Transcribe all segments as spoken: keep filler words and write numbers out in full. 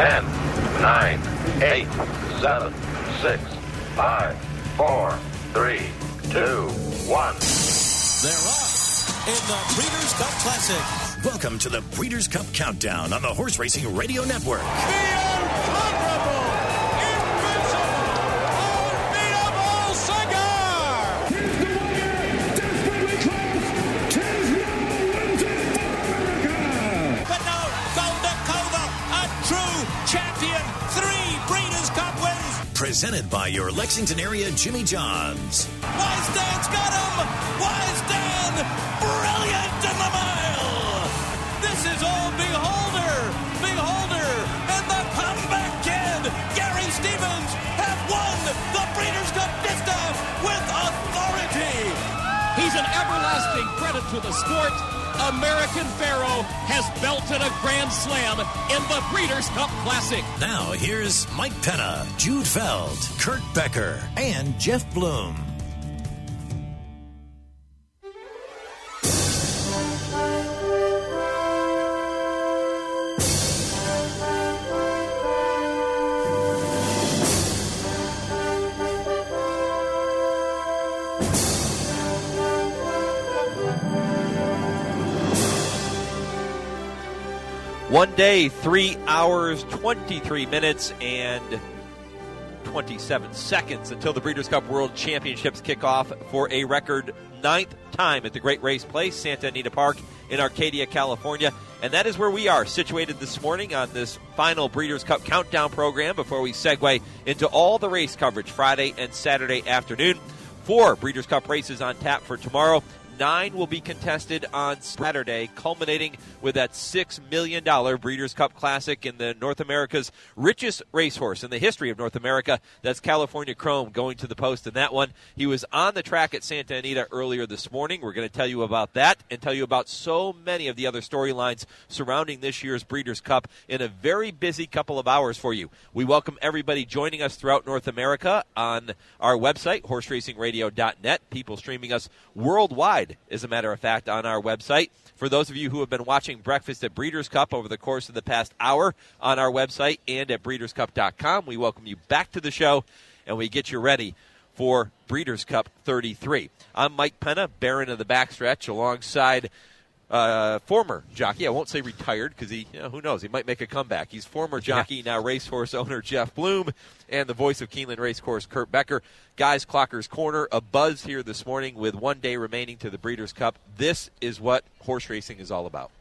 ten, nine, eight, seven, six, five, four, three, two, one. They're off in the Breeders' Cup Classic. Welcome to the Breeders' Cup Countdown on the Horse Racing Radio Network. The incomparable, invincible, unbeatable Cigar! Here's the winner, desperately close, tis no Windsor for America! But no, Goldacova, a true champion, three Breeders' Cup wins. Presented by your Lexington area Jimmy John's. Wise Dan's got him! Wise Dan, brilliant in the mile! This is all Beholder! Beholder and the comeback kid, Gary Stevens, have won the Breeders' Cup Distaff with authority! He's an everlasting credit to the sport. American Pharoah has belted a grand slam in the Breeders' Cup Classic. Now here's Mike Penna, Jude Feld, Kurt Becker, and Jeff Bloom. One day, three hours, twenty-three minutes, and twenty-seven seconds until the Breeders' Cup World Championships kick off for a record ninth time at the Great Race Place, Santa Anita Park in Arcadia, California. And that is where we are situated this morning on this final Breeders' Cup Countdown program before we segue into all the race coverage Friday and Saturday afternoon. Four Breeders' Cup races on tap for tomorrow. Nine will be contested on Saturday, culminating with that six million dollars Breeders' Cup Classic in the North America's richest racehorse in the history of North America. That's California Chrome going to the post in that one. He was on the track at Santa Anita earlier this morning. We're going to tell you about that and tell you about so many of the other storylines surrounding this year's Breeders' Cup in a very busy couple of hours for you. We welcome everybody joining us throughout North America on our website, horse racing radio dot net. People streaming us worldwide, as a matter of fact, on our website. For those of you who have been watching Breakfast at Breeders' Cup over the course of the past hour on our website and at breeders cup dot com, we welcome you back to the show, and we get you ready for Breeders' Cup thirty-three. I'm Mike Penna, Baron of the Backstretch, alongside uh, former jockey. I won't say retired because he, you know, who knows, he might make a comeback. He's former jockey, yeah. Now racehorse owner Jeff Bloom, and the voice of Keeneland Racecourse, Kurt Becker. Guys, Clocker's Corner, a buzz here this morning with one day remaining to the Breeders' Cup. This is what horse racing is all about.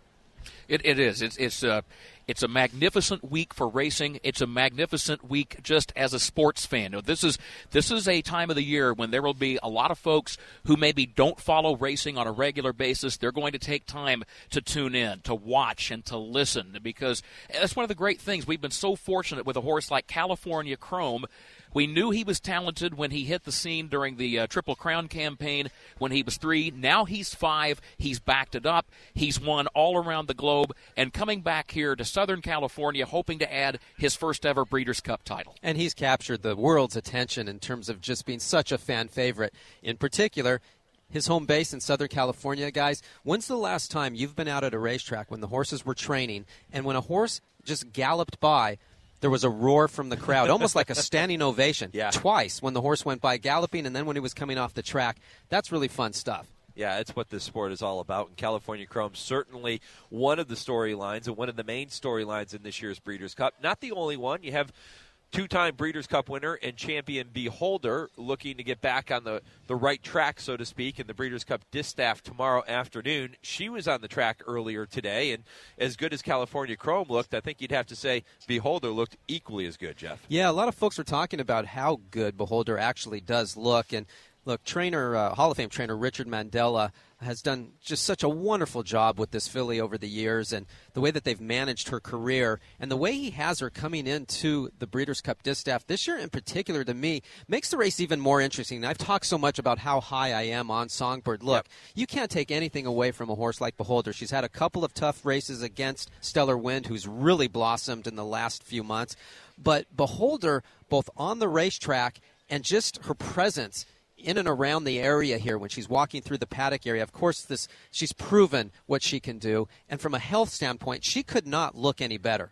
It, it is. It's it's a it's a magnificent week for racing. It's a magnificent week just as a sports fan. Now, this is this is a time of the year when there will be a lot of folks who maybe don't follow racing on a regular basis. They're going to take time to tune in, to watch, and to listen, because that's one of the great things. We've been so fortunate with a horse like California Chrome. We knew he was talented when he hit the scene during the uh, Triple Crown campaign when he was three. Now he's five. He's backed it up. He's won all around the globe, and coming back here to Southern California hoping to add his first ever Breeders' Cup title. And he's captured the world's attention in terms of just being such a fan favorite. In particular, his home base in Southern California, guys, when's the last time you've been out at a racetrack when the horses were training, and when a horse just galloped by, there was a roar from the crowd, almost like a standing ovation, yeah. Twice when the horse went by galloping and then when he was coming off the track. That's really fun stuff. Yeah, it's what this sport is all about. And California Chrome, certainly one of the storylines and one of the main storylines in this year's Breeders' Cup. Not the only one. You have two-time Breeders' Cup winner and champion Beholder looking to get back on the, the right track, so to speak, in the Breeders' Cup Distaff tomorrow afternoon. She was on the track earlier today, and as good as California Chrome looked, I think you'd have to say Beholder looked equally as good, Jeff. Yeah, a lot of folks are talking about how good Beholder actually does look, and look, trainer, uh, Hall of Fame trainer Richard Mandela has done just such a wonderful job with this filly over the years, and the way that they've managed her career and the way he has her coming into the Breeders' Cup Distaff this year in particular, to me, makes the race even more interesting. I've talked so much about how high I am on Songbird. Look, yep. You can't take anything away from a horse like Beholder. She's had a couple of tough races against Stellar Wind, who's really blossomed in the last few months. But Beholder, both on the racetrack and just her presence in and around the area here when she's walking through the paddock area. Of course, this she's proven what she can do. And from a health standpoint, she could not look any better.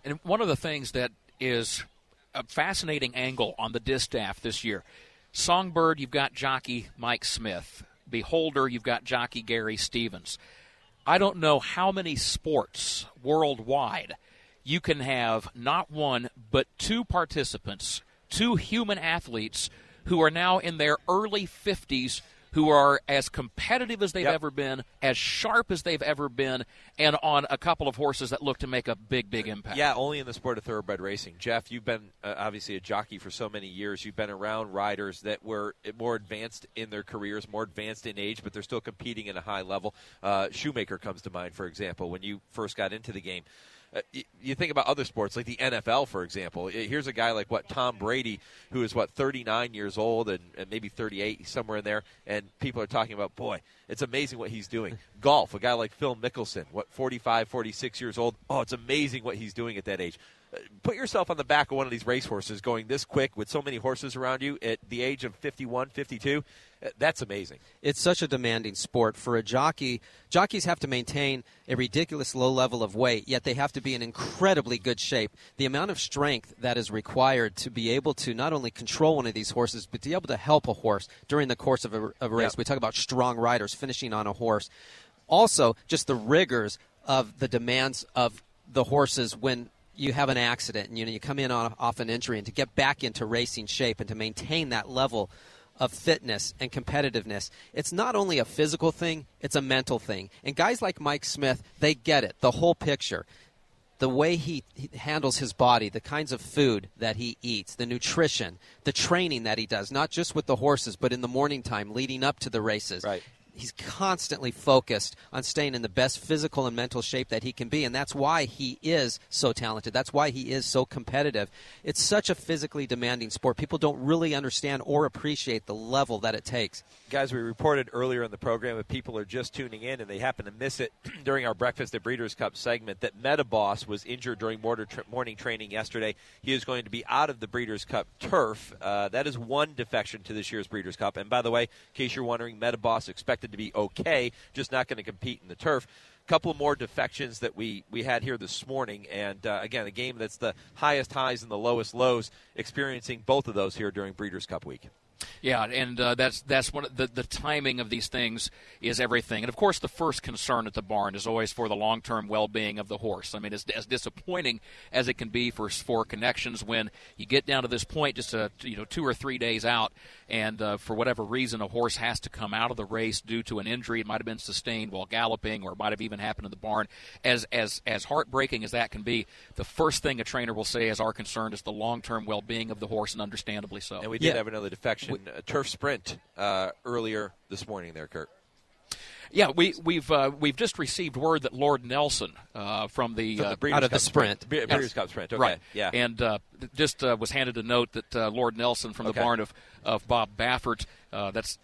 And one of the things that is a fascinating angle on the distaff this year, Songbird, you've got jockey Mike Smith. Beholder, you've got jockey Gary Stevens. I don't know how many sports worldwide you can have not one but two participants, two human athletes who are now in their early fifties, who are as competitive as they've Yep. ever been, as sharp as they've ever been, and on a couple of horses that look to make a big, big impact. Yeah, only in the sport of thoroughbred racing. Jeff, you've been uh, obviously a jockey for so many years. You've been around riders that were more advanced in their careers, more advanced in age, but they're still competing at a high level. Uh, Shoemaker comes to mind, for example, when you first got into the game. Uh, you, you think about other sports, like the N F L, for example. Here's a guy like, what, Tom Brady, who is, what, thirty-nine years old and, and maybe thirty-eight, somewhere in there, and people are talking about, boy, it's amazing what he's doing. Golf, a guy like Phil Mickelson, what, forty-five, forty-six years old. Oh, it's amazing what he's doing at that age. Uh, put yourself on the back of one of these racehorses going this quick with so many horses around you at the age of fifty-one, fifty-two. Uh, that's amazing. It's such a demanding sport. For a jockey, jockeys have to maintain a ridiculous low level of weight, yet they have to be in incredibly good shape. The amount of strength that is required to be able to not only control one of these horses, but to be able to help a horse during the course of a, of a race. Yep. We talk about strong riders finishing on a horse. Also, just the rigors of the demands of the horses when you have an accident and you know you come in on, off an injury, and to get back into racing shape and to maintain that level of fitness and competitiveness. It's not only a physical thing, it's a mental thing. And guys like Mike Smith, they get it, the whole picture. The way he, he handles his body, the kinds of food that he eats, the nutrition, the training that he does, not just with the horses, but in the morning time leading up to the races. Right. He's constantly focused on staying in the best physical and mental shape that he can be, and that's why he is so talented. That's why he is so competitive. It's such a physically demanding sport. People don't really understand or appreciate the level that it takes. Guys, we reported earlier in the program, if people are just tuning in and they happen to miss it during our Breakfast at Breeders' Cup segment, that Metaboss was injured during morning training yesterday. He is going to be out of the Breeders' Cup turf. Uh, that is one defection to this year's Breeders' Cup. And by the way, in case you're wondering, Metaboss expected to be okay, just not going to compete in the turf. Couple more defections that we, we had here this morning, and uh, again, a game that's the highest highs and the lowest lows, experiencing both of those here during Breeders' Cup week. Yeah, and uh, that's that's one of the the timing of these things is everything. And of course, the first concern at the barn is always for the long-term well-being of the horse. I mean, it's as disappointing as it can be for for connections when you get down to this point, just a, you know two or three days out, and uh, for whatever reason, a horse has to come out of the race due to an injury. It might have been sustained while galloping, or it might have even happened in the barn. As as as heartbreaking as that can be, the first thing a trainer will say is our concern is the long-term well-being of the horse, and understandably so. And we did Yeah. have another defection. A turf sprint uh, earlier this morning there, Kurt. Yeah, we, we've uh, we've just received word that Lord Nelson uh, from the, From the uh, Breeders' out of Cup the sprint. Bre- Breeders' Cup sprint. Okay. right, Yeah. and uh, just uh, was handed a note that uh, Lord Nelson from the Okay. barn of, of Bob Baffert. Uh, that's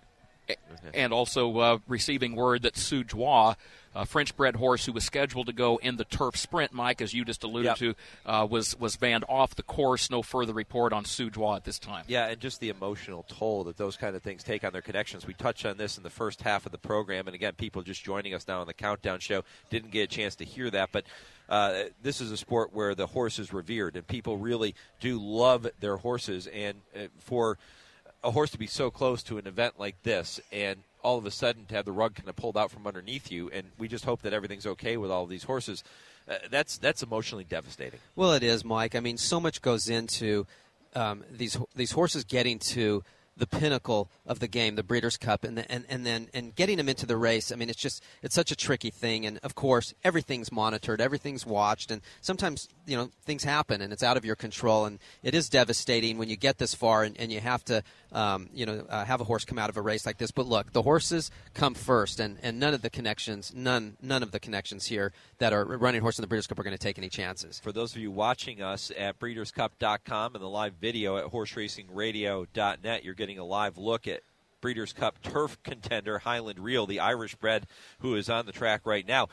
and also uh, receiving word that Sue Joie, a French-bred horse who was scheduled to go in the turf sprint, Mike, as you just alluded Yep. to, uh, was was banned off the course. No further report on Sue Joie at this time. Yeah, and just the emotional toll that those kind of things take on their connections. We touched on this in the first half of the program, and again, people just joining us now on the Countdown Show didn't get a chance to hear that, but uh, this is a sport where the horse is revered, and people really do love their horses, and uh, for a horse to be so close to an event like this and all of a sudden to have the rug kind of pulled out from underneath you, and we just hope that everything's okay with all of these horses, uh, that's that's emotionally devastating. Well, it is, Mike. I mean, so much goes into um, these these horses getting to the pinnacle of the game, the Breeders' Cup, and, the, and and then and getting them into the race. I mean, it's just it's such a tricky thing, and of course, everything's monitored, everything's watched, and sometimes you know things happen, and it's out of your control, and it is devastating when you get this far and, and you have to um, you know uh, have a horse come out of a race like this. But look, the horses come first, and, and none of the connections, none none of the connections here that are running horse in the Breeders' Cup are going to take any chances. For those of you watching us at breeders cup dot com and the live video at horse racing radio dot net, you're getting a live look at Breeders' Cup turf contender Highland Reel, the Irish bred who is on the track right now.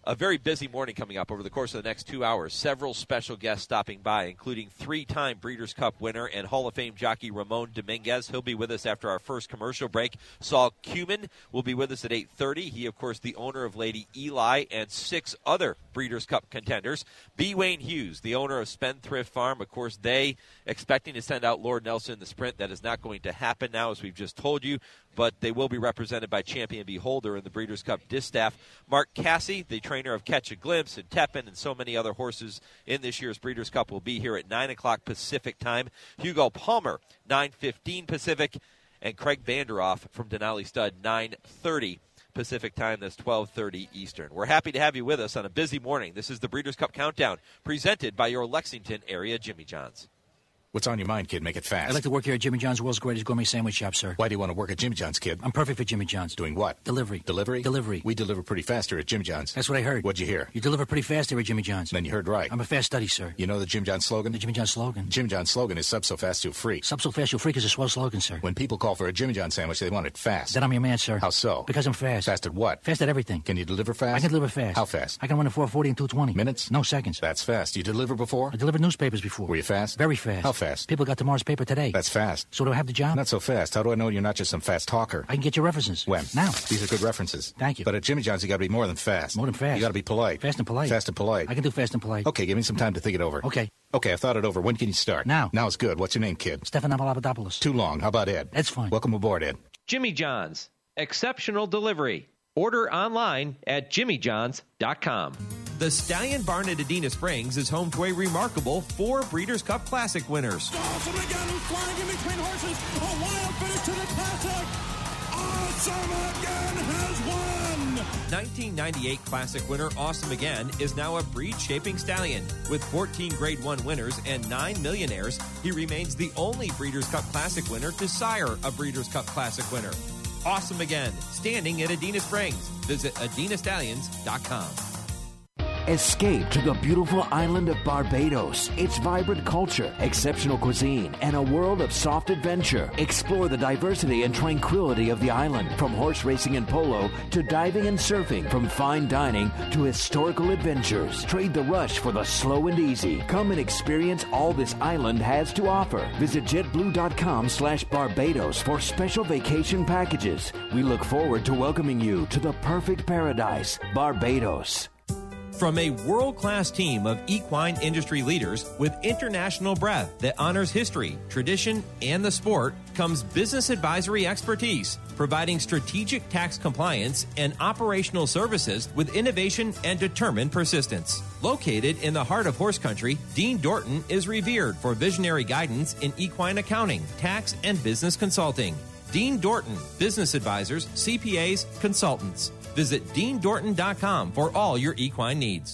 A very busy morning coming up over the course of the next two hours. Several special guests stopping by, including three-time Breeders' Cup winner and Hall of Fame jockey Ramon Dominguez. He'll be with us after our first commercial break. Saul Cumin will be with us at eight thirty. He, of course, the owner of Lady Eli and six other Breeders' Cup contenders. B. Wayne Hughes, the owner of Spendthrift Farm. Of course, they expecting to send out Lord Nelson in the sprint. That is not going to happen now, as we've just told you, but they will be represented by Champion Beholder in the Breeders' Cup distaff. Mark Cassie, the trainer of Catch a Glimpse and Tepin and so many other horses in this year's Breeders' Cup, will be here at nine o'clock Pacific time. Hugo Palmer, nine fifteen Pacific, and Craig Vanderoff from Denali Stud, nine thirty Pacific time. That's twelve thirty Eastern. We're happy to have you with us on a busy morning. This is the Breeders' Cup Countdown, presented by your Lexington area Jimmy John's. What's on your mind, kid? Make it fast. I'd like to work here at Jimmy John's, world's greatest gourmet sandwich shop, sir. Why do you want to work at Jimmy John's, kid? I'm perfect for Jimmy John's. Doing what? Delivery. Delivery? Delivery. We deliver pretty fast here at Jimmy John's. That's what I heard. What'd you hear? You deliver pretty fast here at Jimmy John's. Then you heard right. I'm a fast study, sir. You know the Jim John's slogan? The Jimmy John's slogan? Jim John's slogan is sub so fast you'll freak. Sub so fast you'll freak is a swell slogan, sir. When people call for a Jimmy John's sandwich, they want it fast. Then I'm your man, sir. How so? Because I'm fast. Fast at what? Fast at everything. Can you deliver fast? I can deliver fast. How fast? I can run in four forty and two twenty. Minutes? No seconds. That's fast. You deliver before? I delivered newspapers before. Were you fast? Very fast. How fast? People got tomorrow's paper today. That's fast. So do I have the job? Not so fast. How do I know you're not just some fast talker? I can get your references. When? Now. These are good references. Thank you. But at Jimmy John's, you got to be more than fast. More than fast. You got to be polite. Fast and polite. Fast and polite. I can do fast and polite. Okay, give me some time to think it over. Okay. Okay, I've thought it over. When can you start? Now. Now is good. What's your name, kid? Stefan Papadopoulos. Too long. How about Ed? Ed's fine. Welcome aboard, Ed. Jimmy John's. Exceptional delivery. Order online at jimmy johns dot com. The Stallion Barn at Adena Springs is home to a remarkable four Breeders' Cup Classic winners. Awesome again, flying in between horses. A wild finish to the Classic. Awesome Again has won. nineteen ninety-eight Classic winner Awesome Again is now a breed-shaping stallion. With fourteen Grade one winners and nine millionaires, he remains the only Breeders' Cup Classic winner to sire a Breeders' Cup Classic winner. Awesome Again, standing at Adena Springs. Visit adena stallions dot com. Escape to the beautiful island of Barbados. Its vibrant culture, exceptional cuisine, and a world of soft adventure. Explore the diversity and tranquility of the island, from horse racing and polo to diving and surfing, from fine dining to historical adventures. Trade the rush for the slow and easy. Come and experience all this island has to offer. Visit jetblue.com slash Barbados for special vacation packages. We look forward to welcoming you to the perfect paradise, Barbados. From a world-class team of equine industry leaders with international breadth that honors history, tradition, and the sport comes business advisory expertise, providing strategic tax compliance and operational services with innovation and determined persistence. Located in the heart of horse country, Dean Dorton is revered for visionary guidance in equine accounting, tax, and business consulting. Dean Dorton, business advisors, C P As, consultants. Visit dean dorton dot com for all your equine needs.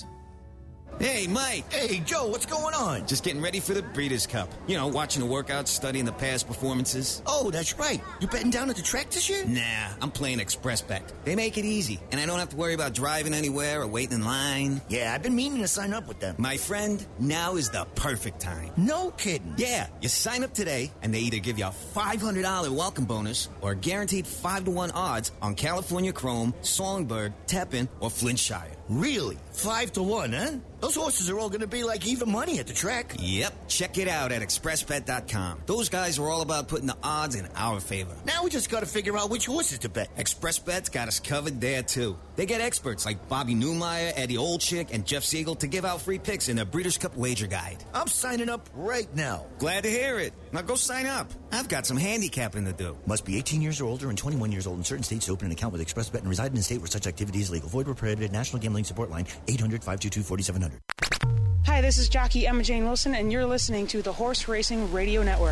Hey, Mike. Hey, Joe, what's going on? Just getting ready for the Breeders' Cup. You know, watching the workouts, studying the past performances. Oh, that's right. You betting down at the track this year? Nah, I'm playing Express Bet. They make it easy, and I don't have to worry about driving anywhere or waiting in line. Yeah, I've been meaning to sign up with them. My friend, now is the perfect time. No kidding. Yeah, you sign up today, and they either give you a five hundred dollars welcome bonus or a guaranteed five to one odds on California Chrome, Songbird, Tepin, or Flintshire. Really? Five to one, huh? Those horses are all going to be like even money at the track. Yep. Check it out at express bet dot com. Those guys are all about putting the odds in our favor. Now we just got to figure out which horses to bet. ExpressBet's got us covered there, too. They get experts like Bobby Newmeyer, Eddie Olczyk, and Jeff Siegel to give out free picks in their Breeders' Cup Wager Guide. I'm signing up right now. Glad to hear it. Now go sign up. I've got some handicapping to do. Must be eighteen years or older and twenty-one years old in certain states to open an account with ExpressBet and reside in a state where such activity is legal. Void where prohibited. National Gambling Support Line, eight hundred, five two two, four seven zero zero. Hi, this is jockey Emma Jane Wilson, and you're listening to the Horse Racing Radio Network.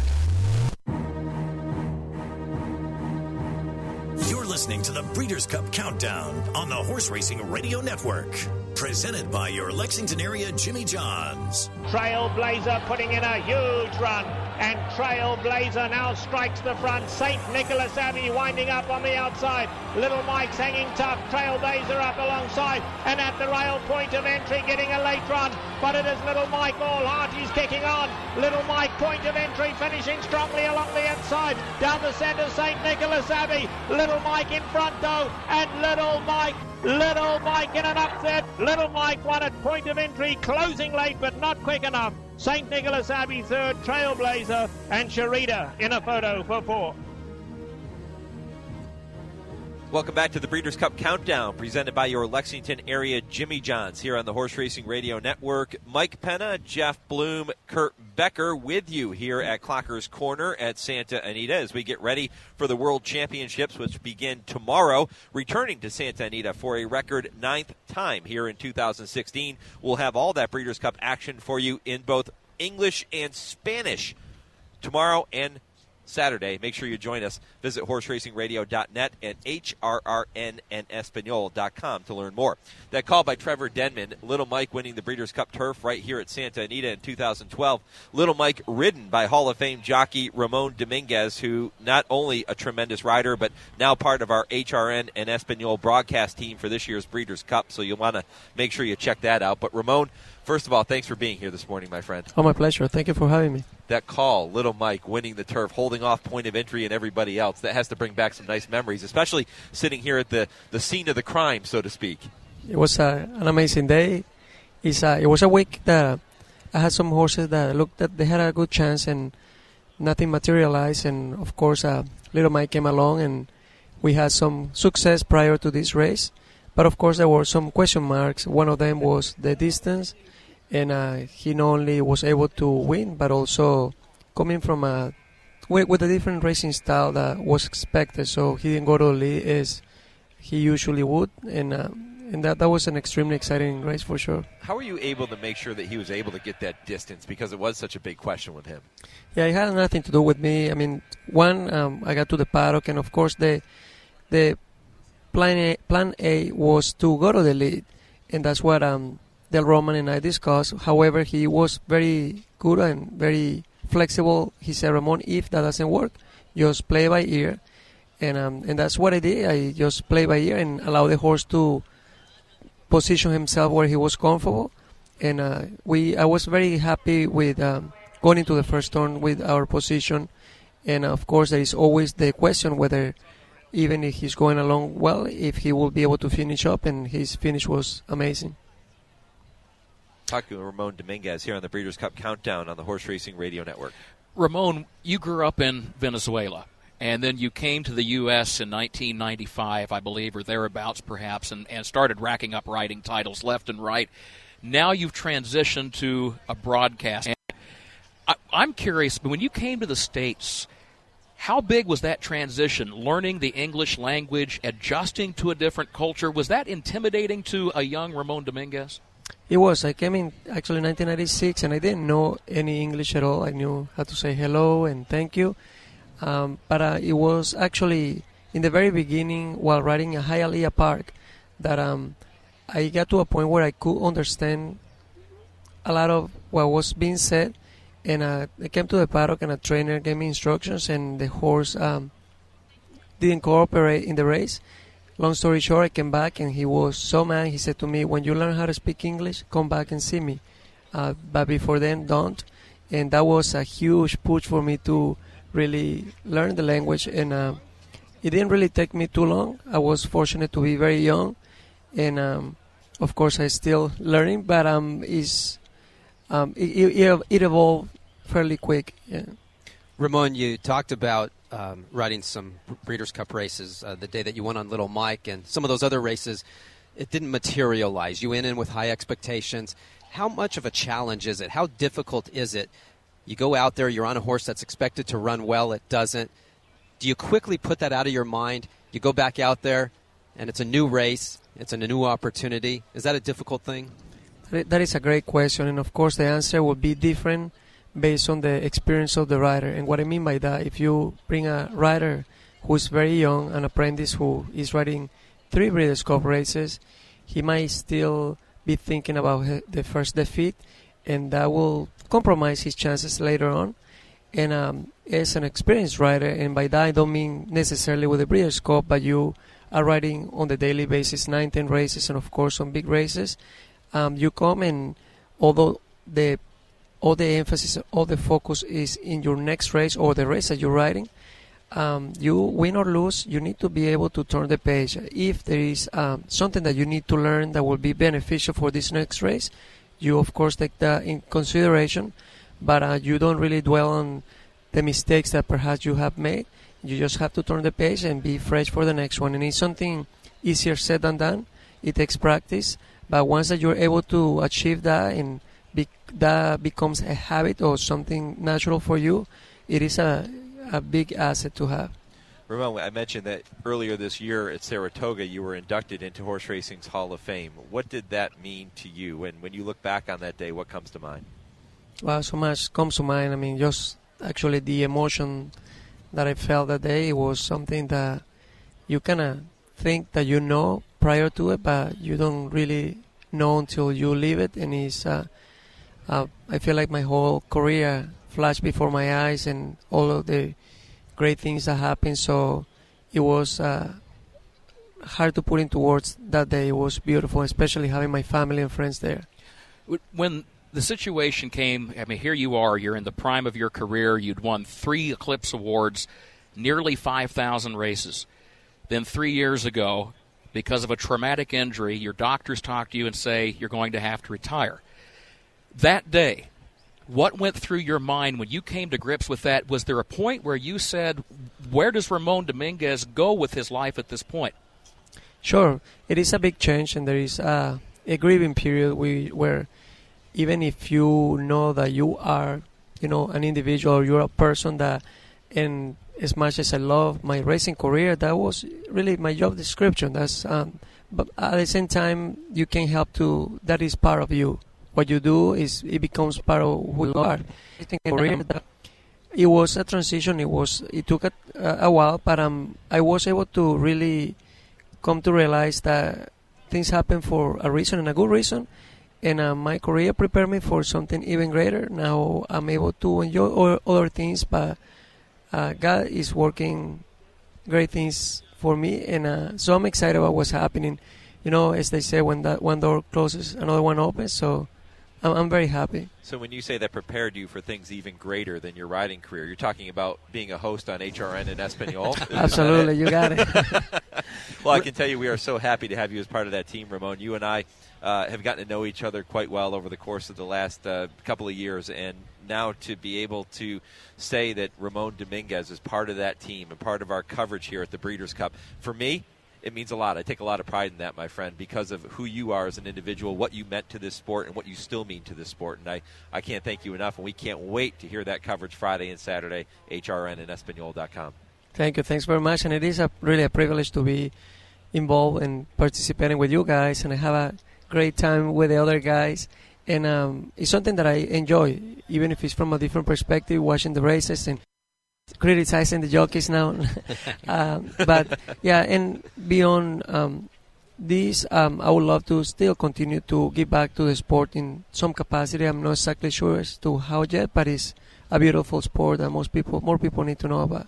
You're listening to the Breeders' Cup Countdown on the Horse Racing Radio Network. Presented by your Lexington area Jimmy John's. Trailblazer putting in a huge run. And Trailblazer now strikes the front. Saint Nicholas Abbey winding up on the outside. Little Mike's hanging tough. Trailblazer up alongside. And at the rail point of entry getting a late run. But it is Little Mike all heart. He's kicking on. Little Mike point of entry finishing strongly along the inside. Down the centre Saint Nicholas Abbey. Little Mike in front though. And Little Mike. Little Mike in an upset Little Mike won at point of entry, closing late but not quick enough. Saint Nicholas Abbey third, Trailblazer, and Sharita in a photo for four. Welcome back to the Breeders' Cup Countdown, presented by your Lexington area Jimmy Johns here on the Horse Racing Radio Network. Mike Penna, Jeff Bloom, Kurt Becker with you here at Clocker's Corner at Santa Anita as we get ready for the World Championships, which begin tomorrow, returning to Santa Anita for a record ninth time here in two thousand sixteen. We'll have all that Breeders' Cup action for you in both English and Spanish tomorrow and Saturday. Make sure you join us. Visit horse racing radio dot net and H R R N en español dot com to learn more. That call by Trevor Denman, Little Mike winning the Breeders' Cup Turf right here at Santa Anita in two thousand twelve. Little Mike ridden by Hall of Fame jockey Ramon Dominguez, who not only a tremendous rider, but now part of our H R N en español broadcast team for this year's Breeders' Cup, so you'll want to make sure you check that out. But Ramon, first of all, thanks for being here this morning, my friend. Oh, my pleasure. Thank you for having me. That call, Little Mike winning the turf, holding off point of entry and everybody else, that has to bring back some nice memories, especially sitting here at the, the scene of the crime, so to speak. It was uh, an amazing day. It's, uh, it was a week that I had some horses that looked that they had a good chance and nothing materialized. And, of course, uh, Little Mike came along and we had some success prior to this race. But, of course, there were some question marks. One of them was the distance. And uh, he not only was able to win, but also coming from a with, with a different racing style that was expected. So he didn't go to the lead as he usually would, and uh, and that that was an extremely exciting race for sure. How were you able to make sure that he was able to get that distance? Because it was such a big question with him. Yeah, it had nothing to do with me. I mean, one, um, I got to the paddock, and of course the the plan A, plan A was to go to the lead, and that's what um. Del Roman and I discussed. However, he was very good and very flexible. He said, Ramon, if that doesn't work, just play by ear. And um, and that's what I did. I just play by ear and allow the horse to position himself where he was comfortable. And uh, we, I was very happy with um, going into the first turn with our position. And, of course, there is always the question whether, even if he's going along well, if he will be able to finish up. And his finish was amazing. Talking with Ramon Dominguez here on the Breeders' Cup Countdown on the Horse Racing Radio Network. Ramon, you grew up in Venezuela, and then you came to the U S in nineteen ninety-five, I believe, or thereabouts perhaps, and, and started racking up riding titles left and right. Now you've transitioned to a broadcast. And I, I'm curious, when you came to the States, how big was that transition, learning the English language, adjusting to a different culture? Was that intimidating to a young Ramon Dominguez? It was. I came in actually nineteen ninety-six, and I didn't know any English at all. I knew how to say hello and thank you. Um, but uh, it was actually in the very beginning while riding at Hialeah Park that um, I got to a point where I could understand a lot of what was being said. And uh, I came to the paddock, and a trainer gave me instructions, and the horse um, didn't cooperate in the race. Long story short, I came back, and he was so mad. He said to me, when you learn how to speak English, come back and see me. Uh, but before then, don't. And that was a huge push for me to really learn the language. And uh, it didn't really take me too long. I was fortunate to be very young. And, um, of course, I'm still learning. But um, it's, um, it, it, it evolved fairly quick. Yeah. Ramon, you talked about um, riding some Breeders' Cup races uh, the day that you went on Little Mike, and some of those other races, it didn't materialize. You went in with high expectations. How much of a challenge is it? How difficult is it? You go out there, you're on a horse that's expected to run well, it doesn't. Do you quickly put that out of your mind? You go back out there, and it's a new race, it's a new opportunity. Is that a difficult thing? That is a great question, and of course the answer will be different based on the experience of the rider. And what I mean by that, if you bring a rider who is very young, an apprentice who is riding three Breeders' Cup races, he might still be thinking about the first defeat, and that will compromise his chances later on. And um, as an experienced rider, and by that I don't mean necessarily with the Breeders' Cup, but you are riding on the daily basis, nine, ten races, and of course some big races, um, you come and although the all the emphasis, all the focus is in your next race or the race that you're riding, um, you win or lose, you need to be able to turn the page. If there is um, something that you need to learn that will be beneficial for this next race, you of course take that in consideration, but uh, you don't really dwell on the mistakes that perhaps you have made. You just have to turn the page and be fresh for the next one. And it's something easier said than done. It takes practice, but once that you're able to achieve that and be, that becomes a habit or something natural for you, it is a, a big asset to have. Ramon, I mentioned that earlier this year at Saratoga you were inducted into Horse Racing's Hall of Fame. What did that mean to you? And when you look back on that day, what comes to mind? Well, so much comes to mind. I mean, just actually the emotion that I felt that day was something that you kind of think that you know prior to it, but you don't really know until you live it. And it's, uh, uh, I feel like my whole career flashed before my eyes and all of the great things that happened. So it was uh, hard to put into words that day. It was beautiful, especially having my family and friends there. When the situation came, I mean, here you are, you're in the prime of your career, you'd won three Eclipse Awards, nearly five thousand races. Then three years ago, because of a traumatic injury, your doctors talk to you and say you're going to have to retire. That day, what went through your mind when you came to grips with that? Was there a point where you said, where does Ramon Dominguez go with his life at this point? Sure. It is a big change, and there is a, a grieving period we, where even if you know that you are, you know, an individual, or you're a person that, and as much as I love my racing career, that was really my job description. That's, um, but at the same time, you can help to, that is part of you. What you do is it becomes part of who you are. It was a transition. It was it took a, a while, but um, I was able to really come to realize that things happen for a reason and a good reason. And uh, my career prepared me for something even greater. Now I'm able to enjoy all, other things, but uh, God is working great things for me, and uh, so I'm excited about what's happening. You know, as they say, when that one door closes, another one opens. So I'm very happy. So when you say that prepared you for things even greater than your riding career, you're talking about being a host on H R N and Espanol? Absolutely, you got it. Well, I can tell you we are so happy to have you as part of that team, Ramon. You and I uh, have gotten to know each other quite well over the course of the last uh, couple of years, and now to be able to say that Ramon Dominguez is part of that team and part of our coverage here at the Breeders' Cup, for me, it means a lot. I take a lot of pride in that, my friend, because of who you are as an individual, what you meant to this sport, and what you still mean to this sport. And I, I can't thank you enough, and we can't wait to hear that coverage Friday and Saturday, H R N and Espanol dot com. Thank you. Thanks very much. And it is a, really a privilege to be involved and participating with you guys, and I have a great time with the other guys. And um, it's something that I enjoy, even if it's from a different perspective, watching the races and criticizing the jockeys now. um, but yeah, and beyond um, this, um, I would love to still continue to give back to the sport in some capacity. I'm not exactly sure as to how yet, but it's a beautiful sport that most people, more people need to know about.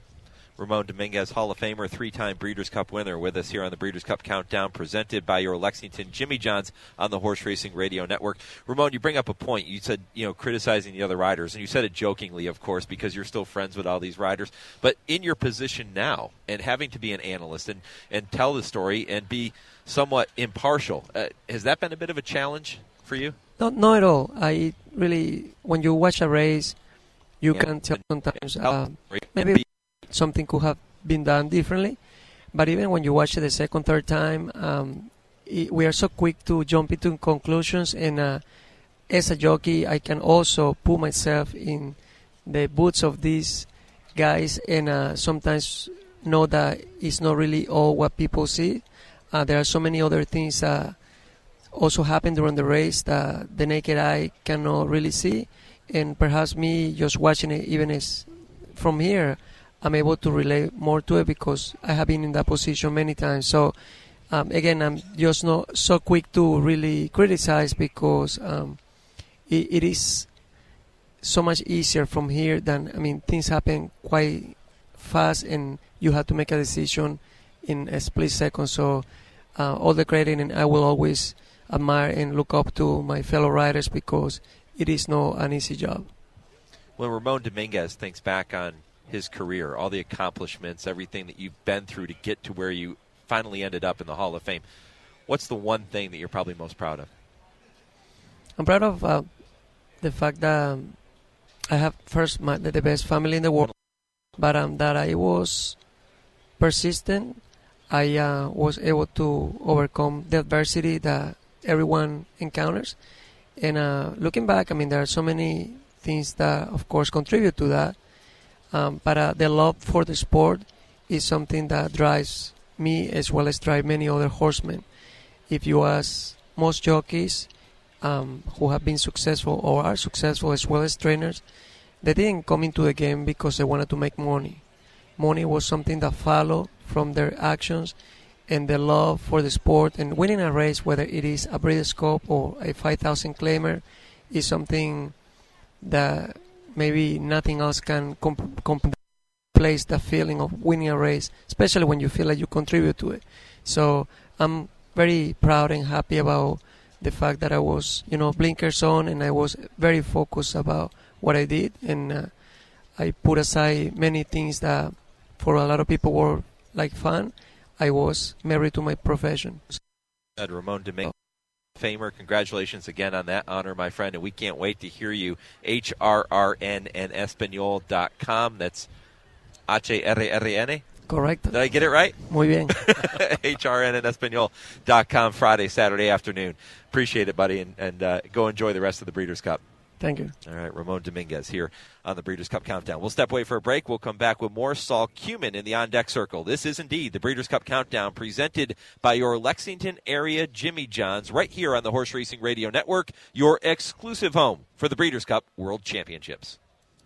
Ramon Dominguez, Hall of Famer, three-time Breeders' Cup winner, with us here on the Breeders' Cup Countdown, presented by your Lexington Jimmy Johns on the Horse Racing Radio Network. Ramon, you bring up a point. You said, you know, criticizing the other riders, and you said it jokingly, of course, because you're still friends with all these riders. But in your position now, and having to be an analyst and, and tell the story and be somewhat impartial, uh, has that been a bit of a challenge for you? No, not at all. I really, when you watch a race, you yeah. can tell sometimes uh, maybe something could have been done differently. But even when you watch it the second, third time, um, it, we are so quick to jump into conclusions. And uh, as a jockey, I can also put myself in the boots of these guys and uh, sometimes know that it's not really all what people see. Uh, there are so many other things that also happen during the race that the naked eye cannot really see. And perhaps me just watching it, even as from here, I'm able to relate more to it because I have been in that position many times. So, um, again, I'm just not so quick to really criticize because um, it, it is so much easier from here than, I mean, things happen quite fast and you have to make a decision in a split second. So, uh, all the credit, and I will always admire and look up to my fellow riders because it is not an easy job. When Ramon Dominguez thinks back on his career, all the accomplishments, everything that you've been through to get to where you finally ended up in the Hall of Fame. What's the one thing that you're probably most proud of? I'm proud of uh, the fact that um, I have first my, the best family in the world, but um, that I was persistent. I uh, was able to overcome the adversity that everyone encounters. And uh, looking back, I mean, there are so many things that, of course, contribute to that. Um, but uh, the love for the sport is something that drives me as well as drive many other horsemen. If you ask most jockeys um, who have been successful or are successful as well as trainers, they didn't come into the game because they wanted to make money. Money was something that followed from their actions, and the love for the sport and winning a race, whether it is a Breeders' Cup or a five thousand claimer, is something that maybe nothing else can comp- comp- replace the feeling of winning a race, especially when you feel like you contribute to it. So I'm very proud and happy about the fact that I was, you know, blinkers on, and I was very focused about what I did, and uh, I put aside many things that for a lot of people were like fun. I was married to my profession. Ramon Dominguez, Famer, congratulations again on that honor, my friend, and we can't wait to hear you. H R R N en español dot com. That's H R R N? Correct. Did I get it right? Muy bien. H R N en español dot com, Friday, Saturday afternoon. Appreciate it, buddy, and, and uh, go enjoy the rest of the Breeders' Cup. Thank you. All right, Ramon Dominguez here on the Breeders' Cup Countdown. We'll step away for a break. We'll come back with more Saul Cumin in the on-deck circle. This is indeed the Breeders' Cup Countdown, presented by your Lexington area Jimmy John's, right here on the Horse Racing Radio Network, your exclusive home for the Breeders' Cup World Championships.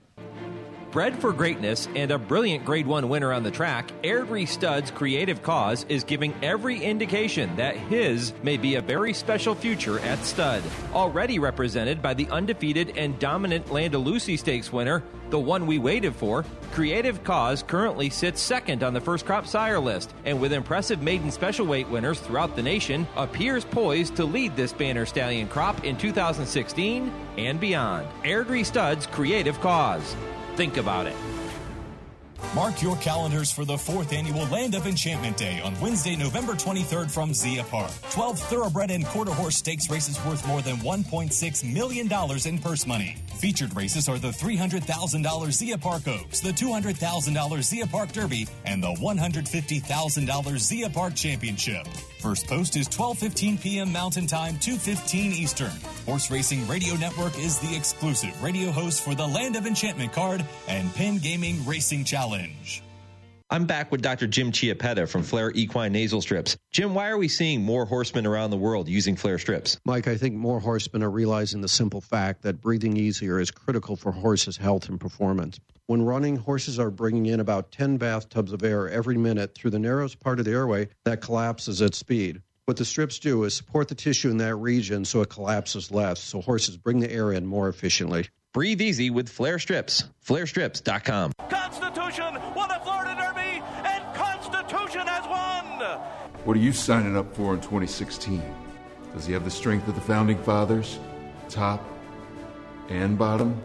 Bred for greatness and a brilliant Grade one winner on the track, Airdrie Stud's creative cause is giving every indication that his may be a very special future at stud. Already represented by the undefeated and dominant Landalusi Stakes winner, the one we waited for, Creative Cause currently sits second on the first crop sire list, and with impressive maiden special weight winners throughout the nation, appears poised to lead this banner stallion crop in two thousand sixteen and beyond. Airdrie Stud's Creative Cause. Think about it. Mark your calendars for the fourth annual Land of Enchantment Day on Wednesday, November twenty-third from Zia Park. twelve thoroughbred and quarter horse stakes races worth more than one point six million dollars in purse money. Featured races are the three hundred thousand dollars Zia Park Oaks, the two hundred thousand dollars Zia Park Derby, and the one hundred fifty thousand dollars Zia Park Championship. First post is twelve fifteen p.m. Mountain Time, two fifteen Eastern. Horse Racing Radio Network is the exclusive radio host for the Land of Enchantment card and Penn Gaming Racing Challenge. I'm back with Doctor Jim Chiappetta from Flair Equine Nasal Strips. Jim, why are we seeing more horsemen around the world using Flair strips? Mike, I think more horsemen are realizing the simple fact that breathing easier is critical for horses' health and performance. When running, horses are bringing in about ten bathtubs of air every minute through the narrowest part of the airway that collapses at speed. What the strips do is support the tissue in that region so it collapses less, so horses bring the air in more efficiently. Breathe easy with Flair Strips. Flair Strips dot com. Constitution won a Florida Derby, and Constitution has won! What are you signing up for in twenty sixteen? Does he have the strength of the Founding Fathers, top and bottom?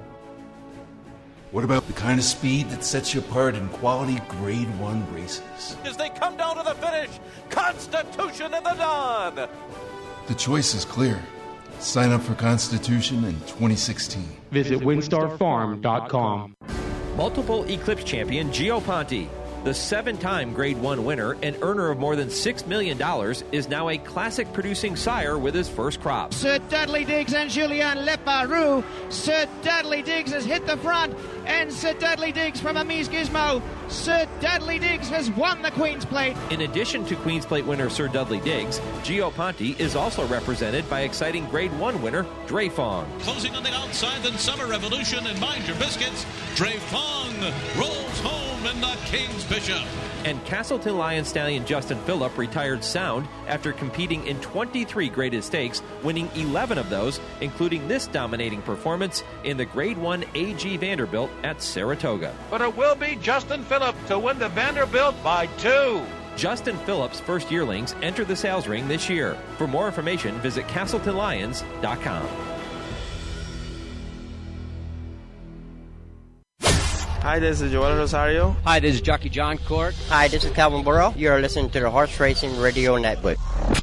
What about the kind of speed that sets you apart in quality Grade one races? As they come down to the finish, Constitution in the dawn! The choice is clear. Sign up for Constitution in twenty sixteen. Visit Winstar Farm dot com. Multiple Eclipse champion Gio Ponte, the seven-time Grade one winner and earner of more than six million dollars, is now a classic-producing sire with his first crop. Sir Dudley Diggs and Julien Leparoux. Sir Dudley Diggs has hit the front, and Sir Dudley Diggs from Amise Gizmo. Sir Dudley Diggs has won the Queen's Plate. In addition to Queen's Plate winner Sir Dudley Diggs, Gio Ponte is also represented by exciting Grade one winner Dre Fong. Closing on the outside, then Summer Revolution and Mind Your Biscuits. Dre Fong rolls home in the King's Bishop. And Castleton Lion stallion Justin Phillip retired sound after competing in twenty-three graded stakes, winning eleven of those, including this dominating performance in the Grade one A G Vanderbilt at Saratoga. But it will be Justin Phillip to win the Vanderbilt by two. Justin Phillip's first yearlings enter the sales ring this year. For more information, visit Castleton Lions dot com. Hi, this is Joel Rosario. Hi, this is Jockey John Court. Hi, this is Calvin Burrow. You're listening to the Horse Racing Radio Network.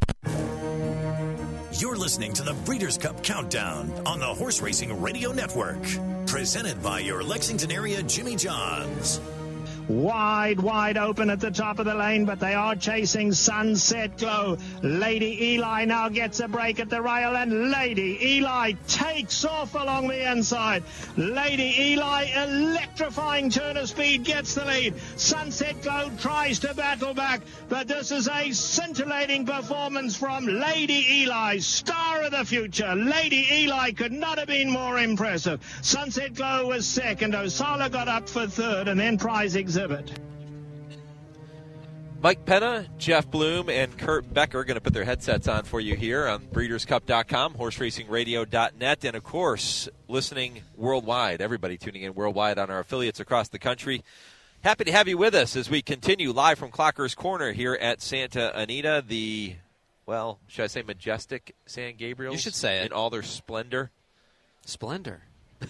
You're listening to the Breeders' Cup Countdown on the Horse Racing Radio Network. Presented by your Lexington area Jimmy Johns. Wide, wide open at the top of the lane, but they are chasing Sunset Glow. Lady Eli now gets a break at the rail, and Lady Eli takes off along the inside. Lady Eli, electrifying turn of speed, gets the lead. Sunset Glow tries to battle back, but this is a scintillating performance from Lady Eli, star of the future. Lady Eli could not have been more impressive. Sunset Glow was second. Osala got up for third, and then Prize Exhibit. Mike Penna, Jeff Bloom, and Kurt Becker are going to put their headsets on for you here on breeders cup dot com, horse racing radio dot net, and, of course, listening worldwide. Everybody tuning in worldwide on our affiliates across the country. Happy to have you with us as we continue live from Clocker's Corner here at Santa Anita, the, well, should I say majestic San Gabriel? You should say it. In all their splendor. Splendor.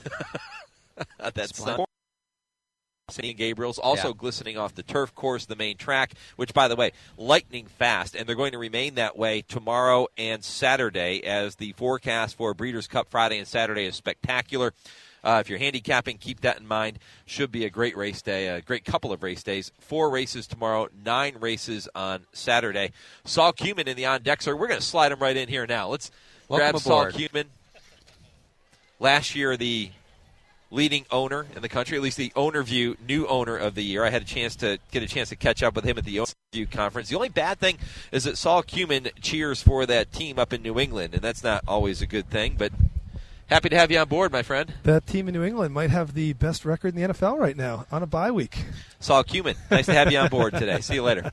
That's Splendor. San Gabriel's also yeah. glistening off the turf course, the main track, which, by the way, lightning fast, and they're going to remain that way tomorrow and Saturday as the forecast for Breeders' Cup Friday and Saturday is spectacular. Uh, if you're handicapping, keep that in mind. Should be a great race day, a great couple of race days. Four races tomorrow, nine races on Saturday. Saul Cumin in the on-deck, we're going to slide him right in here now. Let's Welcome grab aboard. Saul Cumin. Last year, the leading owner in the country, at least the Owner View new owner of the year. I had a chance to get a chance to catch up with him at the Owner View conference. The only bad thing is that Saul Cumin cheers for that team up in New England, and that's not always a good thing, but happy to have you on board, my friend. That team in New England might have the best record in the N F L right now on a bye week. Saul Cumin, nice to have you on board today. See you later.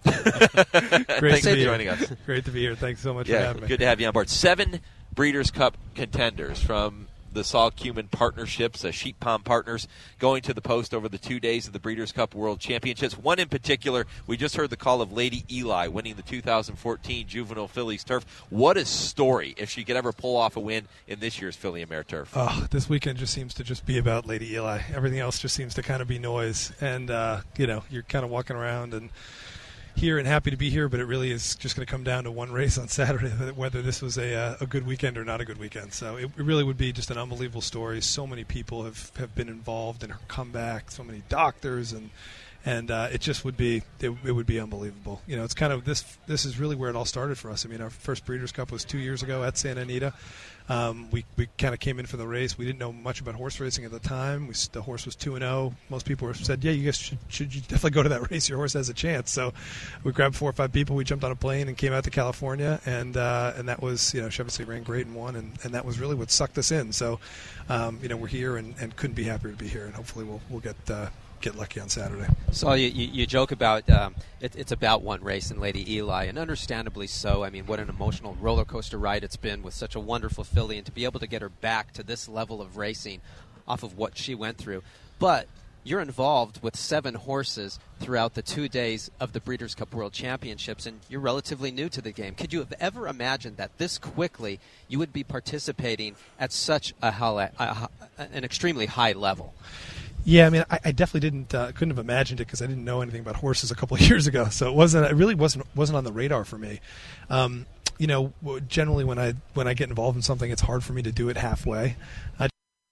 Great Thanks to for be joining here. us. Great to be here. Thanks so much yeah, for having me. Good to have you on board. Seven Breeders' Cup contenders from the Saul Cumin partnerships, uh, Sheep Palm Partners, going to the post over the two days of the Breeders' Cup World Championships. One in particular, we just heard the call of Lady Eli winning the two thousand fourteen Juvenile Fillies Turf. What a story if she could ever pull off a win in this year's Filly and Mare Turf. Oh, this weekend just seems to just be about Lady Eli. Everything else just seems to kind of be noise. And, uh, you know, you're kind of walking around and here and happy to be here, but it really is just going to come down to one race on Saturday, whether this was a uh, a good weekend or not a good weekend. So it, it really would be just an unbelievable story. So many people have, have been involved in her comeback, so many doctors, and and uh, it just would be it, it would be unbelievable. You know, it's kind of this this is really where it all started for us. I mean, our first Breeders' Cup was two years ago at Santa Anita. Um, we we kind of came in for the race. We didn't know much about horse racing at the time. We, the horse was two and zero. Most people were said, "Yeah, you guys should, should you definitely go to that race. Your horse has a chance." So we grabbed four or five people. We jumped on a plane and came out to California, and uh, and that was you know Chevrolet ran great and won, and, and that was really what sucked us in. So um, you know we're here and, and couldn't be happier to be here, and hopefully we'll we'll get. Uh, get lucky on Saturday. So you, you, you joke about um, it, it's about one race in Lady Eli, and understandably so. I mean, what an emotional roller coaster ride it's been with such a wonderful filly, and to be able to get her back to this level of racing off of what she went through. But you're involved with seven horses throughout the two days of the Breeders' Cup World Championships, and you're relatively new to the game. Could you have ever imagined that this quickly you would be participating at such a, a, a an extremely high level? Yeah, I mean, I, I definitely didn't, uh, couldn't have imagined it because I didn't know anything about horses a couple of years ago. So it wasn't, it really wasn't, wasn't on the radar for me. Um, you know, generally when I when I get involved in something, it's hard for me to do it halfway. Uh,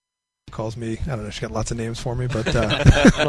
calls me, I don't know, she got lots of names for me, but. Uh,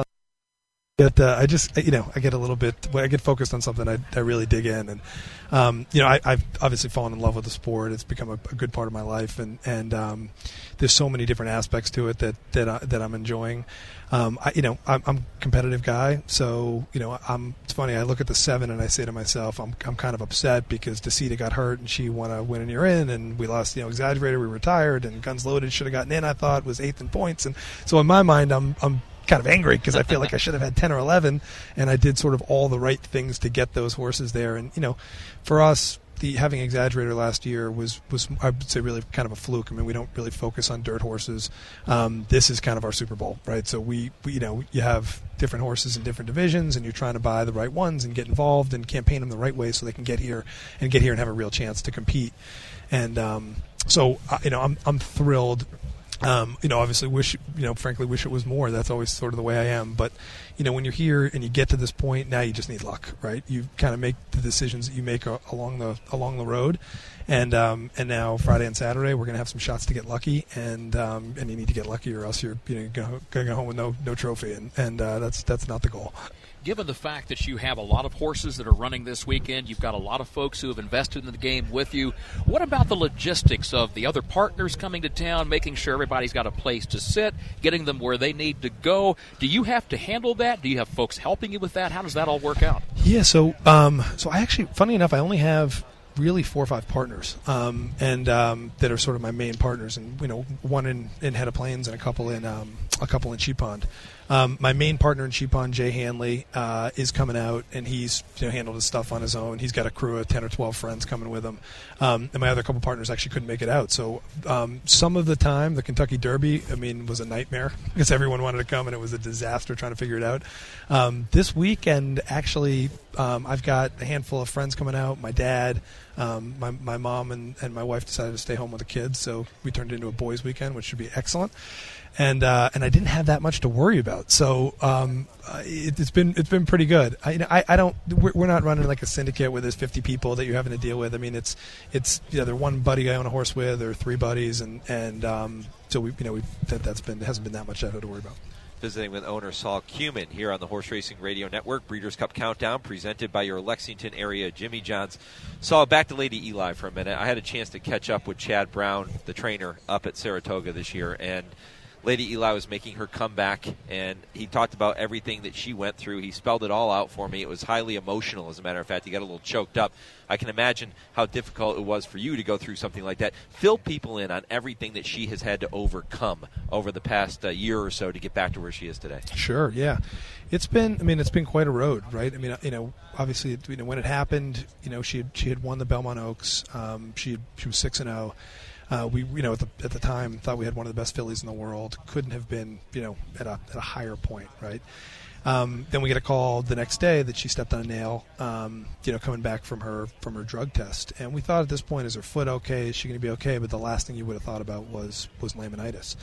But uh, I just, you know, I get a little bit, when I get focused on something, I, I really dig in. And, um, you know, I, I've obviously fallen in love with the sport. It's become a, a good part of my life. And, and um, there's so many different aspects to it that, that, I, that I'm enjoying. Um, I, you know, I'm, I'm a competitive guy. So, you know, I'm, it's funny, I look at the seven and I say to myself, I'm, I'm kind of upset because DeCita got hurt and she won a win and you're in. And we lost, you know, Exaggerator, we retired. And Guns Loaded should have gotten in, I thought, was eighth in points. And so in my mind, I'm, I'm, kind of angry because I feel like I should have had ten or eleven, and I did sort of all the right things to get those horses there. And you know, for us, the having Exaggerator last year was was I would say really kind of a fluke. I mean, we don't really focus on dirt horses. Um, this is kind of our Super Bowl, right? So we, we you know you have different horses in different divisions, and you're trying to buy the right ones and get involved and campaign them the right way so they can get here and get here and have a real chance to compete. And um, so uh, you know, I'm I'm thrilled. Um, you know, obviously, wish you know, frankly, wish it was more. That's always sort of the way I am. But you know, when you're here and you get to this point, now you just need luck, right? You kind of make the decisions that you make uh, along the along the road, and um, and now Friday and Saturday we're going to have some shots to get lucky, and um, and you need to get lucky, or else you're you know going to go home with no no trophy, and and uh, that's that's not the goal. Given the fact that you have a lot of horses that are running this weekend, you've got a lot of folks who have invested in the game with you. What about the logistics of the other partners coming to town, making sure everybody's got a place to sit, getting them where they need to go? Do you have to handle that? Do you have folks helping you with that? How does that all work out? Yeah, so um, so I actually, funny enough, I only have really four or five partners, um, and um, that are sort of my main partners, and you know, one in, in Head of Plains and a couple in um, a couple in Sheep Pond. Um, my main partner in Sheep Pond, Jay Hanley, uh, is coming out, and he's you know, handled his stuff on his own. He's got a crew of ten or twelve friends coming with him, um, and my other couple partners actually couldn't make it out. So um, some of the time, the Kentucky Derby, I mean, was a nightmare because everyone wanted to come, and it was a disaster trying to figure it out. Um, this weekend, actually, um, I've got a handful of friends coming out. My dad, um, my my mom, and, and my wife decided to stay home with the kids, so we turned it into a boys' weekend, which should be excellent. And uh, and I didn't have that much to worry about, so um, it, it's been it's been pretty good. I, you know, I I don't we're, we're not running like a syndicate where there's fifty people that you're having to deal with. I mean, it's it's you know, they're one buddy I own a horse with, or three buddies, and and um, so we you know we that that's been hasn't been that much to worry about. Visiting with owner Saul Cumin here on the Horse Racing Radio Network. Breeders' Cup Countdown presented by your Lexington area Jimmy Johns. Saul, back to Lady Eli for a minute. I had a chance to catch up with Chad Brown, the trainer, up at Saratoga this year, and Lady Eli was making her comeback, and he talked about everything that she went through. He spelled it all out for me. It was highly emotional, as a matter of fact. He got a little choked up. I can imagine how difficult it was for you to go through something like that. Fill people in on everything that she has had to overcome over the past uh, year or so to get back to where she is today. Sure, yeah. It's been, I mean, it's been quite a road, right? I mean, you know, obviously, you know, when it happened, you know, she had, she had won the Belmont Oaks. Um, she had, she was six and oh. Uh, we, you know, at the, at the time thought we had one of the best fillies in the world. Couldn't have been, you know, at a, at a higher point, right? Um, then we get a call the next day that she stepped on a nail, um, you know, coming back from her from her drug test. And we thought at this point, is her foot okay? Is she going to be okay? But the last thing you would have thought about was was laminitis.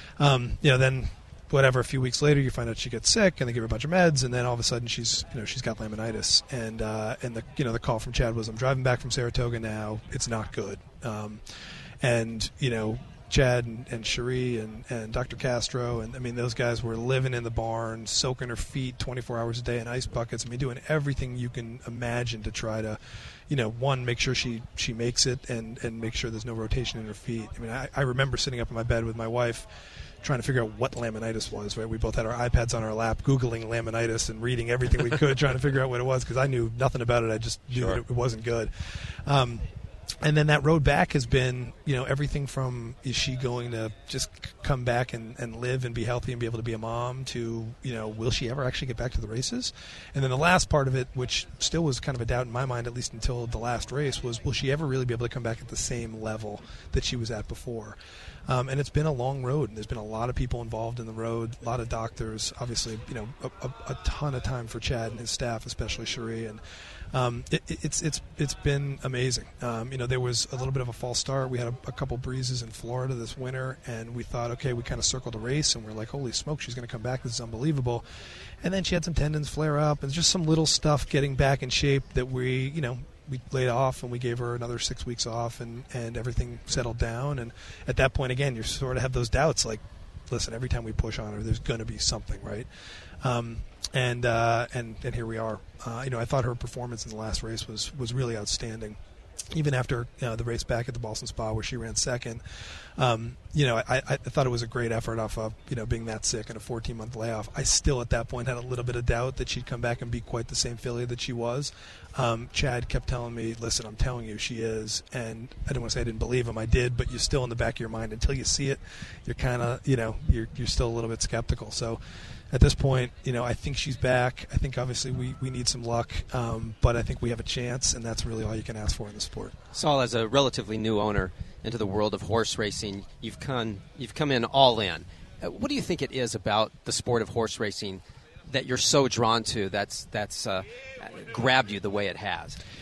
Um, you know, then whatever, a few weeks later, you find out she gets sick, and they give her a bunch of meds, and then all of a sudden she's, you know, she's got laminitis. And uh, and the you know the call from Chad was, I'm driving back from Saratoga now. It's not good. Um, And, you know, Chad and, and Cherie and, and Doctor Castro, and, I mean, those guys were living in the barn, soaking her feet twenty-four hours a day in ice buckets. I mean, doing everything you can imagine to try to, you know, one, make sure she, she makes it, and, and make sure there's no rotation in her feet. I mean, I, I remember sitting up in my bed with my wife trying to figure out what laminitis was, right? We both had our iPads on our lap, Googling laminitis and reading everything we could, trying to figure out what it was, because I knew nothing about it. I just knew Sure. that it wasn't good. Um, And then that road back has been, you know, everything from, is she going to just c- come back and, and live and be healthy and be able to be a mom, to, you know, will she ever actually get back to the races? And then the last part of it, which still was kind of a doubt in my mind, at least until the last race, was, will she ever really be able to come back at the same level that she was at before? Um, and it's been a long road, and there's been a lot of people involved in the road, a lot of doctors, obviously, you know, a, a, a ton of time for Chad and his staff, especially Cherie, and Um, it, it's it's it's been amazing. Um, you know, there was a little bit of a false start. We had a, a couple breezes in Florida this winter, and we thought, okay, we kind of circled a race, and we're like, holy smoke, she's going to come back. This is unbelievable. And then she had some tendons flare up, and just some little stuff getting back in shape that we, you know, we laid off, and we gave her another six weeks off, and, and everything settled down. And at that point, again, you sort of have those doubts, like, listen, every time we push on her, there's going to be something, right? Um, and uh, and and here we are. Uh, you know, I thought her performance in the last race was was really outstanding. Even after you know, the race back at the Boston Spa where she ran second, um, you know, I, I thought it was a great effort off of, you know, being that sick and a fourteen-month layoff. I still at that point had a little bit of doubt that she'd come back and be quite the same filly that she was. Um, Chad kept telling me, listen, I'm telling you she is. And I don't want to say I didn't believe him. I did, but you're still in the back of your mind. Until you see it, you're kind of, you know, you're, you're still a little bit skeptical. So at this point, you know, I think she's back. I think obviously we, we need some luck, um, but I think we have a chance, and that's really all you can ask for in the sport. Saul, as a relatively new owner into the world of horse racing, you've come you've come in all in. Uh, what do you think it is about the sport of horse racing that you're so drawn to? That's that's uh, grabbed you the way it has.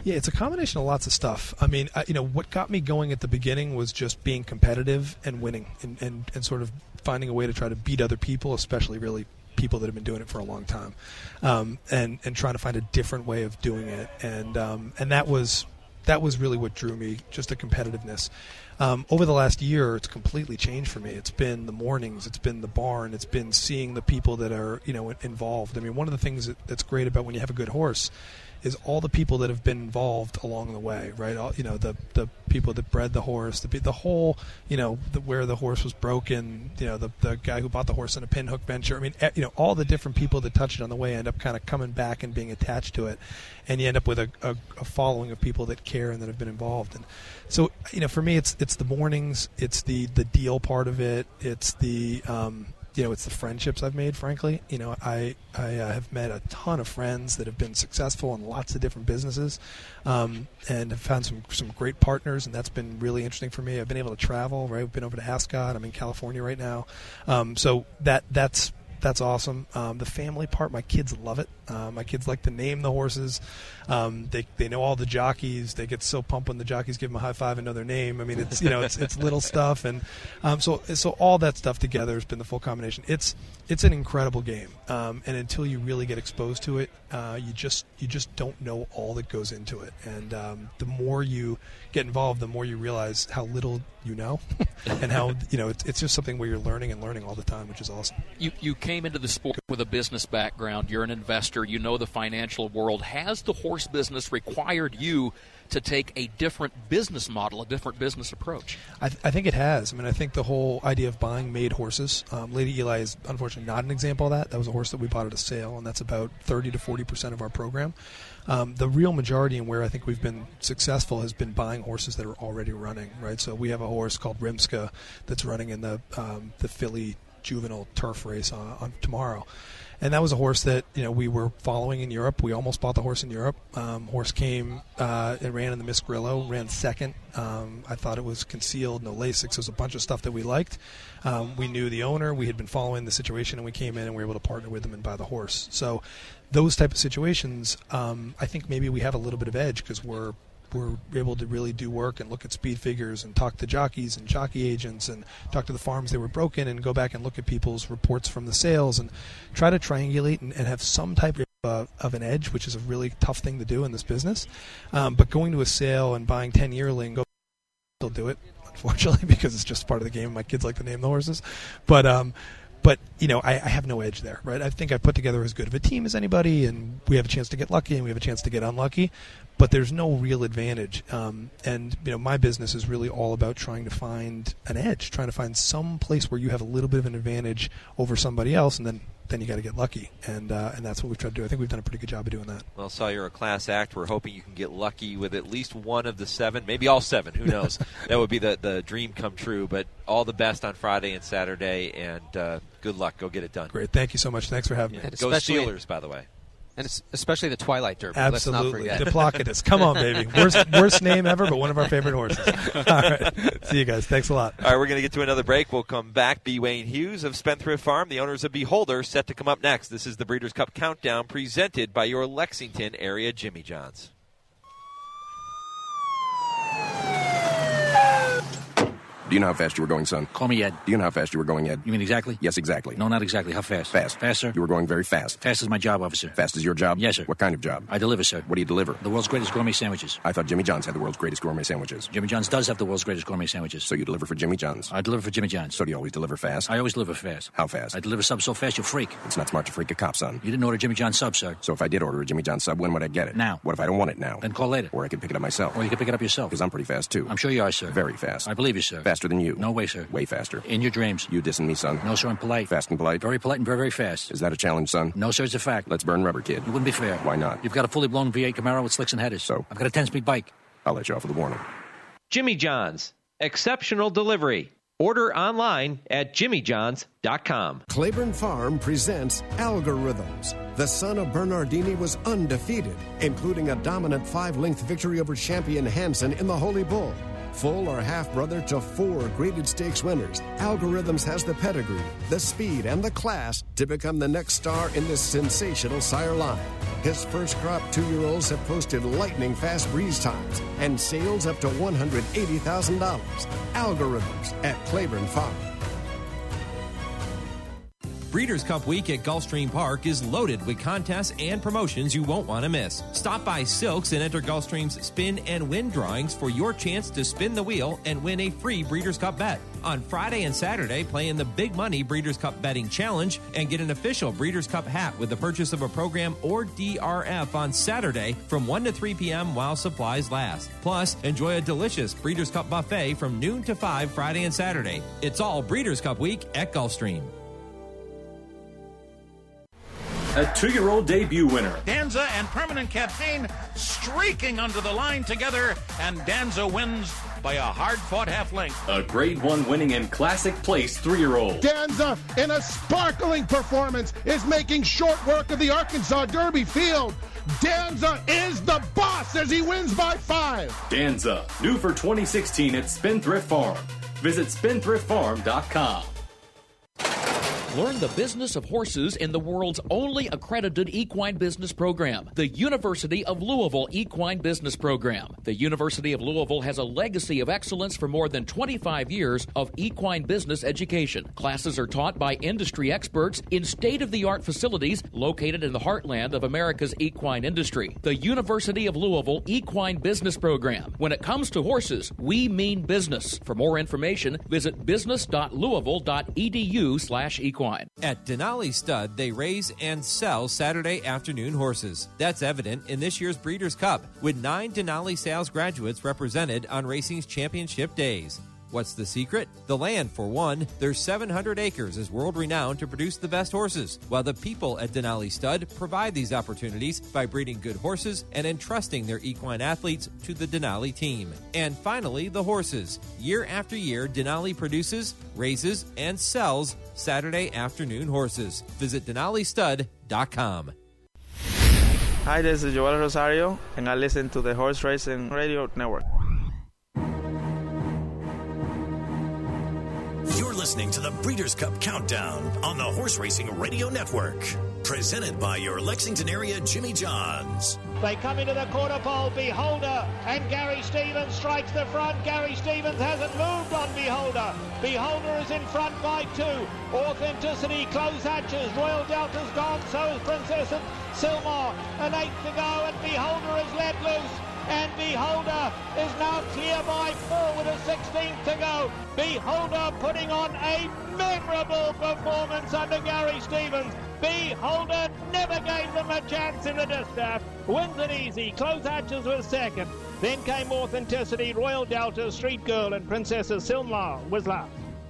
Yeah, it's a combination of lots of stuff. I mean, I, you know, what got me going at the beginning was just being competitive and winning, and, and, and sort of finding a way to try to beat other people, especially really people that have been doing it for a long time, um, and and trying to find a different way of doing it, and um, and that was that was really what drew me, just the competitiveness. Um, over the last year, it's completely changed for me. It's been the mornings, it's been the barn, it's been seeing the people that are, you know, involved. I mean, one of the things that, that's great about when you have a good horse is all the people that have been involved along the way, right? All, you know, the the people that bred the horse, the the whole, you know, the, where the horse was broken, you know, the the guy who bought the horse in a pinhook venture. I mean, you know, all the different people that touch it on the way end up kind of coming back and being attached to it, and you end up with a, a, a following of people that care and that have been involved. And so, you know, for me, it's it's the mornings, it's the the deal part of it, it's the um, you know, it's the friendships I've made, frankly. You know, I, I uh, have met a ton of friends that have been successful in lots of different businesses, um, and have found some, some great partners, and that's been really interesting for me. I've been able to travel, right? I've been over to Ascot. I'm in California right now. Um, so that that's that's awesome. Um, the family part, my kids love it. Uh, my kids like to name the horses. Um, they they know all the jockeys. They get so pumped when the jockeys give them a high five and know their name. I mean, it's you know it's it's little stuff, and um, so so all that stuff together has been the full combination. It's it's an incredible game, um, and until you really get exposed to it, uh, you just you just don't know all that goes into it. And um, the more you get involved, the more you realize how little you know, and how you know it's it's just something where you're learning and learning all the time, which is awesome. You you came into the sport with a business background. You're an investor. You know the financial world. Has the horse business required you to take a different business model, a different business approach? I, th- I think it has. I mean, I think the whole idea of buying made horses. Um, Lady Eli is unfortunately not an example of that. That was a horse that we bought at a sale, and that's about thirty to forty percent of our program. Um, the real majority and where I think we've been successful has been buying horses that are already running, right? So we have a horse called Rimska that's running in the um, the Philly juvenile turf race on, on tomorrow. And that was a horse that, you know, we were following in Europe. We almost bought the horse in Europe. Um, horse came uh, and ran in the Miss Grillo, ran second. Um, I thought it was concealed, no Lasix. There was a bunch of stuff that we liked. Um, we knew the owner. We had been following the situation, and we came in and we were able to partner with them and buy the horse. So those type of situations, um, I think maybe we have a little bit of edge because we're we're able to really do work and look at speed figures and talk to jockeys and jockey agents and talk to the farms that were broken and go back and look at people's reports from the sales and try to triangulate and, and have some type of, uh, of an edge, which is a really tough thing to do in this business. Um, but going to a sale and buying ten yearling, go still do it, unfortunately, because it's just part of the game. My kids like to name the horses. But um, But, you know, I, I have no edge there, right? I think I put together as good of a team as anybody, and we have a chance to get lucky and we have a chance to get unlucky, but there's no real advantage. Um, and, you know, my business is really all about trying to find an edge, trying to find some place where you have a little bit of an advantage over somebody else, and then then you got to get lucky, and uh, and that's what we've tried to do. I think we've done a pretty good job of doing that. Well, Saul, you're a class act. We're hoping you can get lucky with at least one of the seven, maybe all seven. Who knows? That would be the, the dream come true. But all the best on Friday and Saturday, and uh, good luck. Go get it done. Great. Thank you so much. Thanks for having yeah. me. Go Steelers, by the way. And it's especially the Twilight Derby. Absolutely. Let's not forget. Diplodocus. Come on, baby. Worst, worst name ever, but one of our favorite horses. All right. See you guys. Thanks a lot. All right, we're going to get to another break. We'll come back. B. Wayne Hughes of Spendthrift Farm, the owners of Beholder, set to come up next. This is the Breeders' Cup Countdown presented by your Lexington area Jimmy John's. Do you know how fast you were going, son? Call me Ed. Do you know how fast you were going, Ed? You mean exactly? Yes, exactly. No, not exactly. How fast? Fast. Faster? You were going very fast. Fast is my job, officer. Fast is your job? Yes, sir. What kind of job? I deliver, sir. What do you deliver? The world's greatest gourmet sandwiches. I thought Jimmy John's had the world's greatest gourmet sandwiches. Jimmy John's does have the world's greatest gourmet sandwiches. So you deliver for Jimmy John's? I deliver for Jimmy John's. So do you always deliver fast? I always deliver fast. How fast? I deliver subs so fast you'll freak. It's not smart to freak a cop, son. You didn't order Jimmy John's sub, sir. So if I did order a Jimmy John's sub, when would I get it? Now. What if I don't want it now? Then call later. Or I could pick it up myself. Or you can pick it up yourself. Because I'm pretty fast, too. I'm sure you are, sir. Very fast. I believe you, sir. Faster than you. No way, sir. Way faster. In your dreams. You dissing me, son? No, sir, I'm polite. Fast and polite? Very polite and very, very fast. Is that a challenge, son? No, sir, it's a fact. Let's burn rubber, kid. You wouldn't be fair. Why not? You've got a fully blown V eight Camaro with slicks and headers. So? I've got a ten-speed bike. I'll let you off with a warning. Jimmy John's. Exceptional delivery. Order online at jimmy johns dot com. Claiborne Farm presents Algorithms. The son of Bernardini was undefeated, including a dominant five-length victory over champion Hansen in the Holy Bull. Full or half-brother to four graded stakes winners, Algorithms has the pedigree, the speed, and the class to become the next star in this sensational sire line. His first crop two-year-olds have posted lightning-fast breeze times and sales up to one hundred eighty thousand dollars. Algorithms at Claiborne Farm. Breeders' Cup Week at Gulfstream Park is loaded with contests and promotions you won't want to miss. Stop by Silks and enter Gulfstream's Spin and Win drawings for your chance to spin the wheel and win a free Breeders' Cup bet. On Friday and Saturday, play in the Big Money Breeders' Cup Betting Challenge and get an official Breeders' Cup hat with the purchase of a program or D R F on Saturday from one to three p.m. while supplies last. Plus, enjoy a delicious Breeders' Cup buffet from noon to five Friday and Saturday. It's all Breeders' Cup Week at Gulfstream. A two-year-old debut winner. Danza and Permanent Campaign streaking under the line together, and Danza wins by a hard-fought half length. A grade one winning in classic place three-year-old. Danza, in a sparkling performance, is making short work of the Arkansas Derby field. Danza is the boss as he wins by five. Danza, new for twenty sixteen at Spendthrift Farm. Visit spendthrift farm dot com. Learn the business of horses in the world's only accredited equine business program, the University of Louisville Equine Business Program. The University of Louisville has a legacy of excellence for more than twenty-five years of equine business education. Classes are taught by industry experts in state-of-the-art facilities located in the heartland of America's equine industry. The University of Louisville Equine Business Program. When it comes to horses, we mean business. For more information, visit business dot louisville dot e d u slash equine. At Denali Stud, they raise and sell Saturday afternoon horses. That's evident in this year's Breeders' Cup, with nine Denali sales graduates represented on racing's championship days. What's the secret? The land, for one. Their seven hundred acres is world-renowned to produce the best horses, while the people at Denali Stud provide these opportunities by breeding good horses and entrusting their equine athletes to the Denali team. And finally, the horses. Year after year, Denali produces, raises, and sells Saturday afternoon horses. Visit denali stud dot com. Hi, this is Joel Rosario, and I listen to the Horse Racing Radio Network. You're listening to the Breeders' Cup Countdown on the Horse Racing Radio Network. Presented by your Lexington area Jimmy Johns. They come into the quarter pole. Beholder and Gary Stevens strikes the front. Gary Stevens hasn't moved on Beholder. Beholder is in front by two. Authenticity, close hatches. Royal Delta's gone, so is Princess and Silmar. An eighth to go, and Beholder is let loose. And Beholder is now clear by four with a sixteenth to go. Beholder putting on a memorable performance under Gary Stevens. Beholder never gave them a chance in the distaff. Wins it easy. Close hatches was second. Then came Authenticity, Royal Delta, Street Girl, and Princess Silmar was last.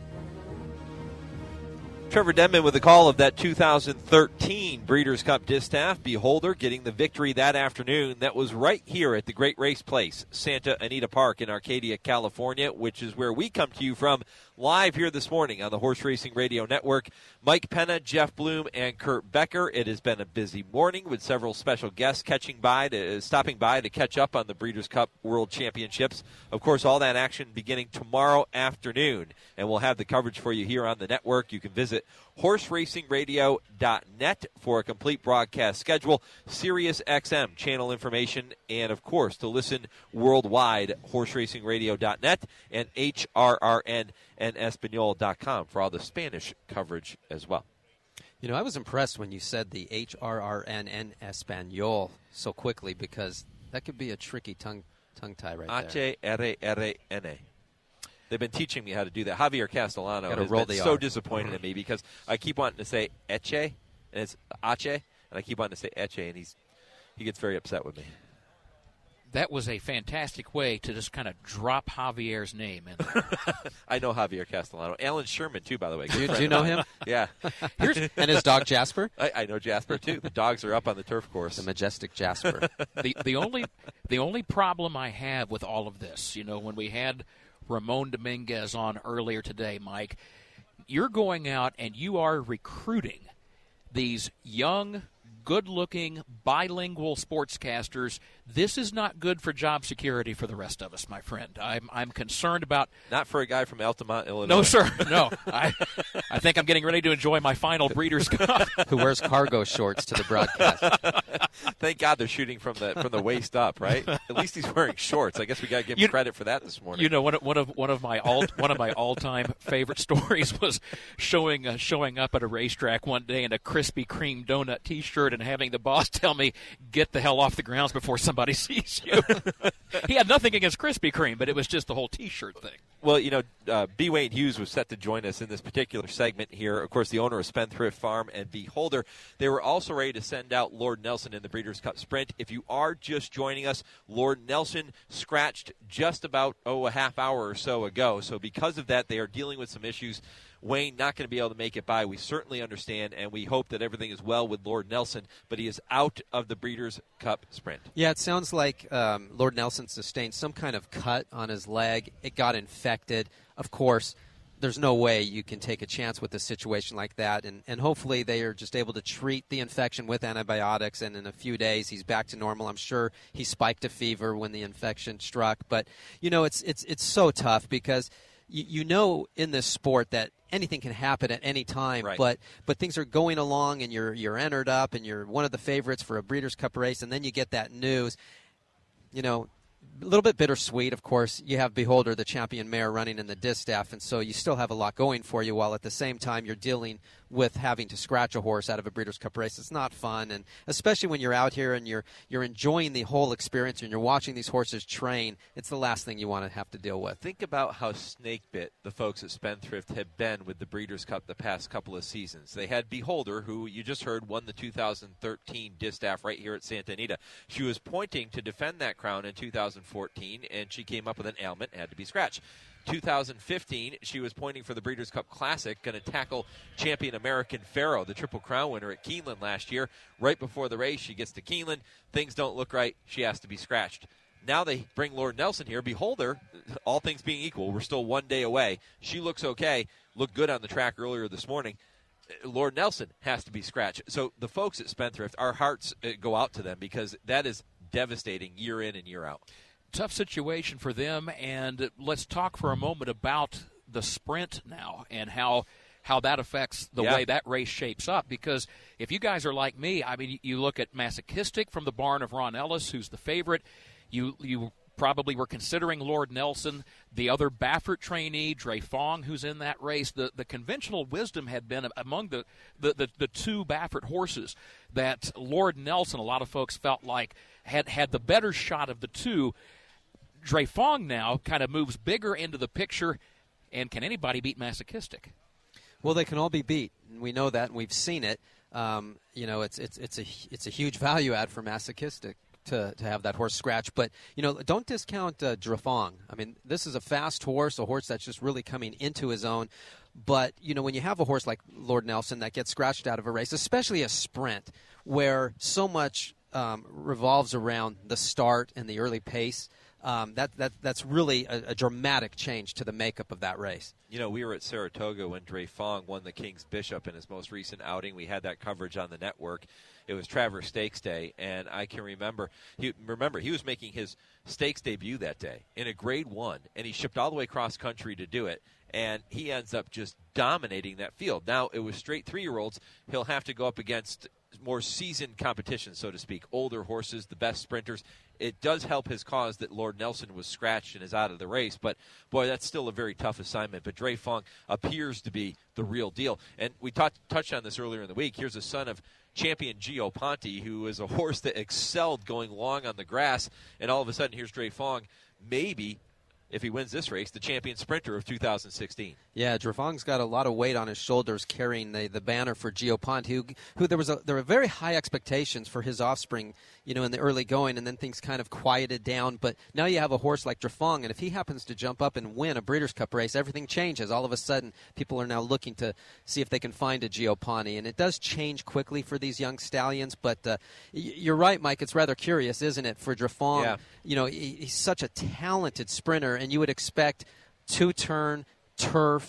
Trevor Denman with the call of that two thousand thirteen Breeders' Cup Distaff. Beholder getting the victory that afternoon. That was right here at the Great Race Place, Santa Anita Park in Arcadia, California, which is where we come to you from live here this morning on the Horse Racing Radio Network. Mike Penna, Jeff Bloom, and Kurt Becker. It has been a busy morning with several special guests catching by to, stopping by to catch up on the Breeders' Cup World Championships. Of course, all that action beginning tomorrow afternoon, and we'll have the coverage for you here on the network. You can visit horse racing radio dot net for a complete broadcast schedule, Sirius X M channel information, and, of course, to listen worldwide, horse racing radio dot net and H R R N and Espanol dot com for all the Spanish coverage as well. You know, I was impressed when you said the H R R N and Espanol so quickly, because that could be a tricky tongue tongue tie right there. H R R N A. They've been teaching me how to do that. Javier Castellano Gotta has roll been the so R. disappointed in me because I keep wanting to say Eche, and it's Ache, and I keep wanting to say Eche, and he's he gets very upset with me. That was a fantastic way to just kind of drop Javier's name in. I know Javier Castellano. Alan Sherman, too, by the way. Do you, do you know him? Yeah. Here's, and his dog Jasper? I, I know Jasper, too. The dogs are up on the turf course. The majestic Jasper. the, the, only, the only problem I have with all of this, you know, when we had Ramon Dominguez on earlier today, Mike, you're going out and you are recruiting these young, good-looking, bilingual sportscasters This is not good for job security for the rest of us, my friend. I'm I'm concerned about. Not for a guy from Altamont, Illinois. No, sir. No. I I think I'm getting ready to enjoy my final Breeders' Cup. Who wears cargo shorts to the broadcast? Thank God they're shooting from the from the waist up, right? At least he's wearing shorts. I guess we got to give him You- credit for that this morning. You know, one of one of one of my all one of my all time favorite stories was showing uh, showing up at a racetrack one day in a Krispy Kreme donut T-shirt and having the boss tell me, "Get the hell off the grounds before somebody sees you." He had nothing against Krispy Kreme, but it was just the whole T-shirt thing. Well, you know, uh, B. Wayne Hughes was set to join us in this particular segment here. Of course, the owner of Spendthrift Farm and Beholder. They were also ready to send out Lord Nelson in the Breeders' Cup Sprint. If you are just joining us, Lord Nelson scratched just about, oh, a half hour or so ago. So because of that, they are dealing with some issues. Wayne not going to be able to make it by. We certainly understand, and we hope that everything is well with Lord Nelson, but he is out of the Breeders' Cup Sprint. Yeah, it sounds like um, Lord Nelson sustained some kind of cut on his leg. It got infected. Of course, there's no way you can take a chance with a situation like that, and, and hopefully they are just able to treat the infection with antibiotics, and in a few days he's back to normal. I'm sure he spiked a fever when the infection struck, but, you know, it's it's it's so tough because you, you know in this sport that anything can happen at any time, Right. but but things are going along, and you're you're entered up, and you're one of the favorites for a Breeders' Cup race, and then you get that news. You know, a little bit bittersweet, of course. You have Beholder, the champion mare, running in the distaff, and so you still have a lot going for you, while at the same time you're dealing with having to scratch a horse out of a Breeders' Cup race. It's not fun, and especially when you're out here and you're you're enjoying the whole experience and you're watching these horses train, it's the last thing you want to have to deal with. Think about how snake bit the folks at Spendthrift have been with the Breeders' Cup the past couple of seasons. They had Beholder, who you just heard won the two thousand thirteen distaff right here at Santa Anita. She was pointing to defend that crown in two thousand fourteen, and she came up with an ailment and had to be scratched. two thousand fifteen, she was pointing for the Breeders' Cup Classic, going to tackle champion American Pharaoh, the Triple Crown winner at Keeneland last year. Right before the race, she gets to Keeneland. Things don't look right. She has to be scratched. Now they bring Lord Nelson here. Beholder, all things being equal, we're still one day away. She looks okay, looked good on the track earlier this morning. Lord Nelson has to be scratched. So the folks at Spendthrift, our hearts uh, go out to them because that is devastating year in and year out. Tough situation for them, and let's talk for a moment about the sprint now and how how that affects the Yeah. way that race shapes up. Because if you guys are like me, I mean, you look at Masochistic from the barn of Ron Ellis, who's the favorite. You you probably were considering Lord Nelson, the other Baffert trainee, Dre Fong, who's in that race. The the conventional wisdom had been among the, the, the, the two Baffert horses that Lord Nelson, a lot of folks felt like, had, had the better shot of the two. Dre Fong now kind of moves bigger into the picture, and can anybody beat Masochistic? Well, they can all be beat, and we know that, and we've seen it. Um, you know, it's it's it's a it's a huge value add for Masochistic to to have that horse scratch. But you know, don't discount uh, Drafong. I mean, this is a fast horse, a horse that's just really coming into his own. But you know, when you have a horse like Lord Nelson that gets scratched out of a race, especially a sprint, where so much um, revolves around the start and the early pace. Um, that that that's really a, a dramatic change to the makeup of that race. You know, we were at Saratoga when Dre Fong won the King's Bishop in his most recent outing. We had that coverage on the network. It was Travers Stakes Day, and I can remember he remember he was making his stakes debut that day in a Grade One, and he shipped all the way cross country to do it. And he ends up just dominating that field. Now it was straight three-year-olds. He'll have to go up against more seasoned competition, so to speak, older horses, the best sprinters. It does help his cause that Lord Nelson was scratched and is out of the race, but boy, that's still a very tough assignment. But Dre Fong appears to be the real deal. And we t- touched on this earlier in the week. Here's a son of champion Gio Ponte, who is a horse that excelled going long on the grass, and all of a sudden here's Dre Fong, maybe, if he wins this race, the champion sprinter of two thousand sixteen. Yeah, Drafong's got a lot of weight on his shoulders carrying the, the banner for Gio Ponte, who, who there was a, there were very high expectations for his offspring, you know, in the early going, and then things kind of quieted down. But now you have a horse like Drafong, and if he happens to jump up and win a Breeders' Cup race, everything changes. All of a sudden, people are now looking to see if they can find a Gio Ponte, and it does change quickly for these young stallions. But uh, you're right, Mike. It's rather curious, isn't it, for Drafong? Yeah. You know, he, he's such a talented sprinter, and you would expect two-turn turf,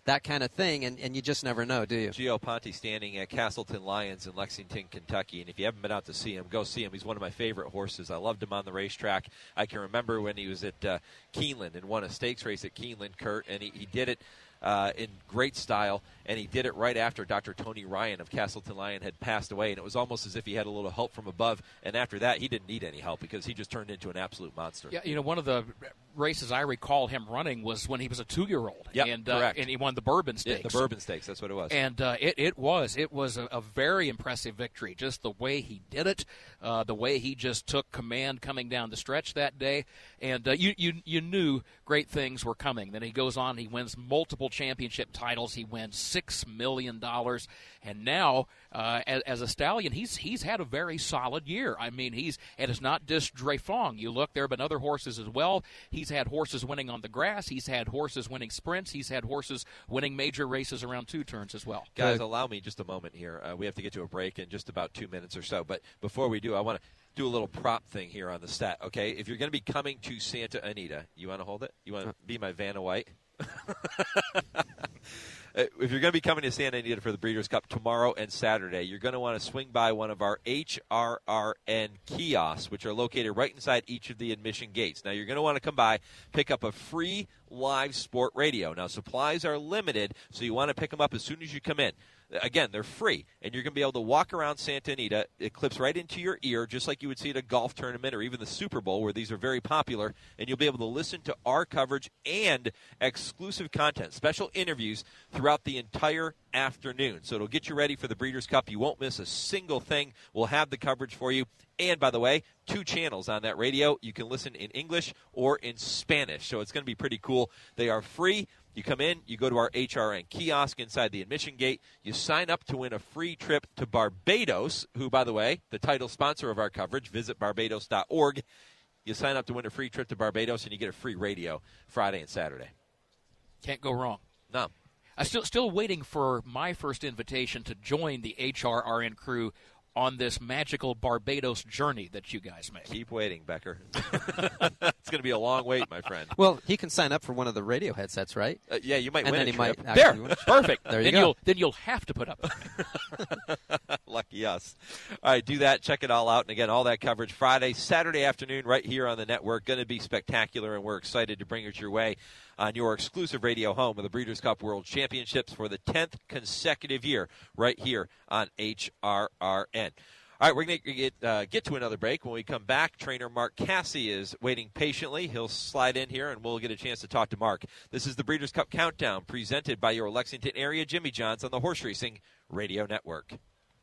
that kind of thing, and, and you just never know, do you? Gio Ponte standing at Castleton Lions in Lexington, Kentucky, and if you haven't been out to see him, go see him. He's one of my favorite horses. I loved him on the racetrack. I can remember when he was at uh, Keeneland and won a stakes race at Keeneland, Kurt, and he, he did it Uh, in great style, and he did it right after Doctor Tony Ryan of Castleton Lion had passed away, and it was almost as if he had a little help from above, and after that he didn't need any help because he just turned into an absolute monster. Yeah, you know, one of the races I recall him running was when he was a two-year-old, yep, and, correct. Uh, and he won the Bourbon Stakes. Yeah, the Bourbon Stakes, that's what it was. And uh, it, it was. It was a, a very impressive victory, just the way he did it, uh, the way he just took command coming down the stretch that day, and uh, you, you, you knew great things were coming. Then he goes on, he wins multiple championship titles, he wins six million dollars, and now, uh, as, as a stallion, he's he's had a very solid year. I mean, he's, and it's not just Drefong. You look, there have been other horses as well. He's had horses winning on the grass, he's had horses winning sprints, he's had horses winning major races around two turns as well. Guys, allow me just a moment here. Uh, we have to get to a break in just about two minutes or so, but before we do, I want to do a little prop thing here on the stat, okay? If you're going to be coming to Santa Anita, you want to hold it? You want to be my Vanna White? If you're going to be coming to Santa Anita for the Breeders' Cup tomorrow and Saturday, you're going to want to swing by one of our H R R N kiosks, which are located right inside each of the admission gates. Now, you're going to want to come by, pick up a free live sport radio. Now, supplies are limited, so you want to pick them up as soon as you come in. Again, they're free, and you're going to be able to walk around Santa Anita. It clips right into your ear, just like you would see at a golf tournament or even the Super Bowl, where these are very popular, and you'll be able to listen to our coverage and exclusive content, special interviews throughout the entire afternoon. So it'll get you ready for the Breeders' Cup. You won't miss a single thing. We'll have the coverage for you. And, by the way, two channels on that radio. You can listen in English or in Spanish, so it's going to be pretty cool. They are free. You come in, you go to our H R N kiosk inside the admission gate. You sign up to win a free trip to Barbados, who, by the way, the title sponsor of our coverage, visit barbados dot org. You sign up to win a free trip to Barbados, and you get a free radio Friday and Saturday. Can't go wrong. No. I'm still, still waiting for my first invitation to join the H R R N crew on this magical Barbados journey that you guys make. Keep waiting, Becker. It's going to be a long wait, my friend. Well, he can sign up for one of the radio headsets, right? Uh, yeah, you might and win then a he trip. might There, win a perfect. There you then go. You'll, then you'll have to put up. Lucky us. All right, do that. Check it all out. And, again, all that coverage Friday, Saturday afternoon right here on the network. Going to be spectacular, and we're excited to bring it your way on your exclusive radio home of the Breeders' Cup World Championships for the tenth consecutive year right here on H R R N. All right, we're going to get uh, get to another break. When we come back, trainer Mark Casse is waiting patiently. He'll slide in here, and we'll get a chance to talk to Mark. This is the Breeders' Cup Countdown, presented by your Lexington area Jimmy Johns on the Horse Racing Radio Network.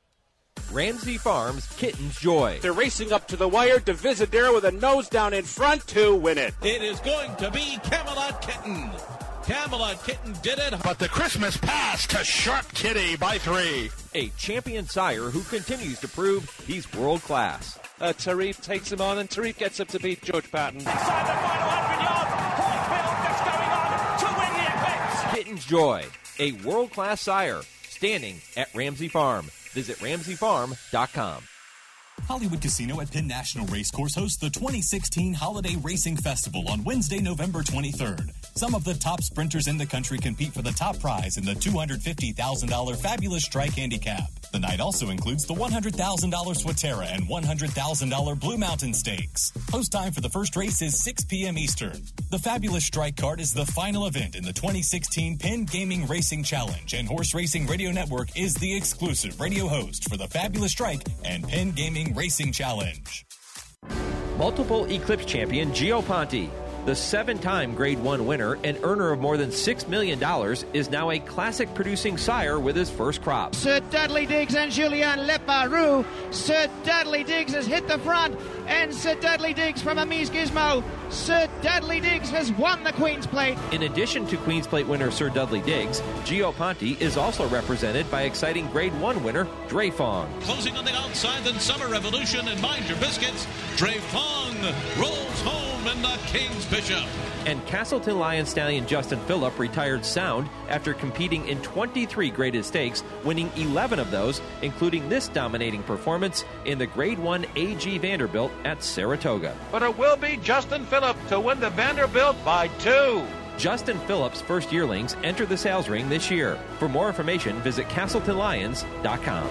Ramsey Farms Kitten's Joy. They're racing up to the wire. Divisadero with a nose down in front to win it. It is going to be Camelot Kitten. Camelot Kitten did it. But the Christmas pass to Sharp Kitty by three. A champion sire who continues to prove he's world class. Uh, Tarif takes him on, and Tarif gets up to beat George Patton. Inside the final one hundred yards, Hawkbill just going on to win the Eclipse. Kitten's Joy, a world class sire, standing at Ramsey Farm. Visit ramsey farm dot com. Hollywood Casino at Penn National Racecourse hosts the twenty sixteen Holiday Racing Festival on Wednesday, November twenty-third. Some of the top sprinters in the country compete for the top prize in the two hundred fifty thousand dollars Fabulous Strike Handicap. The night also includes the one hundred thousand dollars Swatera and one hundred thousand dollars Blue Mountain Stakes. Host time for the first race is six p.m. Eastern. The Fabulous Strike Card is the final event in the twenty sixteen Penn Gaming Racing Challenge, and Horse Racing Radio Network is the exclusive radio host for the Fabulous Strike and Penn Gaming Racing Challenge. Multiple Eclipse champion Gio Ponte, the seven-time Grade one winner and earner of more than six million dollars, is now a classic-producing sire with his first crop. Sir Dudley Diggs and Julien Leparoux. Sir Dudley Diggs has hit the front, and Sir Dudley Diggs from Amise Gizmo. Sir Dudley Diggs has won the Queen's Plate. In addition to Queen's Plate winner Sir Dudley Diggs, Gio Ponte is also represented by exciting Grade one winner Drefong. Closing on the outside, then Summer Revolution, and Mind Your Biscuits. Drefong rolls home in the King's Bishop. And Castleton Lion stallion Justin Phillip retired sound after competing in twenty-three graded stakes, winning eleven of those, including this dominating performance in the Grade one A G Vanderbilt at Saratoga. But it will be Justin Phillip to win the Vanderbilt by two. Justin Phillips' first yearlings enter the sales ring this year. For more information, visit Castleton Lions dot com.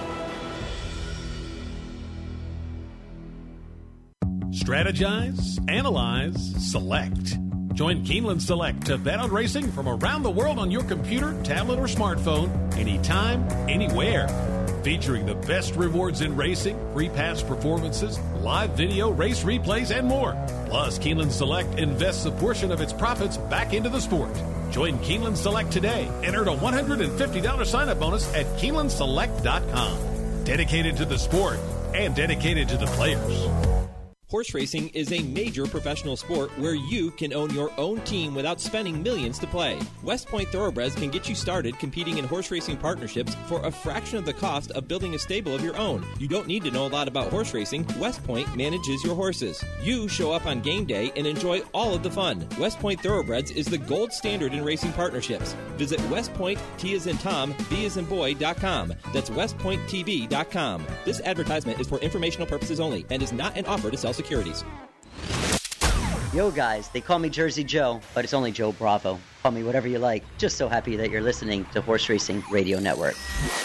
Strategize, analyze, select. Join Keeneland Select to bet on racing from around the world on your computer, tablet, or smartphone, anytime, anywhere. Featuring the best rewards in racing, free pass performances, live video, race replays, and more. Plus, Keeneland Select invests a portion of its profits back into the sport. Join Keeneland Select today and earn a one hundred fifty dollars sign-up bonus at Keeneland Select dot com. Dedicated to the sport and dedicated to the players. Horse racing is a major professional sport where you can own your own team without spending millions to play. West Point Thoroughbreds can get you started competing in horse racing partnerships for a fraction of the cost of building a stable of your own. You don't need to know a lot about horse racing. West Point manages your horses. You show up on game day and enjoy all of the fun. West Point Thoroughbreds is the gold standard in racing partnerships. Visit West Point, T as in Tom, B as in boy dot com. That's west point t v dot com. This advertisement is for informational purposes only and is not an offer to sell securities. Yo guys, they call me Jersey Joe, but it's only Joe Bravo. Call me whatever you like. Just so happy that you're listening to Horse Racing Radio Network.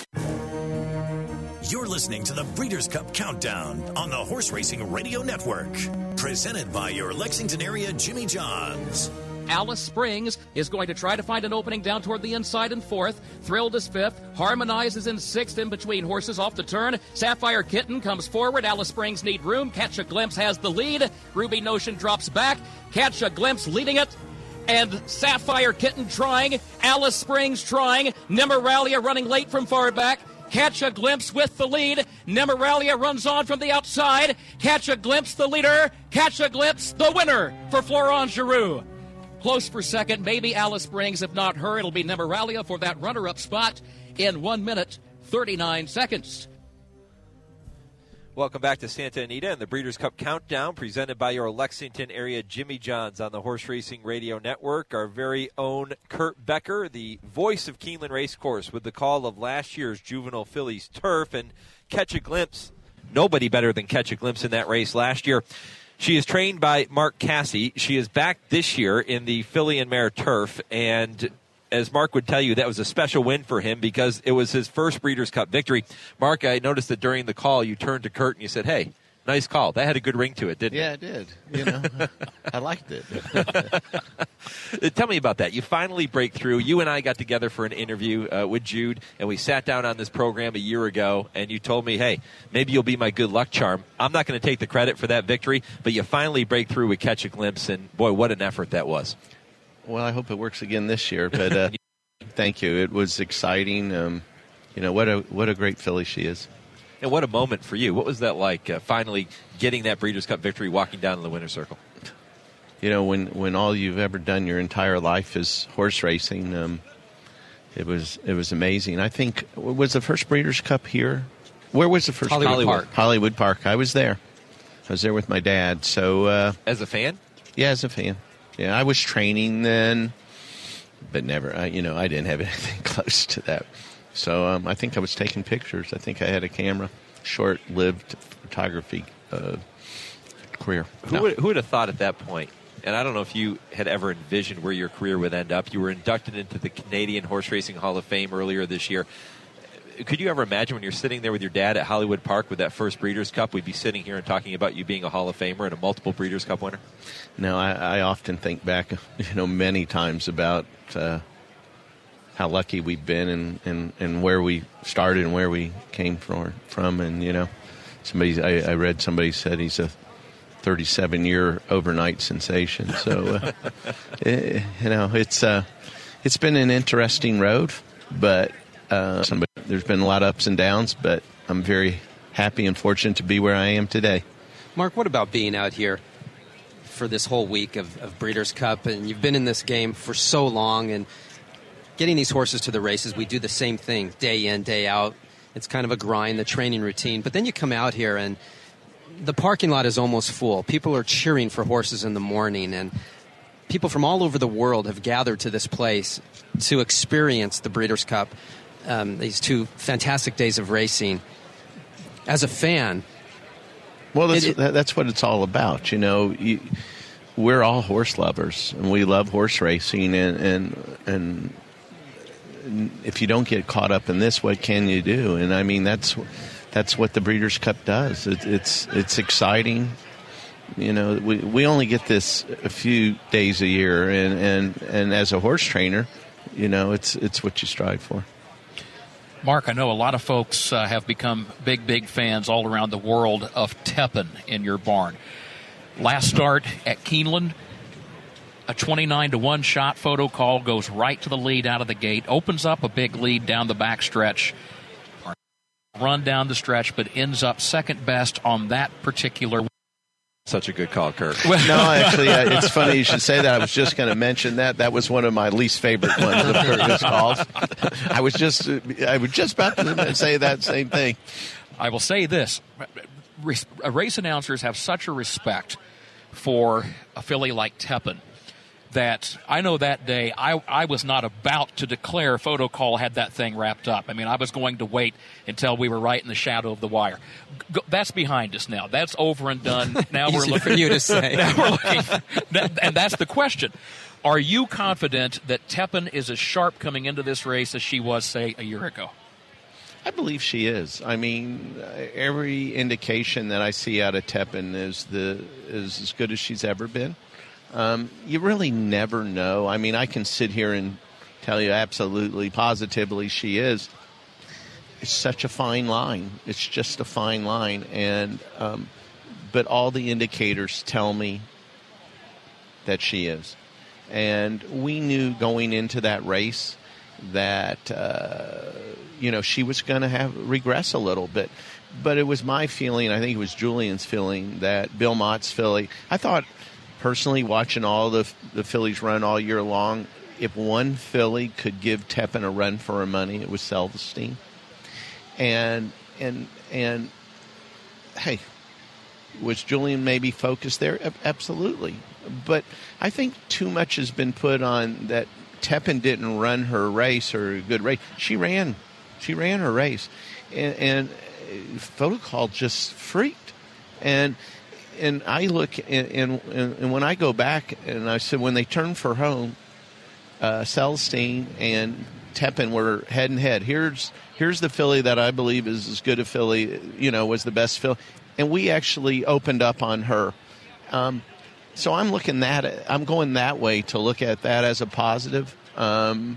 You're listening to the Breeders' Cup Countdown on the Horse Racing Radio Network. Presented by your Lexington area Jimmy Johns. Alice Springs is going to try to find an opening down toward the inside in fourth. Thrilled is fifth. Harmonize is in sixth in between horses off the turn. Sapphire Kitten comes forward. Alice Springs need room. Catch a Glimpse has the lead. Ruby Notion drops back. Catch a Glimpse leading it. And Sapphire Kitten trying. Alice Springs trying. Nemeralia running late from far back. Catch a Glimpse with the lead. Nemeralia runs on from the outside. Catch a Glimpse the leader. Catch a Glimpse the winner for Florent Giroux. Close for second, maybe Alice Springs. If not her, it'll be Nemeralia for that runner-up spot in one minute, thirty-nine seconds. Welcome back to Santa Anita and the Breeders' Cup Countdown, presented by your Lexington area Jimmy Johns on the Horse Racing Radio Network. Our very own Kurt Becker, the voice of Keeneland Racecourse, with the call of last year's Juvenile Fillies turf. And Catch a Glimpse, nobody better than Catch a Glimpse in that race last year. She is trained by Mark Cassey. She is back this year in the filly and mare turf, and as Mark would tell you, that was a special win for him because it was his first Breeders' Cup victory. Mark, I noticed that during the call you turned to Kurt and you said, hey, nice call. That had a good ring to it, didn't yeah, it? Yeah, it did. You know, I liked it. Tell me about that. You finally break through. You and I got together for an interview uh, with Jude, and we sat down on this program a year ago, and you told me, hey, maybe you'll be my good luck charm. I'm not going to take the credit for that victory, but you finally break through with Catch a Glimpse, and boy, what an effort that was. Well, I hope it works again this year, but uh, thank you. It was exciting. Um, you know, what a what a great filly she is. And what a moment for you. What was that like, uh, finally getting that Breeders' Cup victory, walking down in the winner's circle? You know, when, when all you've ever done your entire life is horse racing, um, it was it was amazing. I think, was the first Breeders' Cup here? Where was the first? Hollywood, Hollywood Park. Hollywood Park. I was there. I was there with my dad. So uh, as a fan? Yeah, as a fan. Yeah, I was training then, but never, I, you know, I didn't have anything close to that. So um, I think I was taking pictures. I think I had a camera. Short-lived photography uh, career. Who, No. would, who would have thought at that point, and I don't know if you had ever envisioned where your career would end up. You were inducted into the Canadian Horse Racing Hall of Fame earlier this year. Could you ever imagine when you're sitting there with your dad at Hollywood Park with that first Breeders' Cup, we'd be sitting here and talking about you being a Hall of Famer and a multiple Breeders' Cup winner? No, I, I often think back, you know, many times about uh, how lucky we've been and, and, and where we started and where we came from. from and, you know, somebody I, I read somebody said he's a thirty-seven-year overnight sensation. So, uh, it, you know, it's uh, it's been an interesting road, but uh, somebody, there's been a lot of ups and downs, but I'm very happy and fortunate to be where I am today. Mark, what about being out here for this whole week of, of Breeders' Cup? And you've been in this game for so long, and getting these horses to the races, we do the same thing day in, day out. It's kind of a grind, the training routine. But then you come out here, and the parking lot is almost full. People are cheering for horses in the morning, and people from all over the world have gathered to this place to experience the Breeders' Cup, um, these two fantastic days of racing. As a fan... Well, that's, it, it, that's what it's all about. You know, you, we're all horse lovers, and we love horse racing, and, and and if you don't get caught up in this, what can you do? And I mean, that's that's what the Breeders' Cup does. It, it's it's exciting. You know, we we only get this a few days a year, and, and, and as a horse trainer, you know, it's it's what you strive for. Mark, I know a lot of folks uh, have become big, big fans all around the world of Tepin in your barn. Last start at Keeneland, a twenty-nine to one shot. Photo Call goes right to the lead out of the gate, opens up a big lead down the back stretch, run down the stretch, but ends up second best on that particular. Such a good call, Kurt. No, actually, uh, it's funny you should say that. I was just going to mention that. That was one of my least favorite ones of Kurt's calls. I was just, I was just about to say that same thing. I will say this: race announcers have such a respect for a filly like Tepin that I know that day I, I was not about to declare Photo Call had that thing wrapped up. I mean, I was going to wait until we were right in the shadow of the wire. Go, that's behind us now. That's over and done. Now Easy we're looking for you to say. Now we're looking, and that's the question. Are you confident that Tepin is as sharp coming into this race as she was, say, a year ago? I believe she is. I mean, every indication that I see out of Tepin is the is as good as she's ever been. Um, you really never know. I mean, I can sit here and tell you absolutely, positively she is. It's such a fine line. It's just a fine line. And um, but all the indicators tell me that she is. And we knew going into that race that, uh, you know, she was going to have regress a little bit. But it was my feeling, I think it was Julian's feeling, that Bill Mott's filly, I thought, personally, watching all the the fillies run all year long, if one filly could give Tepin a run for her money, it was Selvastein. And and and hey, was Julian maybe focused there? Absolutely. But I think too much has been put on that Tepin didn't run her race or a good race. She ran, she ran her race, and, and Photo Call just freaked. And and I look and, and and when I go back and I said when they turned for home, uh, Selvastein and Tepin were head and head. Here's here's the filly that I believe is as good a filly, you know, was the best filly, and we actually opened up on her. Um, so I'm looking that I'm going that way to look at that as a positive. Um,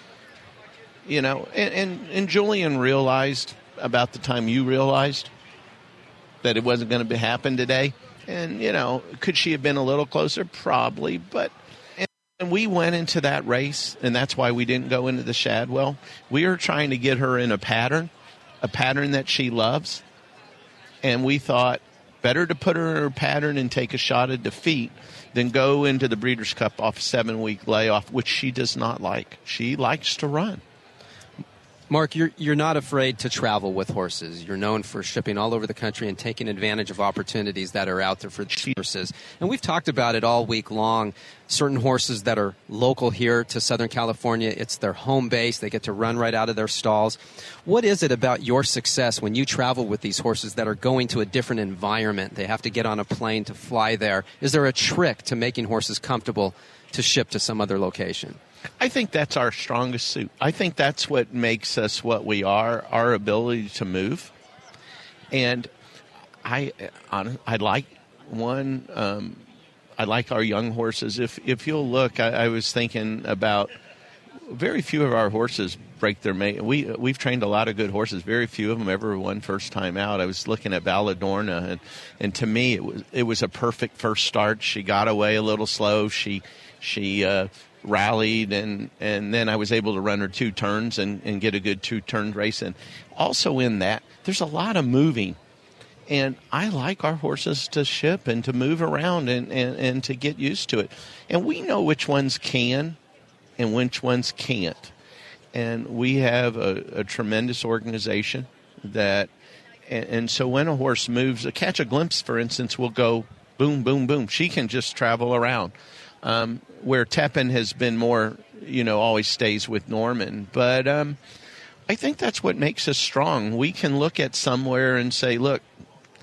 you know, and, and and Julian realized about the time you realized that it wasn't going to happen today. And, you know, could she have been a little closer? Probably. But and we went into that race, and that's why we didn't go into the Shadwell. We were trying to get her in a pattern, a pattern that she loves. And we thought better to put her in her pattern and take a shot at defeat than go into the Breeders' Cup off a seven-week layoff, which she does not like. She likes to run. Mark, you're you're not afraid to travel with horses. You're known for shipping all over the country and taking advantage of opportunities that are out there for the horses. And we've talked about it all week long. Certain horses that are local here to Southern California, it's their home base. They get to run right out of their stalls. What is it about your success when you travel with these horses that are going to a different environment? They have to get on a plane to fly there. Is there a trick to making horses comfortable to ship to some other location? I think that's our strongest suit. I think that's what makes us what we are, our ability to move. And I I like one, um, I like our young horses. If if you'll look, I, I was thinking about very few of our horses break their mate. We, we've trained a lot of good horses. Very few of them ever won first time out. I was looking at Valladorna, and, and to me it was it was a perfect first start. She got away a little slow. She, she uh, rallied, and, and then I was able to run her two turns and, and get a good two-turn race. And also in that, there's a lot of moving. And I like our horses to ship and to move around and, and, and to get used to it. And we know which ones can and which ones can't. And we have a, a tremendous organization that, and, and so when a horse moves, a Catch a Glimpse, for instance, will go boom, boom, boom. She can just travel around. Um, where Tepin has been more, you know, always stays with Norman. But um, I think that's what makes us strong. We can look at somewhere and say, look,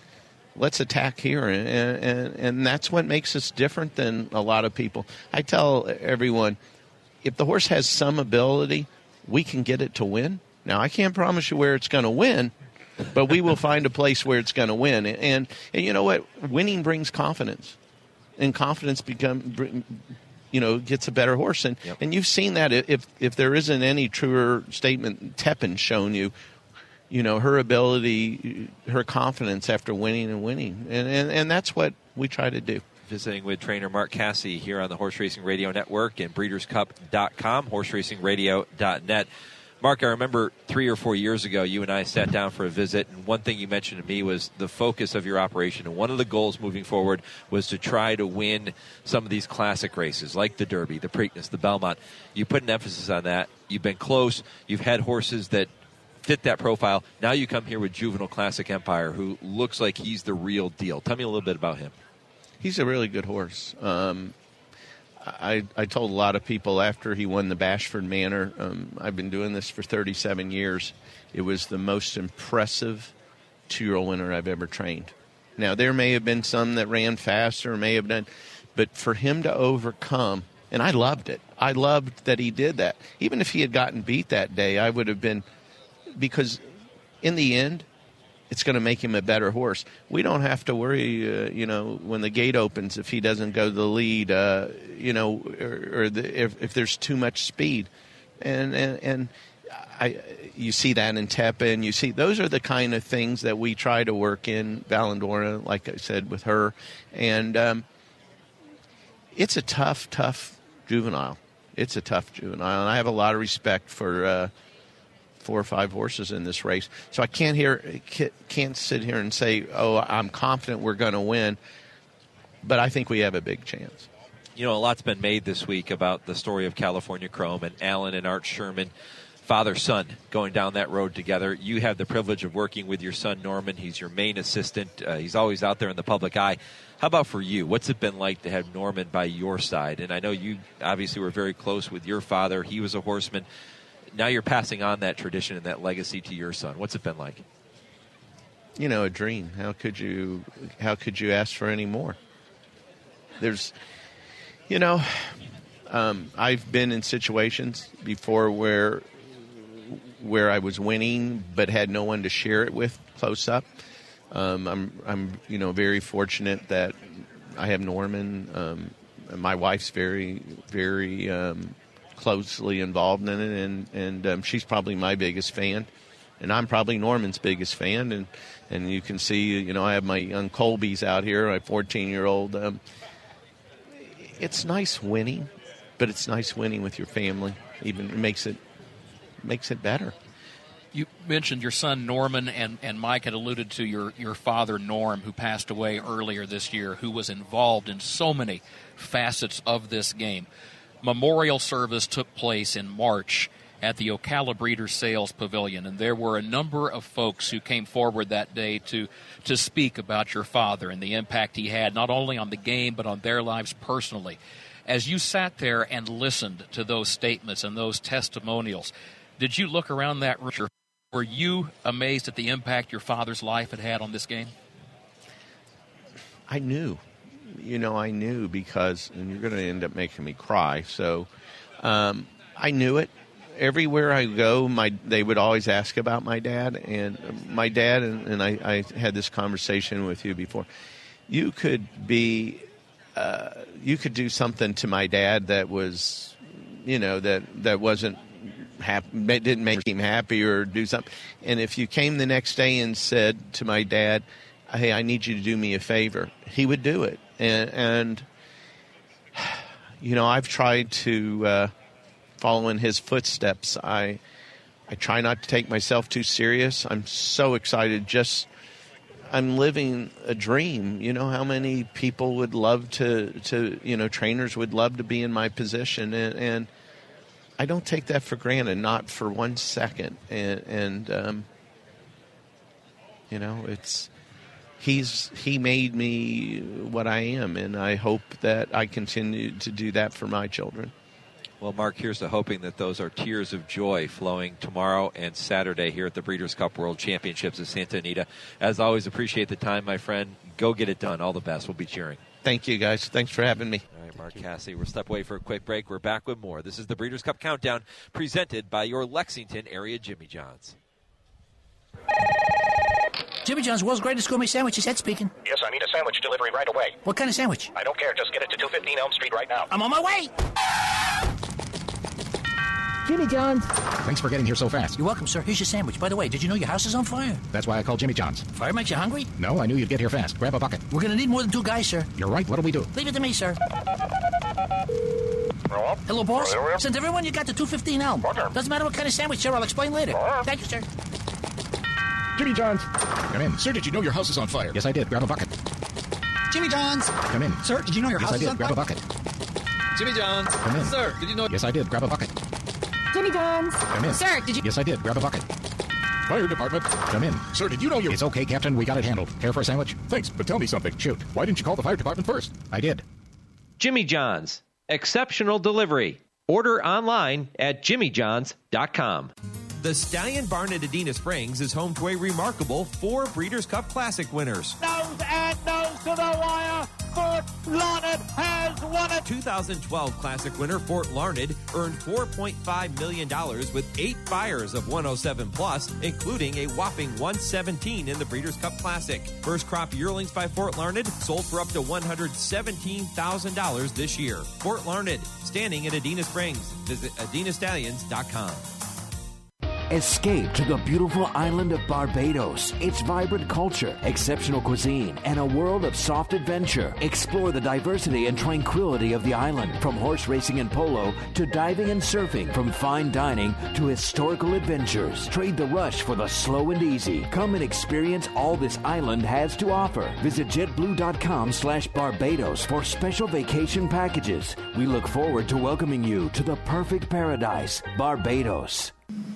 let's attack here. And, and, and that's what makes us different than a lot of people. I tell everyone, if the horse has some ability, we can get it to win. Now, I can't promise you where it's going to win, but we will find a place where it's going to win. And, and, and you know what? Winning brings confidence. And confidence become, you know, gets a better horse. And yep. and you've seen that. If if there isn't any truer statement, Tepin's shown you, you know, her ability, her confidence after winning and winning. And, and, and that's what we try to do. Visiting with trainer Mark Casse here on the Horse Racing Radio Network and breeders cup dot com, horse racing radio dot net. Mark, I remember three or four years ago, you and I sat down for a visit, and one thing you mentioned to me was the focus of your operation. And one of the goals moving forward was to try to win some of these classic races, like the Derby, the Preakness, the Belmont. You put an emphasis on that. You've been close. You've had horses that fit that profile. Now you come here with Juvenile Classic Empire, who looks like he's the real deal. Tell me a little bit about him. He's a really good horse. Um, I, I told a lot of people after he won the Bashford Manor, um, I've been doing this for thirty-seven years, it was the most impressive two-year-old winner I've ever trained. Now, there may have been some that ran faster, may have done, but for him to overcome, and I loved it. I loved that he did that. Even if he had gotten beat that day, I would have been, because in the end, it's going to make him a better horse. We don't have to worry, uh, you know, when the gate opens if he doesn't go the lead, uh, you know, or, or the, if, if there's too much speed. And and, and I, you see that in Tepin. You see those are the kind of things that we try to work in Valendora, like I said, with her. And um, it's a tough, tough juvenile. It's a tough juvenile. And I have a lot of respect for uh, four or five horses in this race. So I can't hear, can't sit here and say, oh, I'm confident we're going to win, but I think we have a big chance. You know, a lot's been made this week about the story of California Chrome and Alan and Art Sherman, father-son, going down that road together. You have the privilege of working with your son, Norman. He's your main assistant. Uh, he's always out there in the public eye. How about for you? What's it been like to have Norman by your side? And I know you obviously were very close with your father. He was a horseman. Now you're passing on that tradition and that legacy to your son. What's it been like? You know, a dream. How could you, how could you ask for any more? There's, you know, um, I've been in situations before where, where I was winning but had no one to share it with close up. Um, I'm, I'm, you know, very fortunate that I have Norman. Um, my wife's very, very, um, closely involved in it, and and um, she's probably my biggest fan, and I'm probably Norman's biggest fan, and and you can see, you know, I have my young Colbys out here, my fourteen-year-old. Um, it's nice winning, but it's nice winning with your family. Even it makes it makes it better. You mentioned your son Norman, and, and Mike had alluded to your, your father Norm, who passed away earlier this year, who was involved in so many facets of this game. Memorial service took place in March at the Ocala Breeders' Sales Pavilion, and there were a number of folks who came forward that day to to speak about your father and the impact he had not only on the game but on their lives personally. As you sat there and listened to those statements and those testimonials, did you look around that room? Were you amazed at the impact your father's life had had on this game? I knew. You know, I knew because, and you're going to end up making me cry, so um, I knew it. Everywhere I go, my they would always ask about my dad, and my dad, and, and I, I had this conversation with you before. You could be, uh, you could do something to my dad that was, you know, that, that wasn't happy, didn't make him happy or do something. And if you came the next day and said to my dad, hey, I need you to do me a favor, he would do it. And, and you know, I've tried to uh, follow in his footsteps. I I try not to take myself too serious. I'm so excited. Just I'm living a dream. You know how many people would love to, to you know, trainers would love to be in my position. And, and I don't take that for granted, not for one second. And, and um, you know, it's... He's he made me what I am, and I hope that I continue to do that for my children. Well, Mark, here's to hoping that those are tears of joy flowing tomorrow and Saturday here at the Breeders' Cup World Championships at Santa Anita. As always, appreciate the time, my friend. Go get it done. All the best. We'll be cheering. Thank you, guys. Thanks for having me. All right, Mark Cassidy. We'll step away for a quick break. We're back with more. This is the Breeders' Cup Countdown presented by your Lexington area Jimmy John's. Jimmy John's, world's greatest gourmet sandwiches. Ed speaking. Yes, I need a sandwich delivery right away. What kind of sandwich? I don't care. Just get it to two fifteen Elm Street right now. I'm on my way. Jimmy John's. Thanks for getting here so fast. You're welcome, sir. Here's your sandwich. By the way, did you know your house is on fire? That's why I called Jimmy John's. Fire makes you hungry? No, I knew you'd get here fast. Grab a bucket. We're going to need more than two guys, sir. You're right. What'll we do? Leave it to me, sir. Hello? Hello, boss? Hello? Send everyone you got to two fifteen Elm. Doesn't matter what kind of sandwich, sir. I'll explain later. Thank you, sir. Jimmy John's. Come in. Sir, did you know your house is on fire? Yes, I did. Grab a bucket. Jimmy John's. Come in. Sir, did you know your yes, house I did. is on Grab fire? a bucket. Jimmy John's. Come in. Sir, did you know... Yes, I did. Grab a bucket. Jimmy John's. Come in. Sir, did you... Yes, I did. Grab a bucket. Fire department. Come in. Sir, did you know you... It's okay, Captain. We got it handled. Care for a sandwich? Thanks, but tell me something. Shoot. Why didn't you call the fire department first? I did. Jimmy John's. Exceptional delivery. Order online at jimmy johns dot com. The Stallion Barn at Adena Springs is home to a remarkable four Breeders' Cup Classic winners. Nose and nose to the wire. Fort Larned has won it. two thousand twelve Classic winner Fort Larned earned four point five million dollars with eight buyers of one oh seven plus, including a whopping one seventeen in the Breeders' Cup Classic. First crop yearlings by Fort Larned sold for up to one hundred seventeen thousand dollars this year. Fort Larned, standing at Adena Springs. Visit adena stallions dot com. Escape to the beautiful island of Barbados. Its vibrant culture, exceptional cuisine, and a world of soft adventure. Explore the diversity and tranquility of the island, from horse racing and polo to diving and surfing, from fine dining to historical adventures. Trade the rush for the slow and easy. Come and experience all this island has to offer. Visit jetblue.com slash Barbados for special vacation packages. We look forward to welcoming you to the perfect paradise, Barbados.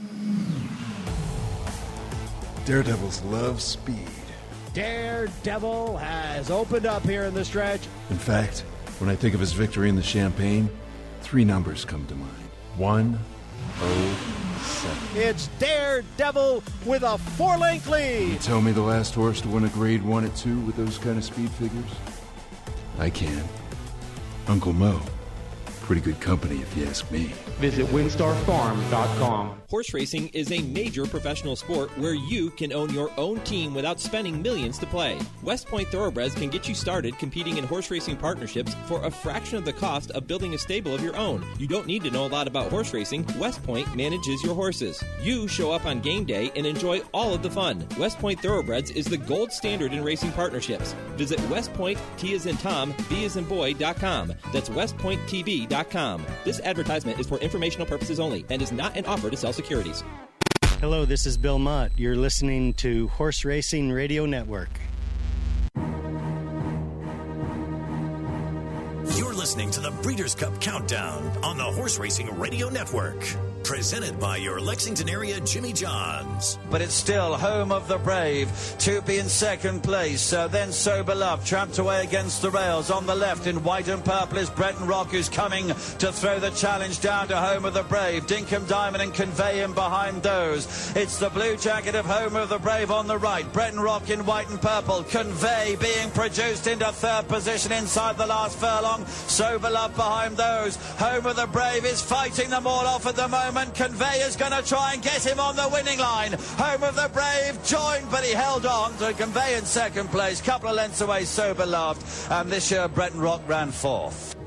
Daredevils love speed. Daredevil has opened up here in the stretch. In fact, when I think of his victory in the Champagne, three numbers come to mind. One, oh, seven. It's Daredevil with a four-length lead. You tell me the last horse to win a grade one at two with those kind of speed figures? I can. Uncle Mo. Pretty good company, if you ask me. Visit winstar farm dot com. Horse racing is a major professional sport where you can own your own team without spending millions to play. West Point Thoroughbreds can get you started competing in horse racing partnerships for a fraction of the cost of building a stable of your own. You don't need to know a lot about horse racing. West Point manages your horses. You show up on game day and enjoy all of the fun. West Point Thoroughbreds is the gold standard in racing partnerships. Visit West Point, T as in Tom, B as in boy dot com. That's west point t b dot com. This advertisement is for informational purposes only and is not an offer to sell securities. Hello, this is Bill Mott. You're listening to Horse Racing Radio Network. You're listening to the Breeders' Cup Countdown on the Horse Racing Radio Network. Presented by your Lexington area Jimmy John's. But it's still home of the brave. Toopy in second place. Uh, then So Beloved tramped away against the rails. On the left in white and purple is Breton Rock, who's coming to throw the challenge down to home of the brave. Dinkum Diamond and Convey in behind those. It's the blue jacket of home of the brave on the right. Breton Rock in white and purple. Convey being produced into third position inside the last furlong. So Beloved behind those. Home of the brave is fighting them all off at the moment. Convey is going to try and get him on the winning line. Home of the brave joined, but he held on to Convey in second place. Couple of lengths away, So Beloved. And this year, Breton Rock ran fourth.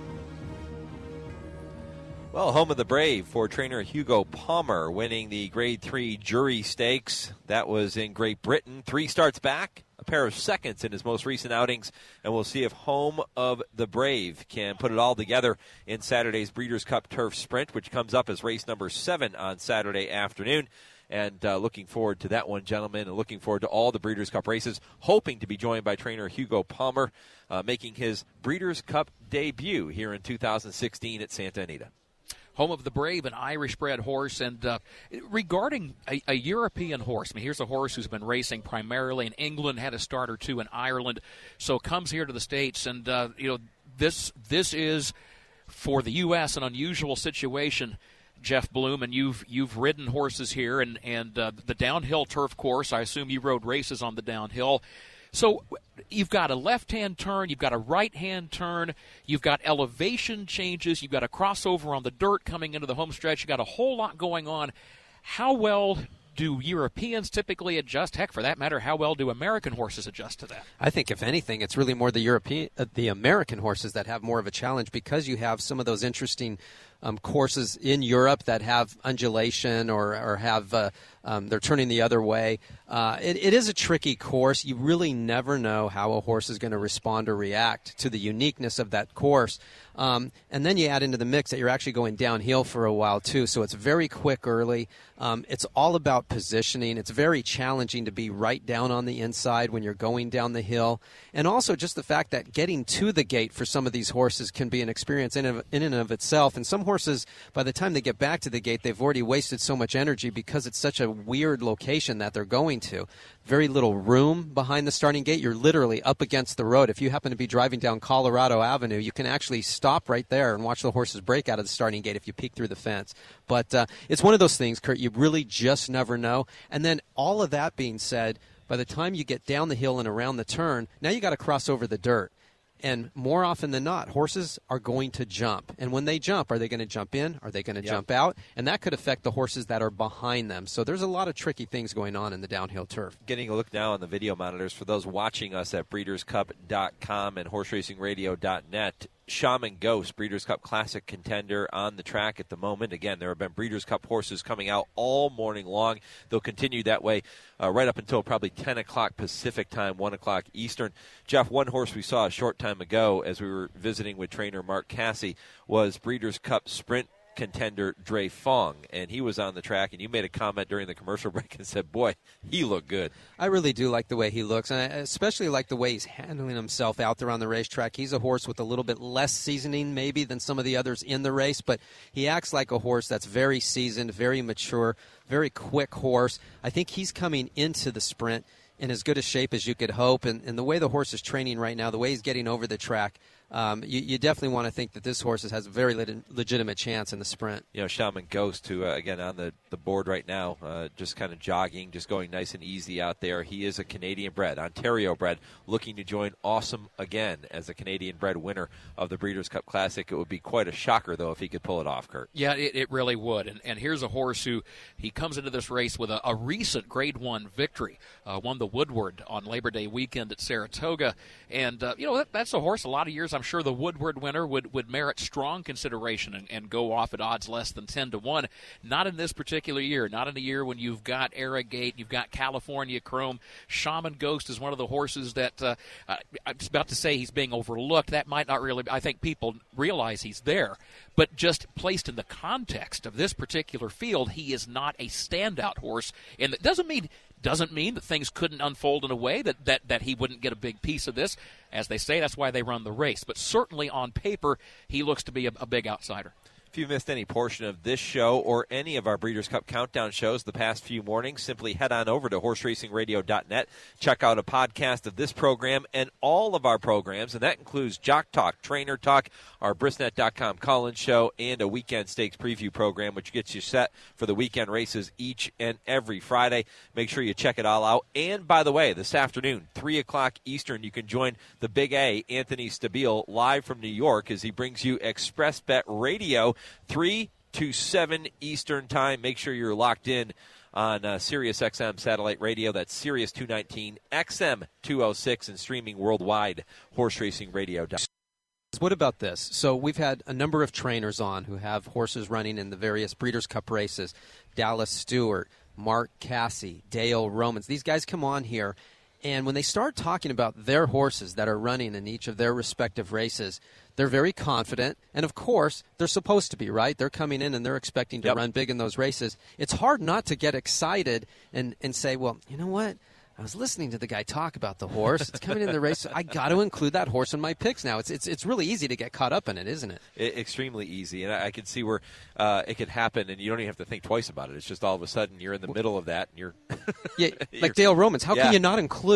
Well, home of the brave for trainer Hugo Palmer, winning the Grade three Jury Stakes. That was in Great Britain. Three starts back, a pair of seconds in his most recent outings, and we'll see if home of the brave can put it all together in Saturday's Breeders' Cup Turf Sprint, which comes up as race number seven on Saturday afternoon. And uh, looking forward to that one, gentlemen, and looking forward to all the Breeders' Cup races, hoping to be joined by trainer Hugo Palmer, uh, making his Breeders' Cup debut here in two thousand sixteen at Santa Anita. Home of the brave, an Irish-bred horse. And uh, regarding a, a European horse, I mean, here's a horse who's been racing primarily in England, had a start or two in Ireland, so comes here to the States. And, uh, you know, this this is for the U S, an unusual situation, Jeff Bloom, and you've you've ridden horses here, and, and uh, the downhill turf course, I assume you rode races on the downhill. So you've got a left-hand turn, you've got a right-hand turn, you've got elevation changes, you've got a crossover on the dirt coming into the home stretch, you've got a whole lot going on. How well do Europeans typically adjust? Heck, for that matter, how well do American horses adjust to that? I think, if anything, it's really more the European, uh, the American horses that have more of a challenge, because you have some of those interesting um, courses in Europe that have undulation or, or have uh, um, they're turning the other way. Uh, it, it is a tricky course. You really never know how a horse is going to respond or react to the uniqueness of that course. Um, and then you add into the mix that you're actually going downhill for a while, too. So it's very quick early. Um, it's all about positioning. It's very challenging to be right down on the inside when you're going down the hill. And also just the fact that getting to the gate for some of these horses can be an experience in, of, in and of itself. And some horses, by the time they get back to the gate, they've already wasted so much energy because it's such a weird location that they're going to. Very little room behind the starting gate. You're literally up against the road. If you happen to be driving down Colorado Avenue, you can actually stop right there and watch the horses break out of the starting gate if you peek through the fence. But uh, it's one of those things, Kurt, you really just never know. And then all of that being said, by the time you get down the hill and around the turn, now you got to cross over the dirt. And more often than not, horses are going to jump. And when they jump, are they going to jump in? Are they going to Yep. jump out? And that could affect the horses that are behind them. So there's a lot of tricky things going on in the downhill turf. Getting a look now on the video monitors for those watching us at breeders cup dot com and horse racing radio dot net. Shaman Ghost, Breeders' Cup Classic contender on the track at the moment. Again, there have been Breeders' Cup horses coming out all morning long. They'll continue that way uh, right up until probably ten o'clock Pacific time, one o'clock Eastern. Jeff, one horse we saw a short time ago as we were visiting with trainer Mark Casse was Breeders' Cup Sprint contender Dre Fong, and he was on the track, and you made a comment during the commercial break and said, boy, he looked good. I really do like the way he looks, and I especially like the way he's handling himself out there on the racetrack. He's a horse with a little bit less seasoning maybe than some of the others in the race, but he acts like a horse that's very seasoned, very mature, very quick horse. I think he's coming into the sprint in as good a shape as you could hope, and, and the way the horse is training right now, the way he's getting over the track, Um, you, you definitely want to think that this horse has a very leg- legitimate chance in the sprint. You know, Shaman Ghost, who, uh, again, on the, the board right now, uh, just kind of jogging, just going nice and easy out there. He is a Canadian-bred, Ontario-bred, looking to join Awesome again as a Canadian-bred winner of the Breeders' Cup Classic. It would be quite a shocker, though, if he could pull it off, Kurt. Yeah, it, it really would. And, and here's a horse who he comes into this race with a, a recent Grade One victory, uh, won the Woodward on Labor Day weekend at Saratoga. And, uh, you know, that, that's a horse a lot of years I'm sure the Woodward winner would, would merit strong consideration and, and go off at odds less than ten to one. Not in this particular year. Not in a year when you've got Arrogate, you've got California Chrome. Shaman Ghost is one of the horses that uh, I was about to say he's being overlooked. That might not really, I think people realize he's there. But just placed in the context of this particular field, he is not a standout horse. And that doesn't mean doesn't mean that things couldn't unfold in a way that, that, that he wouldn't get a big piece of this. As they say, that's why they run the race. But certainly on paper, he looks to be a, a big outsider. If you missed any portion of this show or any of our Breeders' Cup Countdown shows the past few mornings, simply head on over to horse racing radio dot net. Check out a podcast of this program and all of our programs, and that includes Jock Talk, Trainer Talk, our Brisnet dot com call-in show, and a Weekend Stakes preview program, which gets you set for the weekend races each and every Friday. Make sure you check it all out. And, by the way, this afternoon, three o'clock Eastern, you can join the Big A, Anthony Stabile, live from New York as he brings you Express Bet Radio, three to seven Eastern time. Make sure you're locked in on uh, Sirius X M satellite radio. That's Sirius two nineteen, X M two oh six, and streaming worldwide, horse racing radio dot com. What about this? So we've had a number of trainers on who have horses running in the various Breeders' Cup races. Dallas Stewart, Mark Casse, Dale Romans. These guys come on here, and when they start talking about their horses that are running in each of their respective races, they're very confident, and of course, they're supposed to be, right? They're coming in and they're expecting to Yep. run big in those races. It's hard not to get excited and, and say, well, you know what? I was listening to the guy talk about the horse. It's coming in the race. I got to include that horse in my picks now. It's it's it's really easy to get caught up in it, isn't it? It, extremely easy, and I, I can see where uh, it could happen, and you don't even have to think twice about it. It's just all of a sudden you're in the middle of that, and you're yeah, like Dale Romans. How yeah. can you not include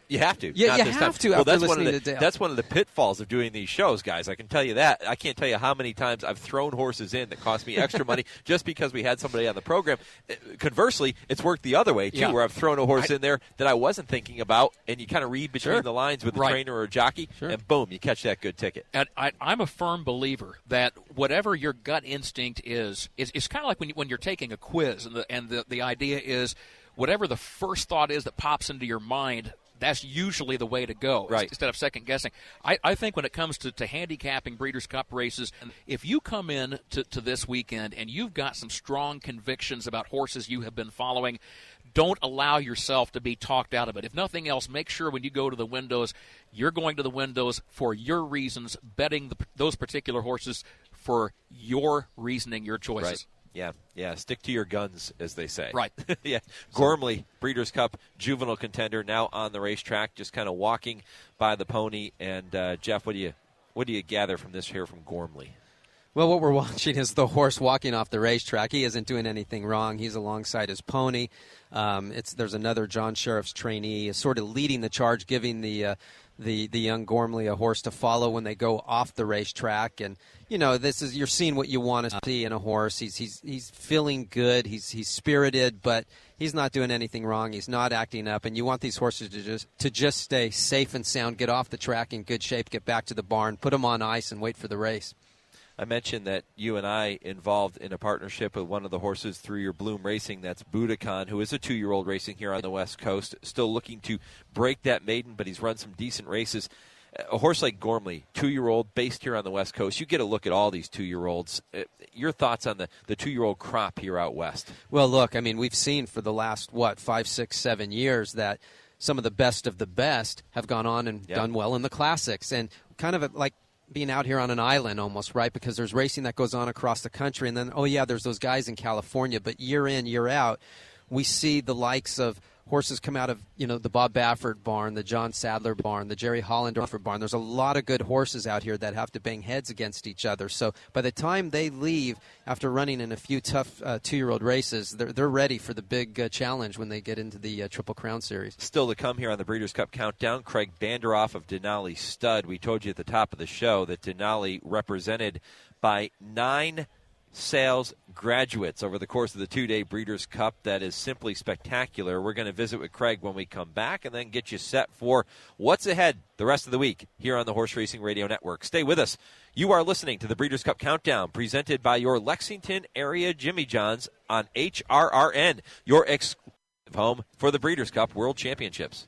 You have to. Yeah, not you this have time. to Well, after that's one of listening the, to Dale. That's one of the pitfalls of doing these shows, guys. I can tell you that. I can't tell you how many times I've thrown horses in that cost me extra money just because we had somebody on the program. Conversely, it's worked the other way, too, Yeah. where I've thrown a horse I, in there that I wasn't thinking about, and you kind of read between Sure. the lines with the Right. trainer or a jockey, Sure. and boom, you catch that good ticket. And I, I'm a firm believer that whatever your gut instinct is, is it's kind of like when, you, when you're taking a quiz, and the, and the, the idea is whatever the first thought is that pops into your mind, that's usually the way to go, right. instead of second guessing. I, I think when it comes to, to handicapping Breeders' Cup races, if you come in to, to this weekend and you've got some strong convictions about horses you have been following, don't allow yourself to be talked out of it. If nothing else, make sure when you go to the windows, you're going to the windows for your reasons, betting the, those particular horses for your reasoning, your choices. Right. Yeah, yeah. Stick to your guns, as they say. Right. yeah. Gormley, Breeders' Cup juvenile contender, now on the racetrack, just kind of walking by the pony. And uh, Jeff, what do you what do you gather from this here from Gormley? Well, what we're watching is the horse walking off the racetrack. He isn't doing anything wrong. He's alongside his pony. Um, it's there's another John Sheriff's trainee sort of leading the charge, giving the uh, the the young Gormley a horse to follow when they go off the racetrack. And you know, this is you're seeing what you want to see in a horse. He's he's he's feeling good. He's he's spirited, but he's not doing anything wrong. He's not acting up. And you want these horses to just to just stay safe and sound, get off the track in good shape, get back to the barn, put them on ice, and wait for the race. I mentioned that you and I involved in a partnership with one of the horses through your Bloom Racing. That's Budokan, who is a two-year-old racing here on the West Coast. Still looking to break that maiden, but he's run some decent races. A horse like Gormley, two-year-old, based here on the West Coast. You get a look at all these two-year-olds. Your thoughts on the, the two-year-old crop here out west? Well, look, I mean, we've seen for the last, what, five, six, seven years that some of the best of the best have gone on and yeah. done well in the classics. And kind of like being out here on an island almost, right? Because there's racing that goes on across the country. And then, oh, yeah, there's those guys in California. But year in, year out, we see the likes of horses come out of, you know, the Bob Baffert barn, the John Sadler barn, the Jerry Hollendorfer barn. There's a lot of good horses out here that have to bang heads against each other. So by the time they leave after running in a few tough uh, two-year-old races, they're, they're ready for the big uh, challenge when they get into the uh, Triple Crown Series. Still to come here on the Breeders' Cup Countdown, Craig Banderoff of Denali Stud. We told you at the top of the show that Denali represented by nine sales graduates over the course of the two-day Breeders' Cup. That is simply spectacular. We're going to visit with Craig when we come back and then get you set for what's ahead the rest of the week here on the Horse Racing Radio Network. Stay with us. You are listening to the Breeders' Cup Countdown, presented by your Lexington area Jimmy John's on H R R N, your exclusive home for the Breeders' Cup World Championships.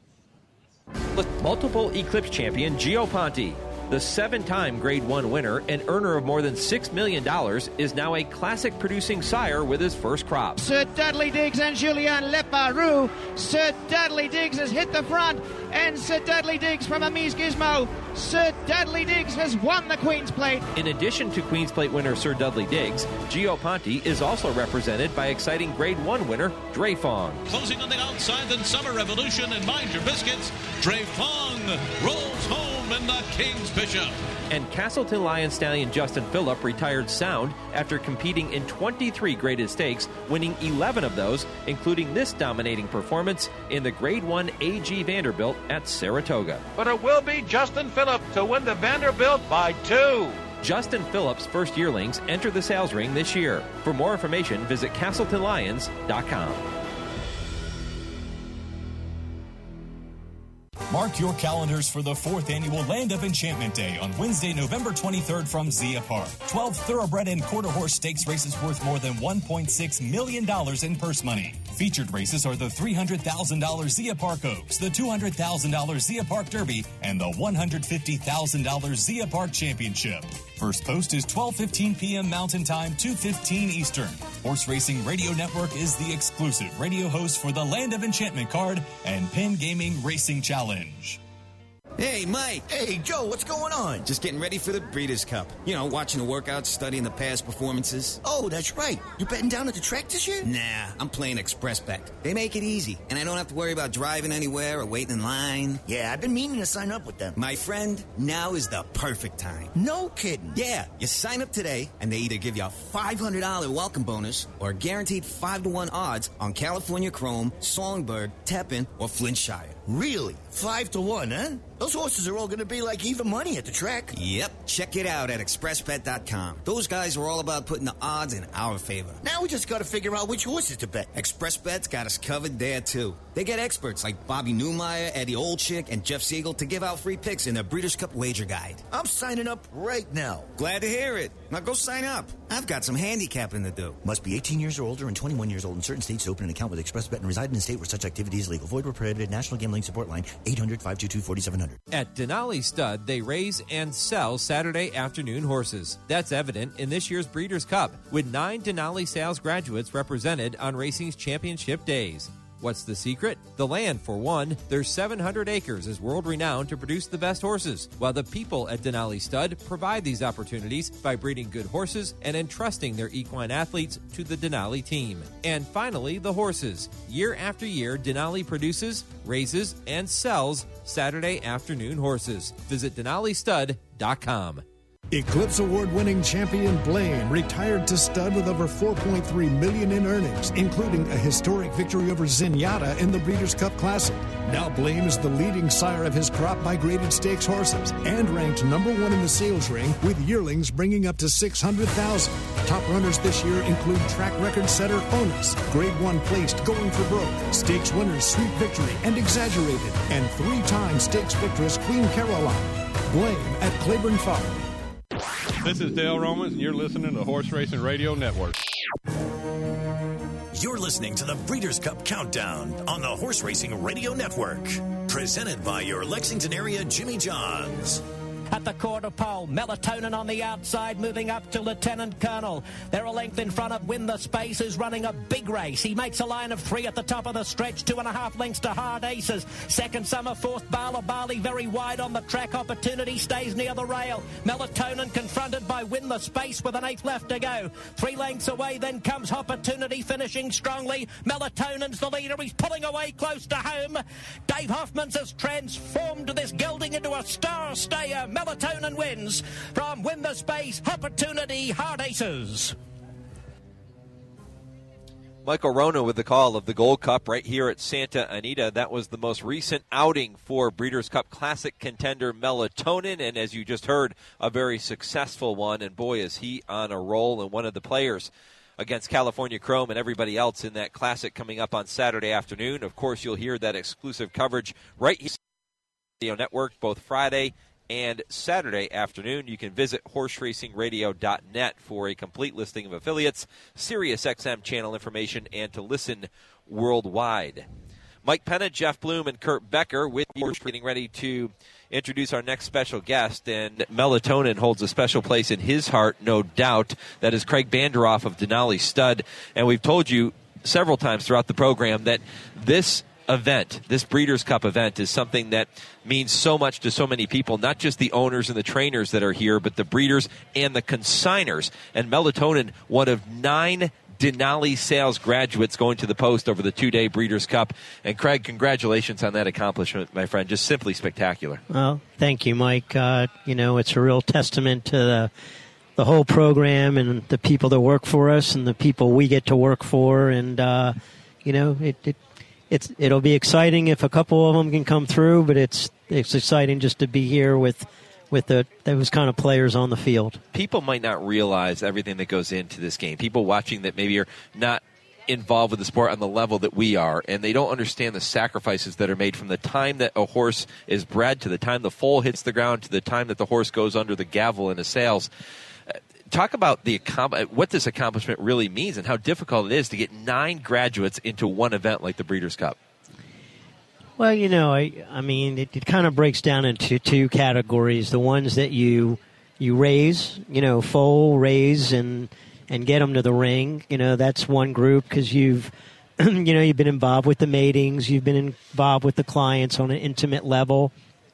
Multiple Eclipse champion Gio Ponte, the seven-time Grade one winner and earner of more than six million dollars, is now a classic-producing sire with his first crop. Sir Dudley Diggs and Julien Leparoux. Sir Dudley Diggs has hit the front, and Sir Dudley Diggs from Amise Gizmo. Sir Dudley Diggs has won the Queen's Plate. In addition to Queen's Plate winner Sir Dudley Diggs, Gio Ponte is also represented by exciting Grade one winner Dre Fong. Closing on the outside, then Summer Revolution and Mind Your Biscuits. Dre Fong rolls home in the King's Bishop. And Castleton Lion stallion Justin Phillip retired sound after competing in twenty-three graded stakes, winning eleven of those, including this dominating performance in the Grade one A G Vanderbilt at Saratoga. But it will be Justin Phillip to win the Vanderbilt by two. Justin Phillip's first yearlings enter the sales ring this year. For more information, visit Castleton Lions dot com. Mark your calendars for the fourth annual Land of Enchantment Day on Wednesday, November twenty-third from Zia Park. twelve thoroughbred and quarter horse stakes races worth more than one point six million dollars in purse money. Featured races are the three hundred thousand dollars Zia Park Oaks, the two hundred thousand dollars Zia Park Derby, and the one hundred fifty thousand dollars Zia Park Championship. First post is twelve fifteen p.m. Mountain Time, two fifteen Eastern. Horse Racing Radio Network is the exclusive radio host for the Land of Enchantment card and Penn Gaming Racing Challenge. Hey, Mike. Hey, Joe, what's going on? Just getting ready for the Breeders' Cup. You know, watching the workouts, studying the past performances. Oh, that's right. You betting down at the track this year? Nah, I'm playing ExpressBet. They make it easy, and I don't have to worry about driving anywhere or waiting in line. Yeah, I've been meaning to sign up with them. My friend, now is the perfect time. No kidding. Yeah, you sign up today, and they either give you a five hundred dollars welcome bonus or guaranteed five to one odds on California Chrome, Songbird, Tepin, or Flintshire. Really? Five to one, huh? Those horses are all going to be like even money at the track. Yep. Check it out at express bet dot com. Those guys are all about putting the odds in our favor. Now we just got to figure out which horses to bet. ExpressBet's got us covered there, too. They get experts like Bobby Newmeyer, Eddie Olczyk, and Jeff Siegel to give out free picks in their Breeders' Cup Wager Guide. I'm signing up right now. Glad to hear it. Now go sign up. I've got some handicapping to do. Must be eighteen years or older and twenty-one years old in certain states to open an account with ExpressBet and reside in a state where such activity is legal. Void where prohibited. National Gambling Support Line, eight hundred, five two two, four seven zero zero. At Denali Stud, they raise and sell Saturday afternoon horses. That's evident in this year's Breeders' Cup, with nine Denali sales graduates represented on racing's championship days. What's the secret? The land, for one. Their seven hundred acres is world-renowned to produce the best horses, while the people at Denali Stud provide these opportunities by breeding good horses and entrusting their equine athletes to the Denali team. And finally, the horses. Year after year, Denali produces, raises, and sells Saturday afternoon horses. Visit denali stud dot com. Eclipse Award-winning champion Blame retired to stud with over four point three million dollars in earnings, including a historic victory over Zenyatta in the Breeders' Cup Classic. Now Blame is the leading sire of his crop by graded stakes horses and ranked number one in the sales ring, with yearlings bringing up to six hundred thousand dollars. Top runners this year include track record setter Onus, Grade one placed Going for Broke, stakes winners Sweet Victory and Exaggerated, and three-time stakes victoress Queen Caroline. Blame at Claiborne Farm. This is Dale Romans, and you're listening to Horse Racing Radio Network. You're listening to the Breeders' Cup Countdown on the Horse Racing Radio Network. Presented by your Lexington area Jimmy Johns. At the quarter pole, Melatonin on the outside, moving up to Lieutenant Colonel. They're a length in front of Win the Space, who's running a big race. He makes a line of three at the top of the stretch, two and a half lengths to Hard Aces. Second Summer, fourth Bala Bali, very wide on the track. Opportunity stays near the rail. Melatonin confronted by Win the Space with an eighth left to go. Three lengths away, then comes Opportunity, finishing strongly. Melatonin's the leader. He's pulling away close to home. Dave Hoffman's has transformed this gelding into a star stayer. Melatonin wins from Win the Space, Opportunity, Hard Aces. Michael Rona with the call of the Gold Cup right here at Santa Anita. That was the most recent outing for Breeders' Cup Classic contender Melatonin, and as you just heard, a very successful one. And boy, is he on a roll, and one of the players against California Chrome and everybody else in that Classic coming up on Saturday afternoon. Of course, you'll hear that exclusive coverage right here on the Radio Network, both Friday and Saturday afternoon. You can visit horse racing radio dot net for a complete listing of affiliates, Sirius X M channel information, and to listen worldwide. Mike Penna, Jeff Bloom, and Kurt Becker with you, getting ready to introduce our next special guest. And Melatonin holds a special place in his heart, no doubt. That is Craig Banderoff of Denali Stud. And we've told you several times throughout the program that this event, this Breeders' Cup event, is something that means so much to so many people, not just the owners and the trainers that are here, but the breeders and the consigners. And Melatonin, one of nine Denali sales graduates going to the post over the two-day Breeders' Cup. And Craig, congratulations on that accomplishment, my friend. Just simply spectacular. Well, thank you, Mike. Uh, you know, it's a real testament to the, the whole program and the people that work for us and the people we get to work for. And, uh, you know, it, it It's it'll be exciting if a couple of them can come through, but it's it's exciting just to be here with with the those kind of players on the field. People might not realize everything that goes into this game. People watching that maybe are not involved with the sport on the level that we are, and they don't understand the sacrifices that are made from the time that a horse is bred to the time the foal hits the ground to the time that the horse goes under the gavel in the sales. Talk about the what this accomplishment really means and how difficult it is to get nine graduates into one event like the Breeders' Cup. Well, you know, I, I mean, it, it kind of breaks down into two categories. The ones that you you raise, you know, foal, raise, and and get them to the ring. You know, that's one group because you've, you know, you've been involved with the matings, you've been involved with the clients on an intimate level.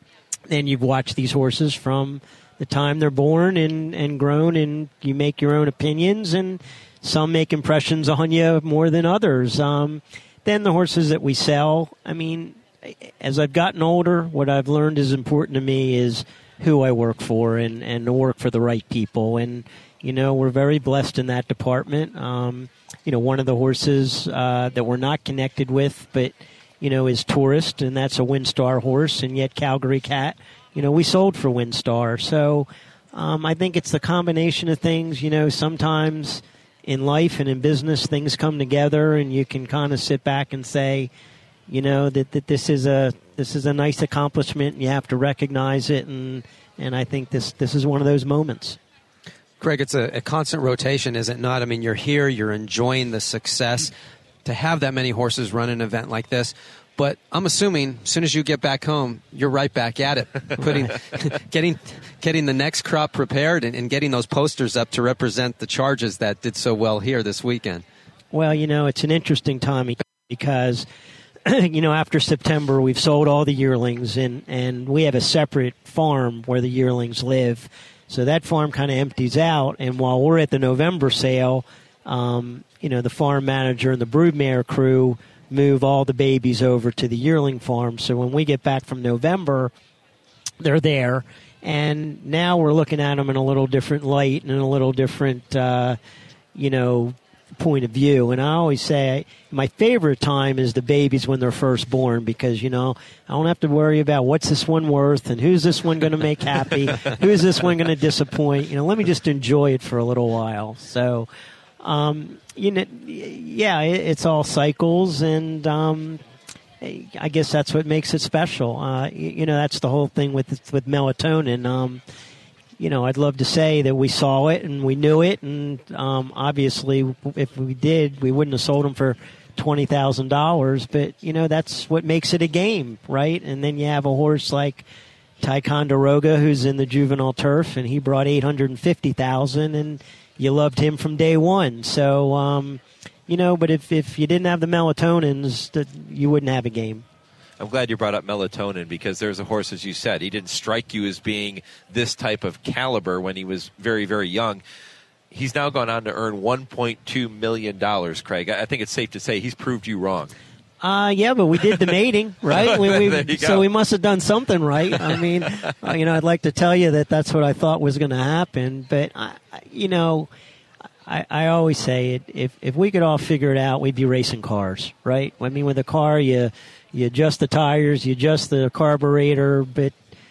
then you've watched these horses from the time they're born and, and grown, and you make your own opinions, and some make impressions on you more than others. Um, then the horses that we sell, I mean, as I've gotten older, what I've learned is important to me is who I work for and, and to work for the right people. And, you know, we're very blessed in that department. Um, you know, one of the horses uh, that we're not connected with, but, you know, is Tourist, and that's a WinStar horse, and yet Calgary Cat, you know, we sold for WinStar. So um, I think it's the combination of things. You know, sometimes in life and in business, things come together, and you can kind of sit back and say, you know, that, that this is a this is a nice accomplishment, and you have to recognize it, and and I think this this is one of those moments. Greg, it's a, a constant rotation, is it not? I mean, you're here, you're enjoying the success. To have that many horses run an event like this, but I'm assuming as soon as you get back home, you're right back at it, putting, getting, getting the next crop prepared and, and getting those posters up to represent the charges that did so well here this weekend. Well, you know, it's an interesting time because, you know, after September, we've sold all the yearlings, and, and we have a separate farm where the yearlings live. So that farm kind of empties out, and while we're at the November sale, um, you know, the farm manager and the broodmare crew move all the babies over to the yearling farm. So when we get back from November, they're there. And now we're looking at them in a little different light and in a little different, uh, you know, point of view. And I always say my favorite time is the babies when they're first born, because, you know, I don't have to worry about what's this one worth and who's this one going to make happy, who's this one going to disappoint. You know, let me just enjoy it for a little while. So, um, you know, yeah, it, it's all cycles, and um, I guess that's what makes it special. Uh, you, you know, that's the whole thing with with melatonin. Um, you know, I'd love to say that we saw it and we knew it, and um, obviously, if we did, we wouldn't have sold them for twenty thousand dollars. But you know, that's what makes it a game, right? And then you have a horse like Ticonderoga, who's in the juvenile turf, and he brought eight hundred and fifty thousand, and you loved him from day one. So, um, you know, but if, if you didn't have the melatonins, that you wouldn't have a game. I'm glad you brought up melatonin, because there's a horse, as you said, he didn't strike you as being this type of caliber when he was very, very young. He's now gone on to earn one point two million dollars, Craig. I think it's safe to say he's proved you wrong. Uh, yeah, but we did the mating, right? We, we, so we must have done something right. I mean, uh, you know, I'd like to tell you that that's what I thought was going to happen. But, I, you know, I, I always say it, if, if we could all figure it out, we'd be racing cars, right? I mean, with a car, you you adjust the tires, you adjust the carburetor. But,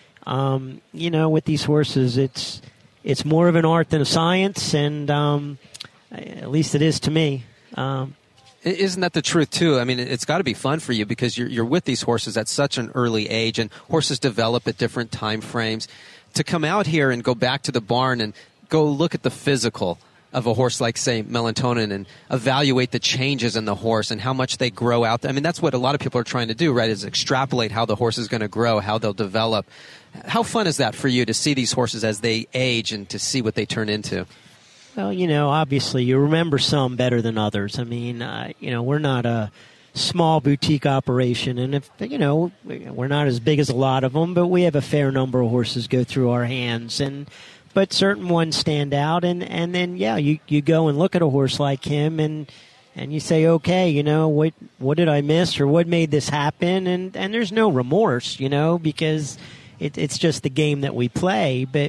um, you know, with these horses, it's it's more of an art than a science, and um, at least it is to me. Um Isn't that the truth, too? I mean, it's got to be fun for you, because you're, you're with these horses at such an early age, and horses develop at different time frames. To come out here and go back to the barn and go look at the physical of a horse like, say, Melatonin, and evaluate the changes in the horse and how much they grow out. I mean, that's what a lot of people are trying to do, right, is extrapolate how the horse is going to grow, how they'll develop. How fun is that for you, to see these horses as they age and to see what they turn into? Well, you know, obviously you remember some better than others. I mean, uh, you know, we're not a small boutique operation, and if, you know, we're not as big as a lot of them, but we have a fair number of horses go through our hands, and but certain ones stand out, and, and then, yeah, you, you go and look at a horse like him, and and you say, okay, you know, what what did I miss, or what made this happen? And, and there's no remorse, you know, because it, it's just the game that we play, but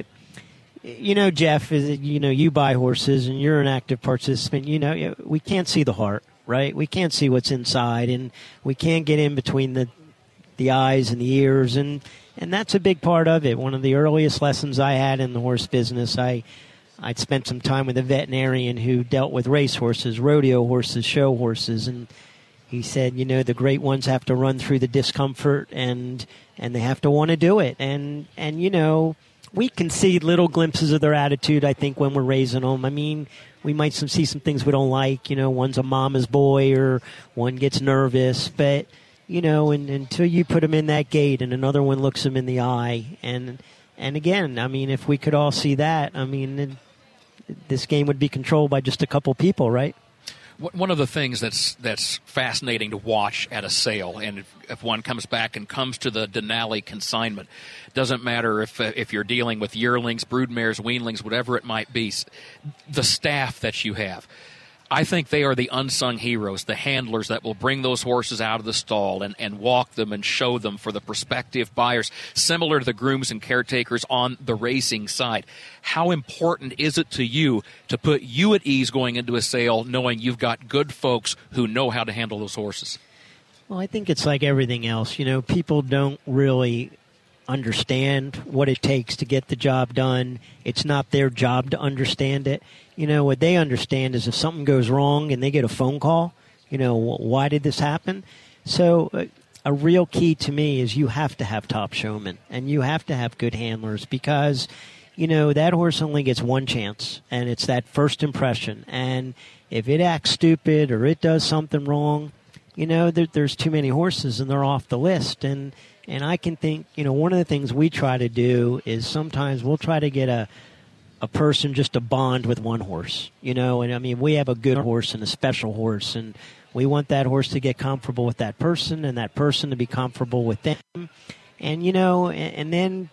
you know, Jeff, is you know, you buy horses and you're an active participant. You know, we can't see the heart, right? We can't see what's inside, and we can't get in between the the eyes and the ears, and and that's a big part of it. One of the earliest lessons I had in the horse business, I I'd spent some time with a veterinarian who dealt with race horses, rodeo horses, show horses, and he said, you know, the great ones have to run through the discomfort, and and they have to want to do it, and and you know. We can see little glimpses of their attitude, I think, when we're raising them. I mean, we might some, see some things we don't like. You know, one's a mama's boy, or one gets nervous. But, you know, and, until you put them in that gate and another one looks them in the eye. And, and again, I mean, if we could all see that, I mean, this game would be controlled by just a couple people, right? One of the things that's that's fascinating to watch at a sale, and if, if one comes back and comes to the Denali consignment, doesn't matter if uh, if you're dealing with yearlings, broodmares, weanlings, whatever it might be, the staff that you have. I think they are the unsung heroes, the handlers that will bring those horses out of the stall and, and walk them and show them for the prospective buyers, similar to the grooms and caretakers on the racing side. How important is it to you to put you at ease going into a sale knowing you've got good folks who know how to handle those horses? Well, I think it's like everything else. You know, people don't really understand what it takes to get the job done. It's not their job to understand it. You know, what they understand is if something goes wrong and they get a phone call, you know, why did this happen? So uh, a real key to me is you have to have top showmen and you have to have good handlers because, you know, that horse only gets one chance and it's that first impression. And if it acts stupid or it does something wrong, you know, there, there's too many horses and they're off the list. And And I can think, you know, one of the things we try to do is sometimes we'll try to get a a person just to bond with one horse, you know. And, I mean, we have a good horse and a special horse, and we want that horse to get comfortable with that person and that person to be comfortable with them. And, you know, and, and then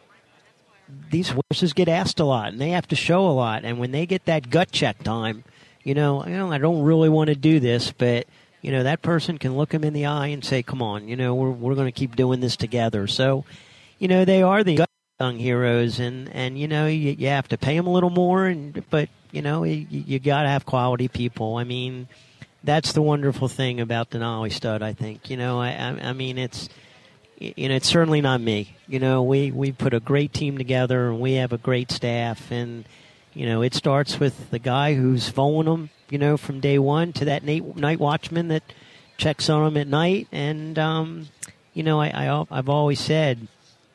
these horses get asked a lot, and they have to show a lot. And when they get that gut check time, you know, you know I don't really want to do this, but – you know, that person can look him in the eye and say, come on, you know, we're we're going to keep doing this together. So, you know, they are the young heroes, and, and you know, you, you have to pay them a little more, and but, you know, you, you got to have quality people. I mean, that's the wonderful thing about Denali Stud, I think. You know, I, I, I mean, it's, you know, it's certainly not me. You know, we, we put a great team together, and we have a great staff, and, you know, it starts with the guy who's following them, you know, from day one to that night watchman that checks on them at night. And, um, you know, I, I, I've always said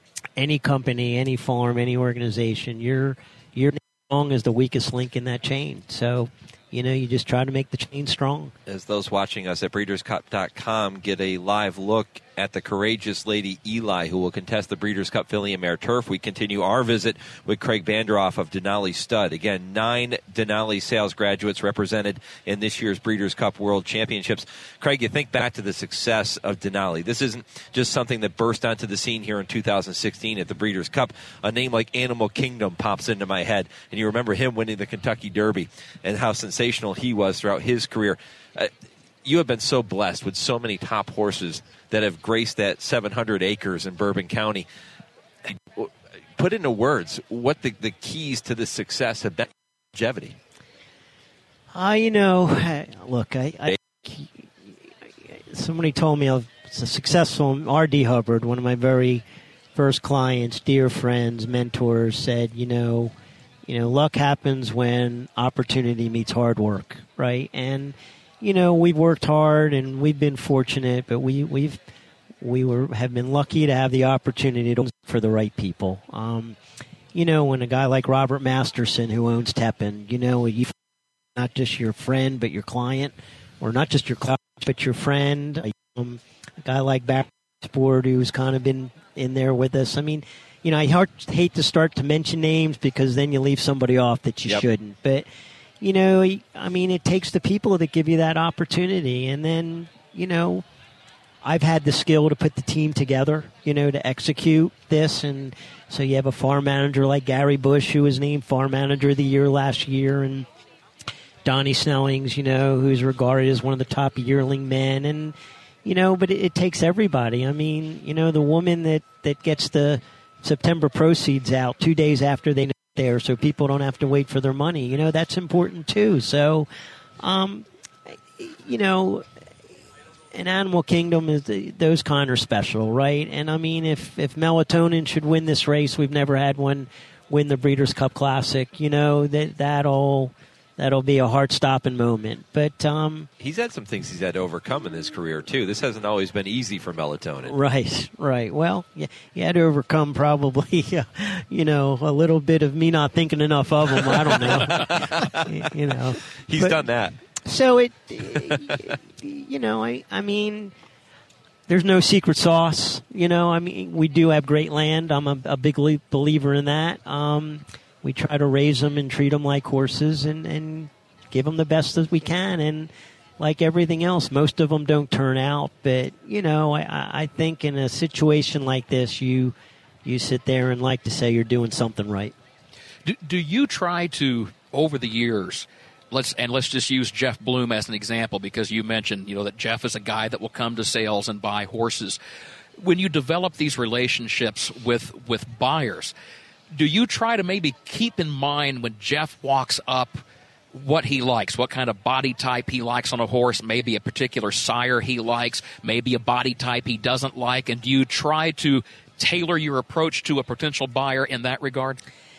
any company, any farm, any organization, you're, you're strong as the weakest link in that chain. So, you know, you just try to make the chain strong. As those watching us at breeders cup dot com get a live look at the courageous Lady Eli, who will contest the Breeders' Cup Filly and Mare Turf, we continue our visit with Craig Vanderoff of Denali Stud. Again, nine Denali sales graduates represented in this year's Breeders' Cup World Championships. Craig, you think back to the success of Denali. This isn't just something that burst onto the scene here in two thousand sixteen at the Breeders' Cup. A name like Animal Kingdom pops into my head, and you remember him winning the Kentucky Derby and how sensational he was throughout his career. Uh, you have been so blessed with so many top horses that have graced that seven hundred acres in Bourbon County. Put into words what the, the keys to this success have been. Longevity. Uh, you know, look, I, I somebody told me it's a successful R D Hubbard, one of my very first clients, dear friends, mentors, said, you know, you know, luck happens when opportunity meets hard work, right? And you know, we've worked hard and we've been fortunate, but we we've we were have been lucky to have the opportunity to for the right people. Um, you know, when a guy like Robert Masterson, who owns Tepin, you know, you not just your friend but your client, or not just your client but your friend. Um, a guy like Barry Sport, who's kind of been in there with us. I mean, you know, I hard, hate to start to mention names because then you leave somebody off that you yep. shouldn't, but. You know, I mean, it takes the people that give you that opportunity. And then, you know, I've had the skill to put the team together, you know, to execute this. And so you have a farm manager like Gary Bush, who was named Farm Manager of the Year last year, and Donnie Snellings, you know, who's regarded as one of the top yearling men. And, you know, but it, it takes everybody. I mean, you know, the woman that, that gets the September proceeds out two days after they there, so people don't have to wait for their money. You know, that's important too. So, um, you know, an Animal Kingdom is the, those kind are special, right? And I mean, if if Melatonin should win this race, we've never had one win the Breeders' Cup Classic. You know, that that'll that'll be a heart-stopping moment. But um, he's had some things he's had to overcome in his career too. This hasn't always been easy for Melatonin. Right, right. Well, yeah, he had to overcome probably, uh, you know, a little bit of me not thinking enough of him. I don't know. you know, he's but, done that. So it, you know, I, I mean, there's no secret sauce. You know, I mean, we do have great land. I'm a, a big believer in that. Um, We try to raise them and treat them like horses and, and give them the best as we can. And like everything else, most of them don't turn out. But, you know, I, I think in a situation like this, you you sit there and like to say you're doing something right. Do, do you try to, over the years, let's and let's just use Jeff Bloom as an example, because you mentioned, you know, that Jeff is a guy that will come to sales and buy horses. When you develop these relationships with with buyers, do you try to maybe keep in mind when Jeff walks up what he likes, what kind of body type he likes on a horse, maybe a particular sire he likes, maybe a body type he doesn't like, and do you try to tailor your approach to a potential buyer in that regard?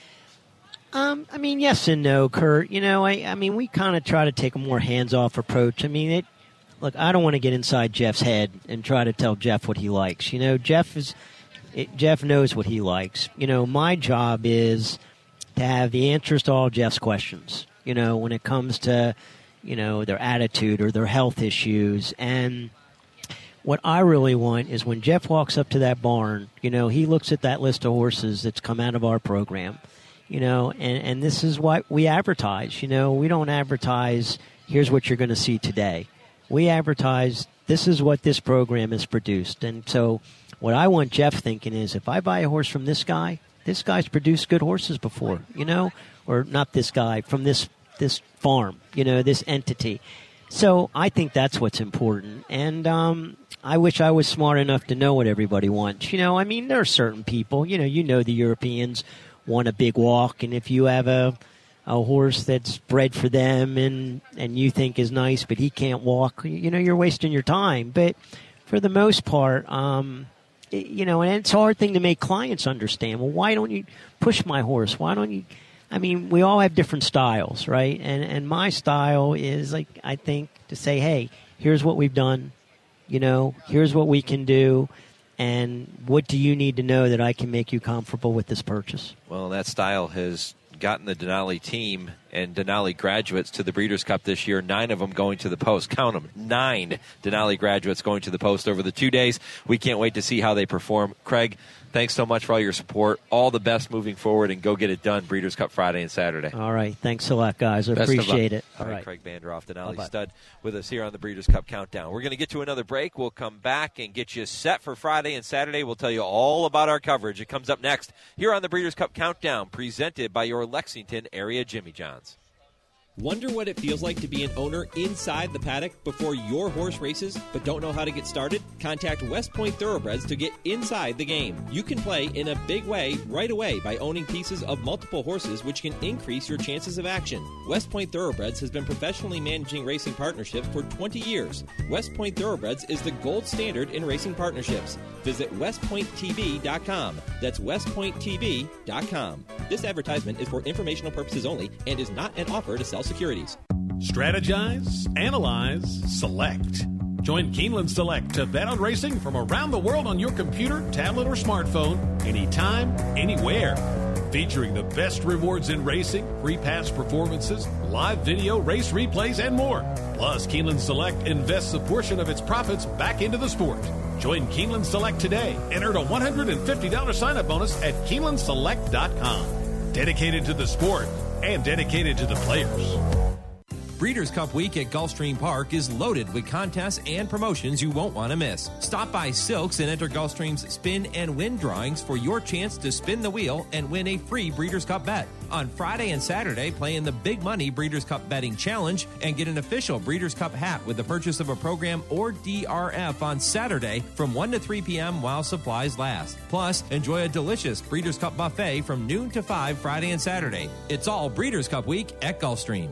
Um, I mean, yes and no, Kurt. You know, I, I mean, we kind of try to take a more hands-off approach. I mean, it. Look, I don't want to get inside Jeff's head and try to tell Jeff what he likes. You know, Jeff is, it, Jeff knows what he likes. You know, my job is to have the answers to all Jeff's questions. You know, when it comes to, you know, their attitude or their health issues. And what I really want is when Jeff walks up to that barn, you know, he looks at that list of horses that's come out of our program. You know, and, and this is what we advertise. You know, we don't advertise, here's what you're going to see today. We advertise, this is what this program has produced. And so what I want Jeff thinking is, if I buy a horse from this guy, this guy's produced good horses before, you know, or not this guy, from this this farm, you know, this entity. So I think that's what's important. And um, I wish I was smart enough to know what everybody wants. You know, I mean, there are certain people, you know, you know the Europeans want a big walk, and if you have a a horse that's bred for them and and you think is nice but he can't walk, you know, you're wasting your time. But for the most part, um it, you know, and it's a hard thing to make clients understand. Well, why don't you push my horse? Why don't you? I mean, we all have different styles, right? And and my style is, like, I think, to say, hey, here's what we've done, you know, here's what we can do. And what do you need to know that I can make you comfortable with this purchase? Well, that style has gotten the Denali team and Denali graduates to the Breeders' Cup this year. Nine of them going to the post. Count them. Nine Denali graduates going to the post over the two days. We can't wait to see how they perform. Craig, thanks so much for all your support. All the best moving forward, and go get it done. Breeders' Cup Friday and Saturday. All right. Thanks a lot, guys. I best appreciate it. All, all right, right. Craig Vanderhoff, Denali Bye-bye. Stud, with us here on the Breeders' Cup Countdown. We're going to get to another break. We'll come back and get you set for Friday and Saturday. We'll tell you all about our coverage. It comes up next here on the Breeders' Cup Countdown, presented by your Lexington area Jimmy John's. Wonder what it feels like to be an owner inside the paddock before your horse races, but don't know how to get started? Contact West Point Thoroughbreds to get inside the game. You can play in a big way right away by owning pieces of multiple horses, which can increase your chances of action. West Point Thoroughbreds has been professionally managing racing partnerships for twenty years. West Point Thoroughbreds is the gold standard in racing partnerships. Visit west point t v dot com. That's west point t v dot com. This advertisement is for informational purposes only and is not an offer to sell securities. Strategize, analyze, select. Join Keeneland Select to bet on racing from around the world on your computer, tablet, or smartphone, anytime, anywhere. Featuring the best rewards in racing, free pass performances, live video, race replays, and more. Plus, Keeneland Select invests a portion of its profits back into the sport. Join Keeneland Select today and earn a one hundred fifty dollars sign-up bonus at keeneland select dot com. Dedicated to the sport and dedicated to the players. Breeders' Cup Week at Gulfstream Park is loaded with contests and promotions you won't want to miss. Stop by Silks and enter Gulfstream's Spin and Win drawings for your chance to spin the wheel and win a free Breeders' Cup bet. On Friday and Saturday, play in the Big Money Breeders' Cup Betting Challenge and get an official Breeders' Cup hat with the purchase of a program or D R F on Saturday from one to three p.m. while supplies last. Plus, enjoy a delicious Breeders' Cup buffet from noon to five Friday and Saturday. It's all Breeders' Cup Week at Gulfstream.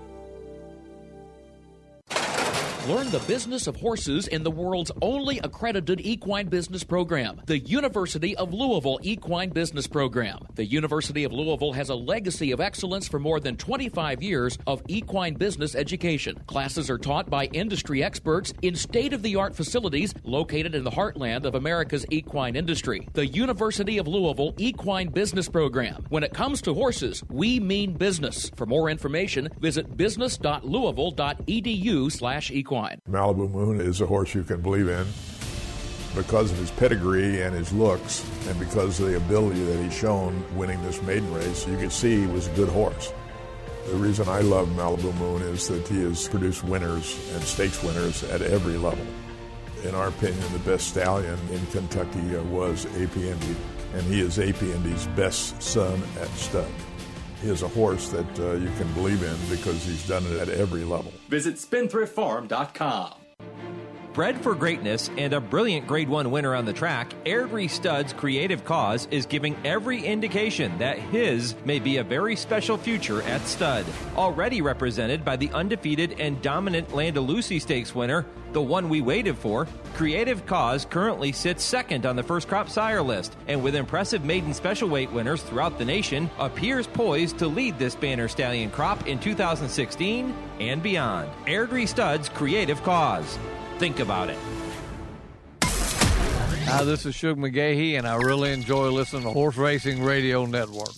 Learn the business of horses in the world's only accredited equine business program, the University of Louisville Equine Business Program. The University of Louisville has a legacy of excellence for more than twenty-five years of equine business education. Classes are taught by industry experts in state-of-the-art facilities located in the heartland of America's equine industry. The University of Louisville Equine Business Program. When it comes to horses, we mean business. For more information, visit business dot louisville dot e d u slash equine. Malibu Moon is a horse you can believe in because of his pedigree and his looks, and because of the ability that he's shown winning this maiden race. You could see he was a good horse. The reason I love Malibu Moon is that he has produced winners and stakes winners at every level. In our opinion, the best stallion in Kentucky uh, was A P Indy, and he is A P Indy's best son at stud. He is a horse that uh, you can believe in because he's done it at every level. Visit spendthrift farm dot com. Bred for greatness and a brilliant Grade one winner on the track, Airdrie Stud's creative cause is giving every indication that his may be a very special future at stud. Already represented by the undefeated and dominant Landalusi Stakes winner, the one we waited for, Creative Cause currently sits second on the First Crop Sire list, and with impressive maiden special weight winners throughout the nation, appears poised to lead this banner stallion crop in two thousand sixteen and beyond. Airdrie Stud's Creative Cause. Think about it. Hi, this is Shug McGahee, and I really enjoy listening to Horse Racing Radio Network.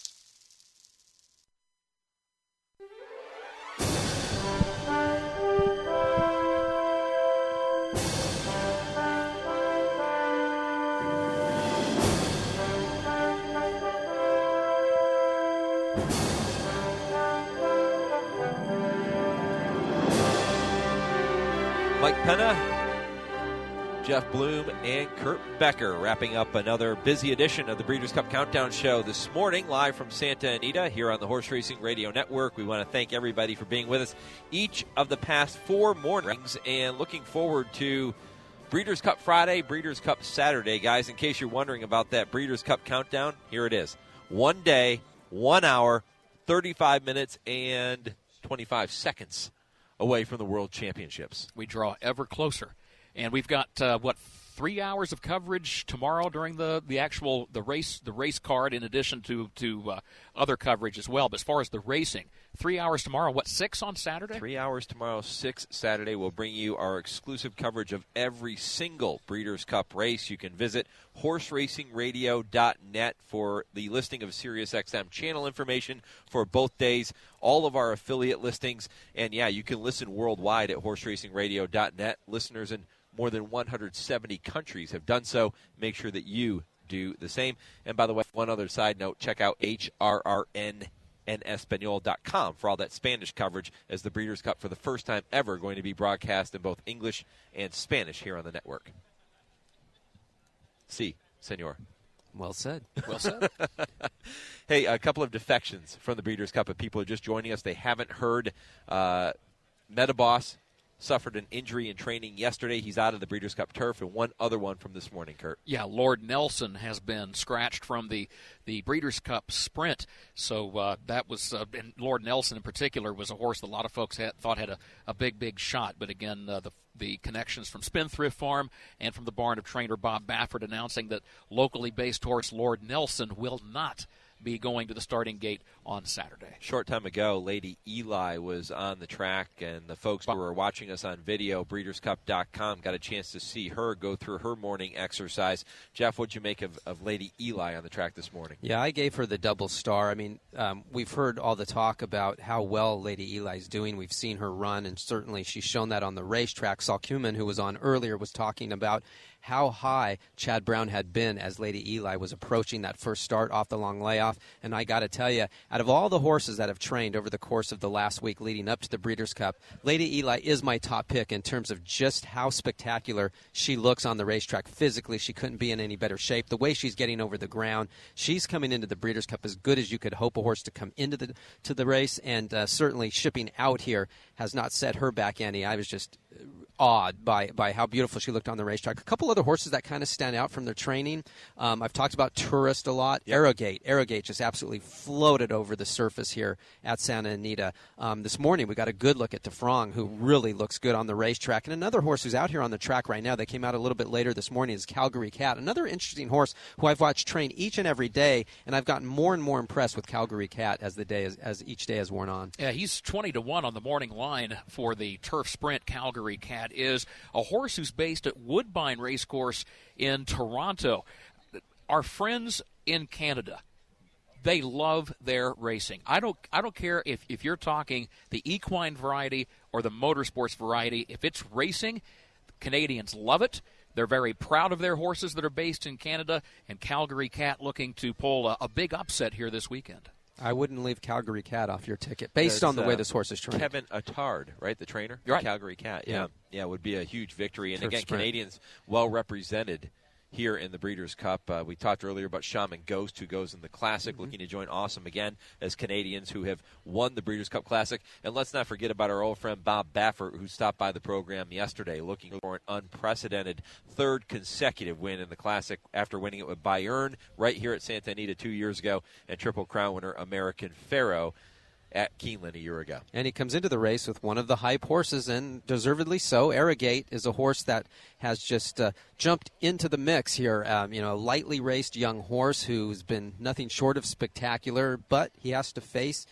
Mike Penna, Jeff Bloom, and Kurt Becker wrapping up another busy edition of the Breeders' Cup Countdown Show this morning, live from Santa Anita here on the Horse Racing Radio Network. We want to thank everybody for being with us each of the past four mornings and looking forward to Breeders' Cup Friday, Breeders' Cup Saturday. Guys, in case you're wondering about that Breeders' Cup Countdown, here it is. One day, one hour, thirty-five minutes, and twenty-five seconds away from the World Championships. We draw ever closer. And we've got, uh, what, three hours of coverage tomorrow during the, the actual the race the race card, in addition to, to uh, other coverage as well. But as far as the racing, three hours tomorrow, what, six on Saturday? Three hours tomorrow, six Saturday. We'll bring you our exclusive coverage of every single Breeders' Cup race. You can visit horse racing radio dot net for the listing of SiriusXM channel information for both days, all of our affiliate listings. And, yeah, you can listen worldwide at horse racing radio dot net. Listeners in more than one hundred seventy countries have done so. Make sure that you do the same. And, by the way, one other side note, check out H R R N en espanol dot com for all that Spanish coverage, as the Breeders' Cup for the first time ever going to be broadcast in both English and Spanish here on the network. Si, senor. Well said. Well said. Hey, a couple of defections from the Breeders' Cup. If people are just joining us, they haven't heard. Uh, Metaboss suffered an injury in training yesterday. He's out of the Breeders' Cup turf, and one other one from this morning, Kurt. Yeah, Lord Nelson has been scratched from the, the Breeders' Cup Sprint. So uh, that was, uh, and Lord Nelson in particular was a horse that a lot of folks had, thought had a, a big, big shot. But again, uh, the the connections from Spendthrift Farm and from the barn of trainer Bob Baffert announcing that locally based horse Lord Nelson will not be going to the starting gate on Saturday. Short time ago, Lady Eli was on the track, and the folks who were watching us on video, breeders cup dot com, got a chance to see her go through her morning exercise. Jeff, what'd you make of, of Lady Eli on the track this morning? Yeah, I gave her the double star. I mean, um, we've heard all the talk about how well Lady Eli's doing. We've seen her run, and certainly she's shown that on the racetrack. Saul Kuman, who was on earlier, was talking about how high Chad Brown had been as Lady Eli was approaching that first start off the long layoff. And I got to tell you, out of all the horses that have trained over the course of the last week leading up to the Breeders' Cup, Lady Eli is my top pick in terms of just how spectacular she looks on the racetrack. Physically, she couldn't be in any better shape. The way she's getting over the ground, she's coming into the Breeders' Cup as good as you could hope a horse to come into the to the race. And uh, certainly shipping out here has not set her back any. I was just awed by, by how beautiful she looked on the racetrack. A couple other horses that kind of stand out from their training. Um, I've talked about Tourist a lot. Yep. Arrogate. Arrogate just absolutely floated over the surface here at Santa Anita. Um, this morning we got a good look at DeFrong, who really looks good on the racetrack. And another horse who's out here on the track right now, they came out a little bit later this morning, is Calgary Cat. Another interesting horse who I've watched train each and every day, and I've gotten more and more impressed with Calgary Cat as the day as, as each day has worn on. Yeah, he's twenty to one on the morning line for the turf sprint. Calgary Cat is a horse who's based at Woodbine Racecourse in Toronto. Our friends in Canada, they love their racing. I don't I don't care if, if you're talking the equine variety or the motorsports variety. If it's racing, Canadians love it. They're very proud of their horses that are based in Canada, and Calgary Cat looking to pull a, a big upset here this weekend. I wouldn't leave Calgary Cat off your ticket based Does, on the way uh, this horse is trained. Kevin Attard, right, the trainer? Right. Calgary Cat, yeah. Yeah. Yeah, would be a huge victory. And Turf again, sprint. Canadians well represented here in the Breeders' Cup. Uh, we talked earlier about Shaman Ghost, who goes in the Classic, mm-hmm. looking to join Awesome again as Canadians who have won the Breeders' Cup Classic. And let's not forget about our old friend Bob Baffert, who stopped by the program yesterday looking for an unprecedented third consecutive win in the Classic after winning it with Bayern right here at Santa Anita two years ago and Triple Crown winner American Pharaoh at Keeneland a year ago. And he comes into the race with one of the hype horses, and deservedly so. Arrogate is a horse that has just uh, jumped into the mix here. Um, you know, a lightly raced young horse who's been nothing short of spectacular, but he has to face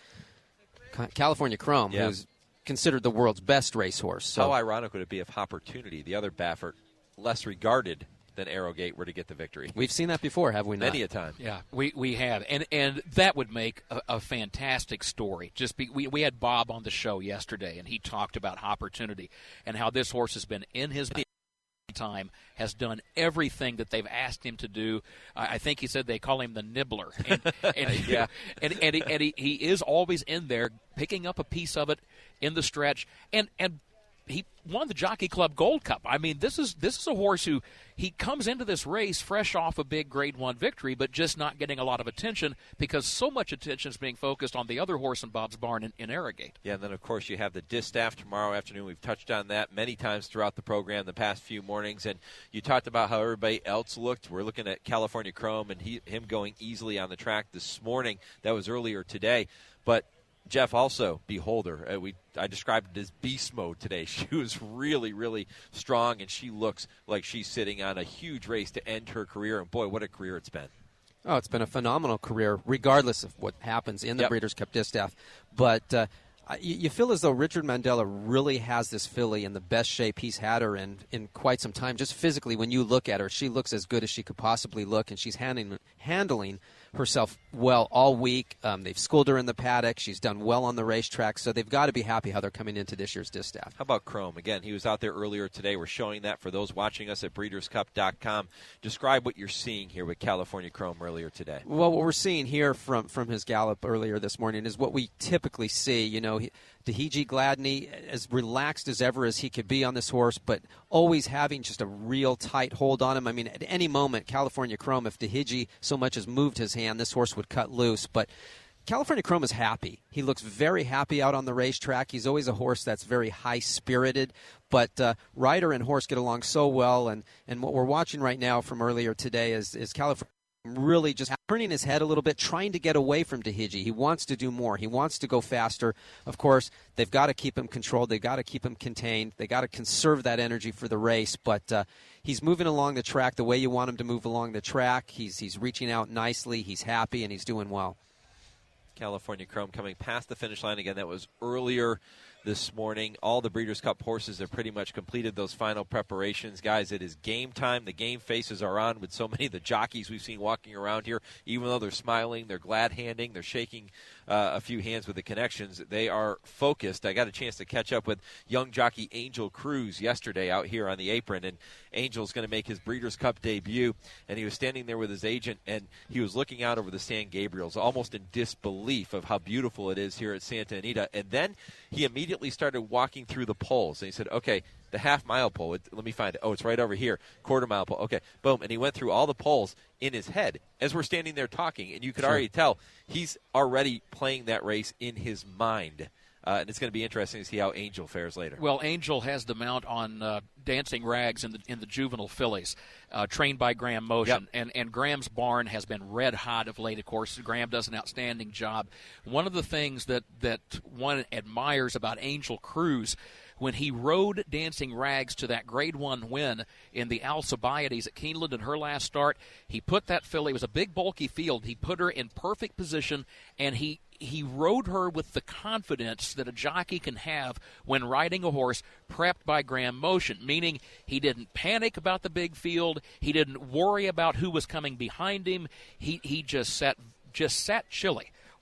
California Chrome, yeah. who's considered the world's best racehorse. So. How ironic would it be if Opportunity, the other Baffert, less regarded than Arrogate, were to get the victory? We've seen that before, have we not? Many a time. Yeah, we, we have. And and that would make a, a fantastic story. Just be, we, we had Bob on the show yesterday, and he talked about Opportunity and how this horse has been in his time, has done everything that they've asked him to do. I, I think he said they call him the nibbler. And, and, yeah. and, and, he, and he, he is always in there picking up a piece of it in the stretch. And and he won the Jockey Club Gold Cup. I mean, this is this is a horse who he comes into this race fresh off a big Grade One victory, but just not getting a lot of attention because so much attention is being focused on the other horse in Bob's barn in, in Arrogate. Yeah, and then of course you have the distaff tomorrow afternoon. We've touched on that many times throughout the program the past few mornings, and you talked about how everybody else looked. We're looking at California Chrome and he, him going easily on the track this morning. That was earlier today, but Jeff, also, Beholder. Uh, we I described it as beast mode today. She was really, really strong, and she looks like she's sitting on a huge race to end her career. And, boy, what a career it's been. Oh, it's been a phenomenal career, regardless of what happens in the Yep. Breeders' Cup Distaff. But uh, you, you feel as though Richard Mandella really has this filly in the best shape he's had her in in quite some time. Just physically, when you look at her, she looks as good as she could possibly look, and she's handling, handling herself well all week. Um, they've schooled her in the paddock. She's done well on the racetrack, so they've got to be happy how they're coming into this year's Distaff. How about Chrome? Again, he was out there earlier today. We're showing that for those watching us at breeders cup dot com. Describe what you're seeing here with California Chrome earlier today. Well, what we're seeing here from, from his gallop earlier this morning is what we typically see. You know, he, Dahiji Gladney, as relaxed as ever as he could be on this horse, but always having just a real tight hold on him. I mean, at any moment, California Chrome, if Dahiji so much as moved his hand, this horse would cut loose. But California Chrome is happy. He looks very happy out on the racetrack. He's always a horse that's very high-spirited. But uh, rider and horse get along so well. And, and what we're watching right now from earlier today is, is California really just turning his head a little bit, trying to get away from Dahiji. He wants to do more. He wants to go faster. Of course, they've got to keep him controlled. They've got to keep him contained. They've got to conserve that energy for the race. But uh, he's moving along the track the way you want him to move along the track. He's, he's reaching out nicely. He's happy, and he's doing well. California Chrome coming past the finish line again. That was earlier this morning. All the Breeders' Cup horses have pretty much completed those final preparations. Guys, it is game time. The game faces are on with so many of the jockeys we've seen walking around here. Even though they're smiling, they're glad-handing, they're shaking uh, a few hands with the connections, they are focused. I got a chance to catch up with young jockey Angel Cruz yesterday out here on the apron, and Angel's going to make his Breeders' Cup debut, and he was standing there with his agent, and he was looking out over the San Gabriels, almost in disbelief of how beautiful it is here at Santa Anita. And then he immediately started walking through the poles, and he said, okay, the half-mile pole, it, let me find it. Oh, it's right over here. Quarter-mile pole. Okay, boom. And he went through all the poles in his head as we're standing there talking, and you could Sure. already tell he's already playing that race in his mind. Uh, and it's going to be interesting to see how Angel fares later. Well, Angel has the mount on uh, Dancing Rags in the in the juvenile fillies, uh, trained by Graham Motion. Yep. And, and Graham's barn has been red hot of late, of course. Graham does an outstanding job. One of the things that, that one admires about Angel Cruz, when he rode Dancing Rags to that Grade One win in the Alcibiades at Keeneland in her last start, he put that filly, it was a big, bulky field, he put her in perfect position, and he he rode her with the confidence that a jockey can have when riding a horse prepped by Graham Motion, meaning he didn't panic about the big field, he didn't worry about who was coming behind him, he he just sat just sat chilly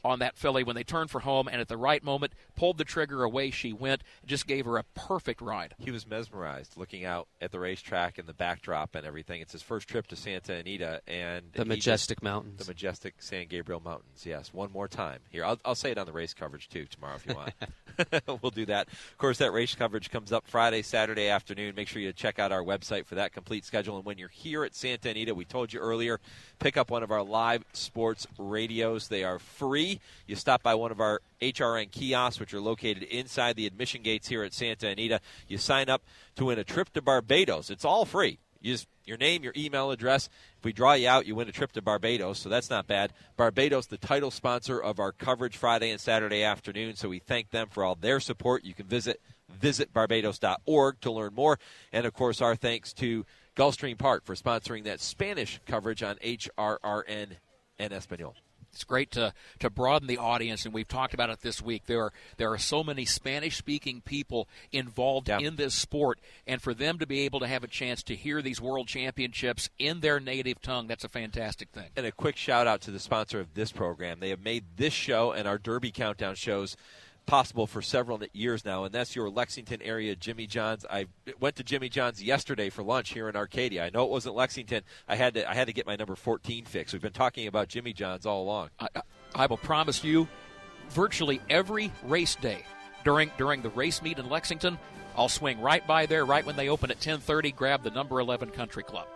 on that filly when they turned for home, and at the right moment pulled the trigger. Away she went. Just gave her a perfect ride. He was mesmerized looking out at the racetrack and the backdrop and everything. It's his first trip to Santa Anita and the majestic just, mountains. The majestic San Gabriel Mountains. Yes, one more time. Here, I'll, I'll say it on the race coverage too tomorrow if you want. We'll do that. Of course, that race coverage comes up Friday, Saturday afternoon. Make sure you check out our website for that complete schedule. And when you're here at Santa Anita, we told you earlier, pick up one of our live sports radios. They are free. You stop by one of our H R N kiosks, which are located inside the admission gates here at Santa Anita. You sign up to win a trip to Barbados. It's all free. You just your name, your email address. If we draw you out, you win a trip to Barbados, so that's not bad. Barbados, the title sponsor of our coverage Friday and Saturday afternoon, so we thank them for all their support. You can visit visit barbados dot org to learn more. And, of course, our thanks to Gulfstream Park for sponsoring that Spanish coverage on H R R N en Espanol. It's great to, to broaden the audience, and we've talked about it this week. There are there are so many Spanish-speaking people involved yeah. in this sport, and for them to be able to have a chance to hear these world championships in their native tongue, that's a fantastic thing. And a quick shout-out to the sponsor of this program. They have made this show and our Derby Countdown shows possible for several years now, and that's your Lexington area Jimmy John's. I went to Jimmy John's yesterday for lunch here in Arcadia. I know it wasn't Lexington. I had to I had to get my number fourteen fixed. We've been talking about Jimmy John's all along. I, I will promise you, virtually every race day during during the race meet in Lexington, I'll swing right by there right when they open at ten thirty, grab the number eleven Country Club.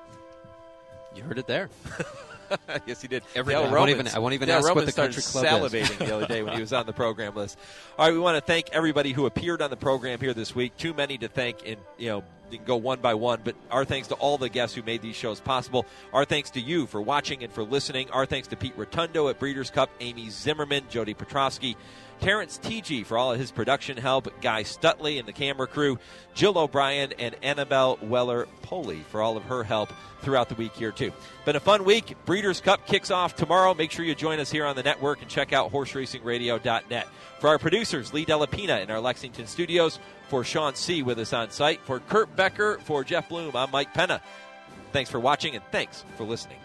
You heard it there. Yes, he did. Every I, won't even, I won't even ask what the country club salivating is. the other day when he was on the program list. All right, we want to thank everybody who appeared on the program here this week. Too many to thank, and you know, you can go one by one. But our thanks to all the guests who made these shows possible. Our thanks to you for watching and for listening. Our thanks to Pete Rotundo at Breeders' Cup, Amy Zimmerman, Jody Petrosky, Terrence T G for all of his production help, Guy Stutley and the camera crew, Jill O'Brien, and Annabelle Weller-Poley for all of her help throughout the week here, too. Been a fun week. Breeders' Cup kicks off tomorrow. Make sure you join us here on the network and check out horse racing radio dot net. For our producers, Lee Delapina in our Lexington studios, for Sean C. with us on site, for Kurt Becker, for Jeff Bloom, I'm Mike Penna. Thanks for watching, and thanks for listening.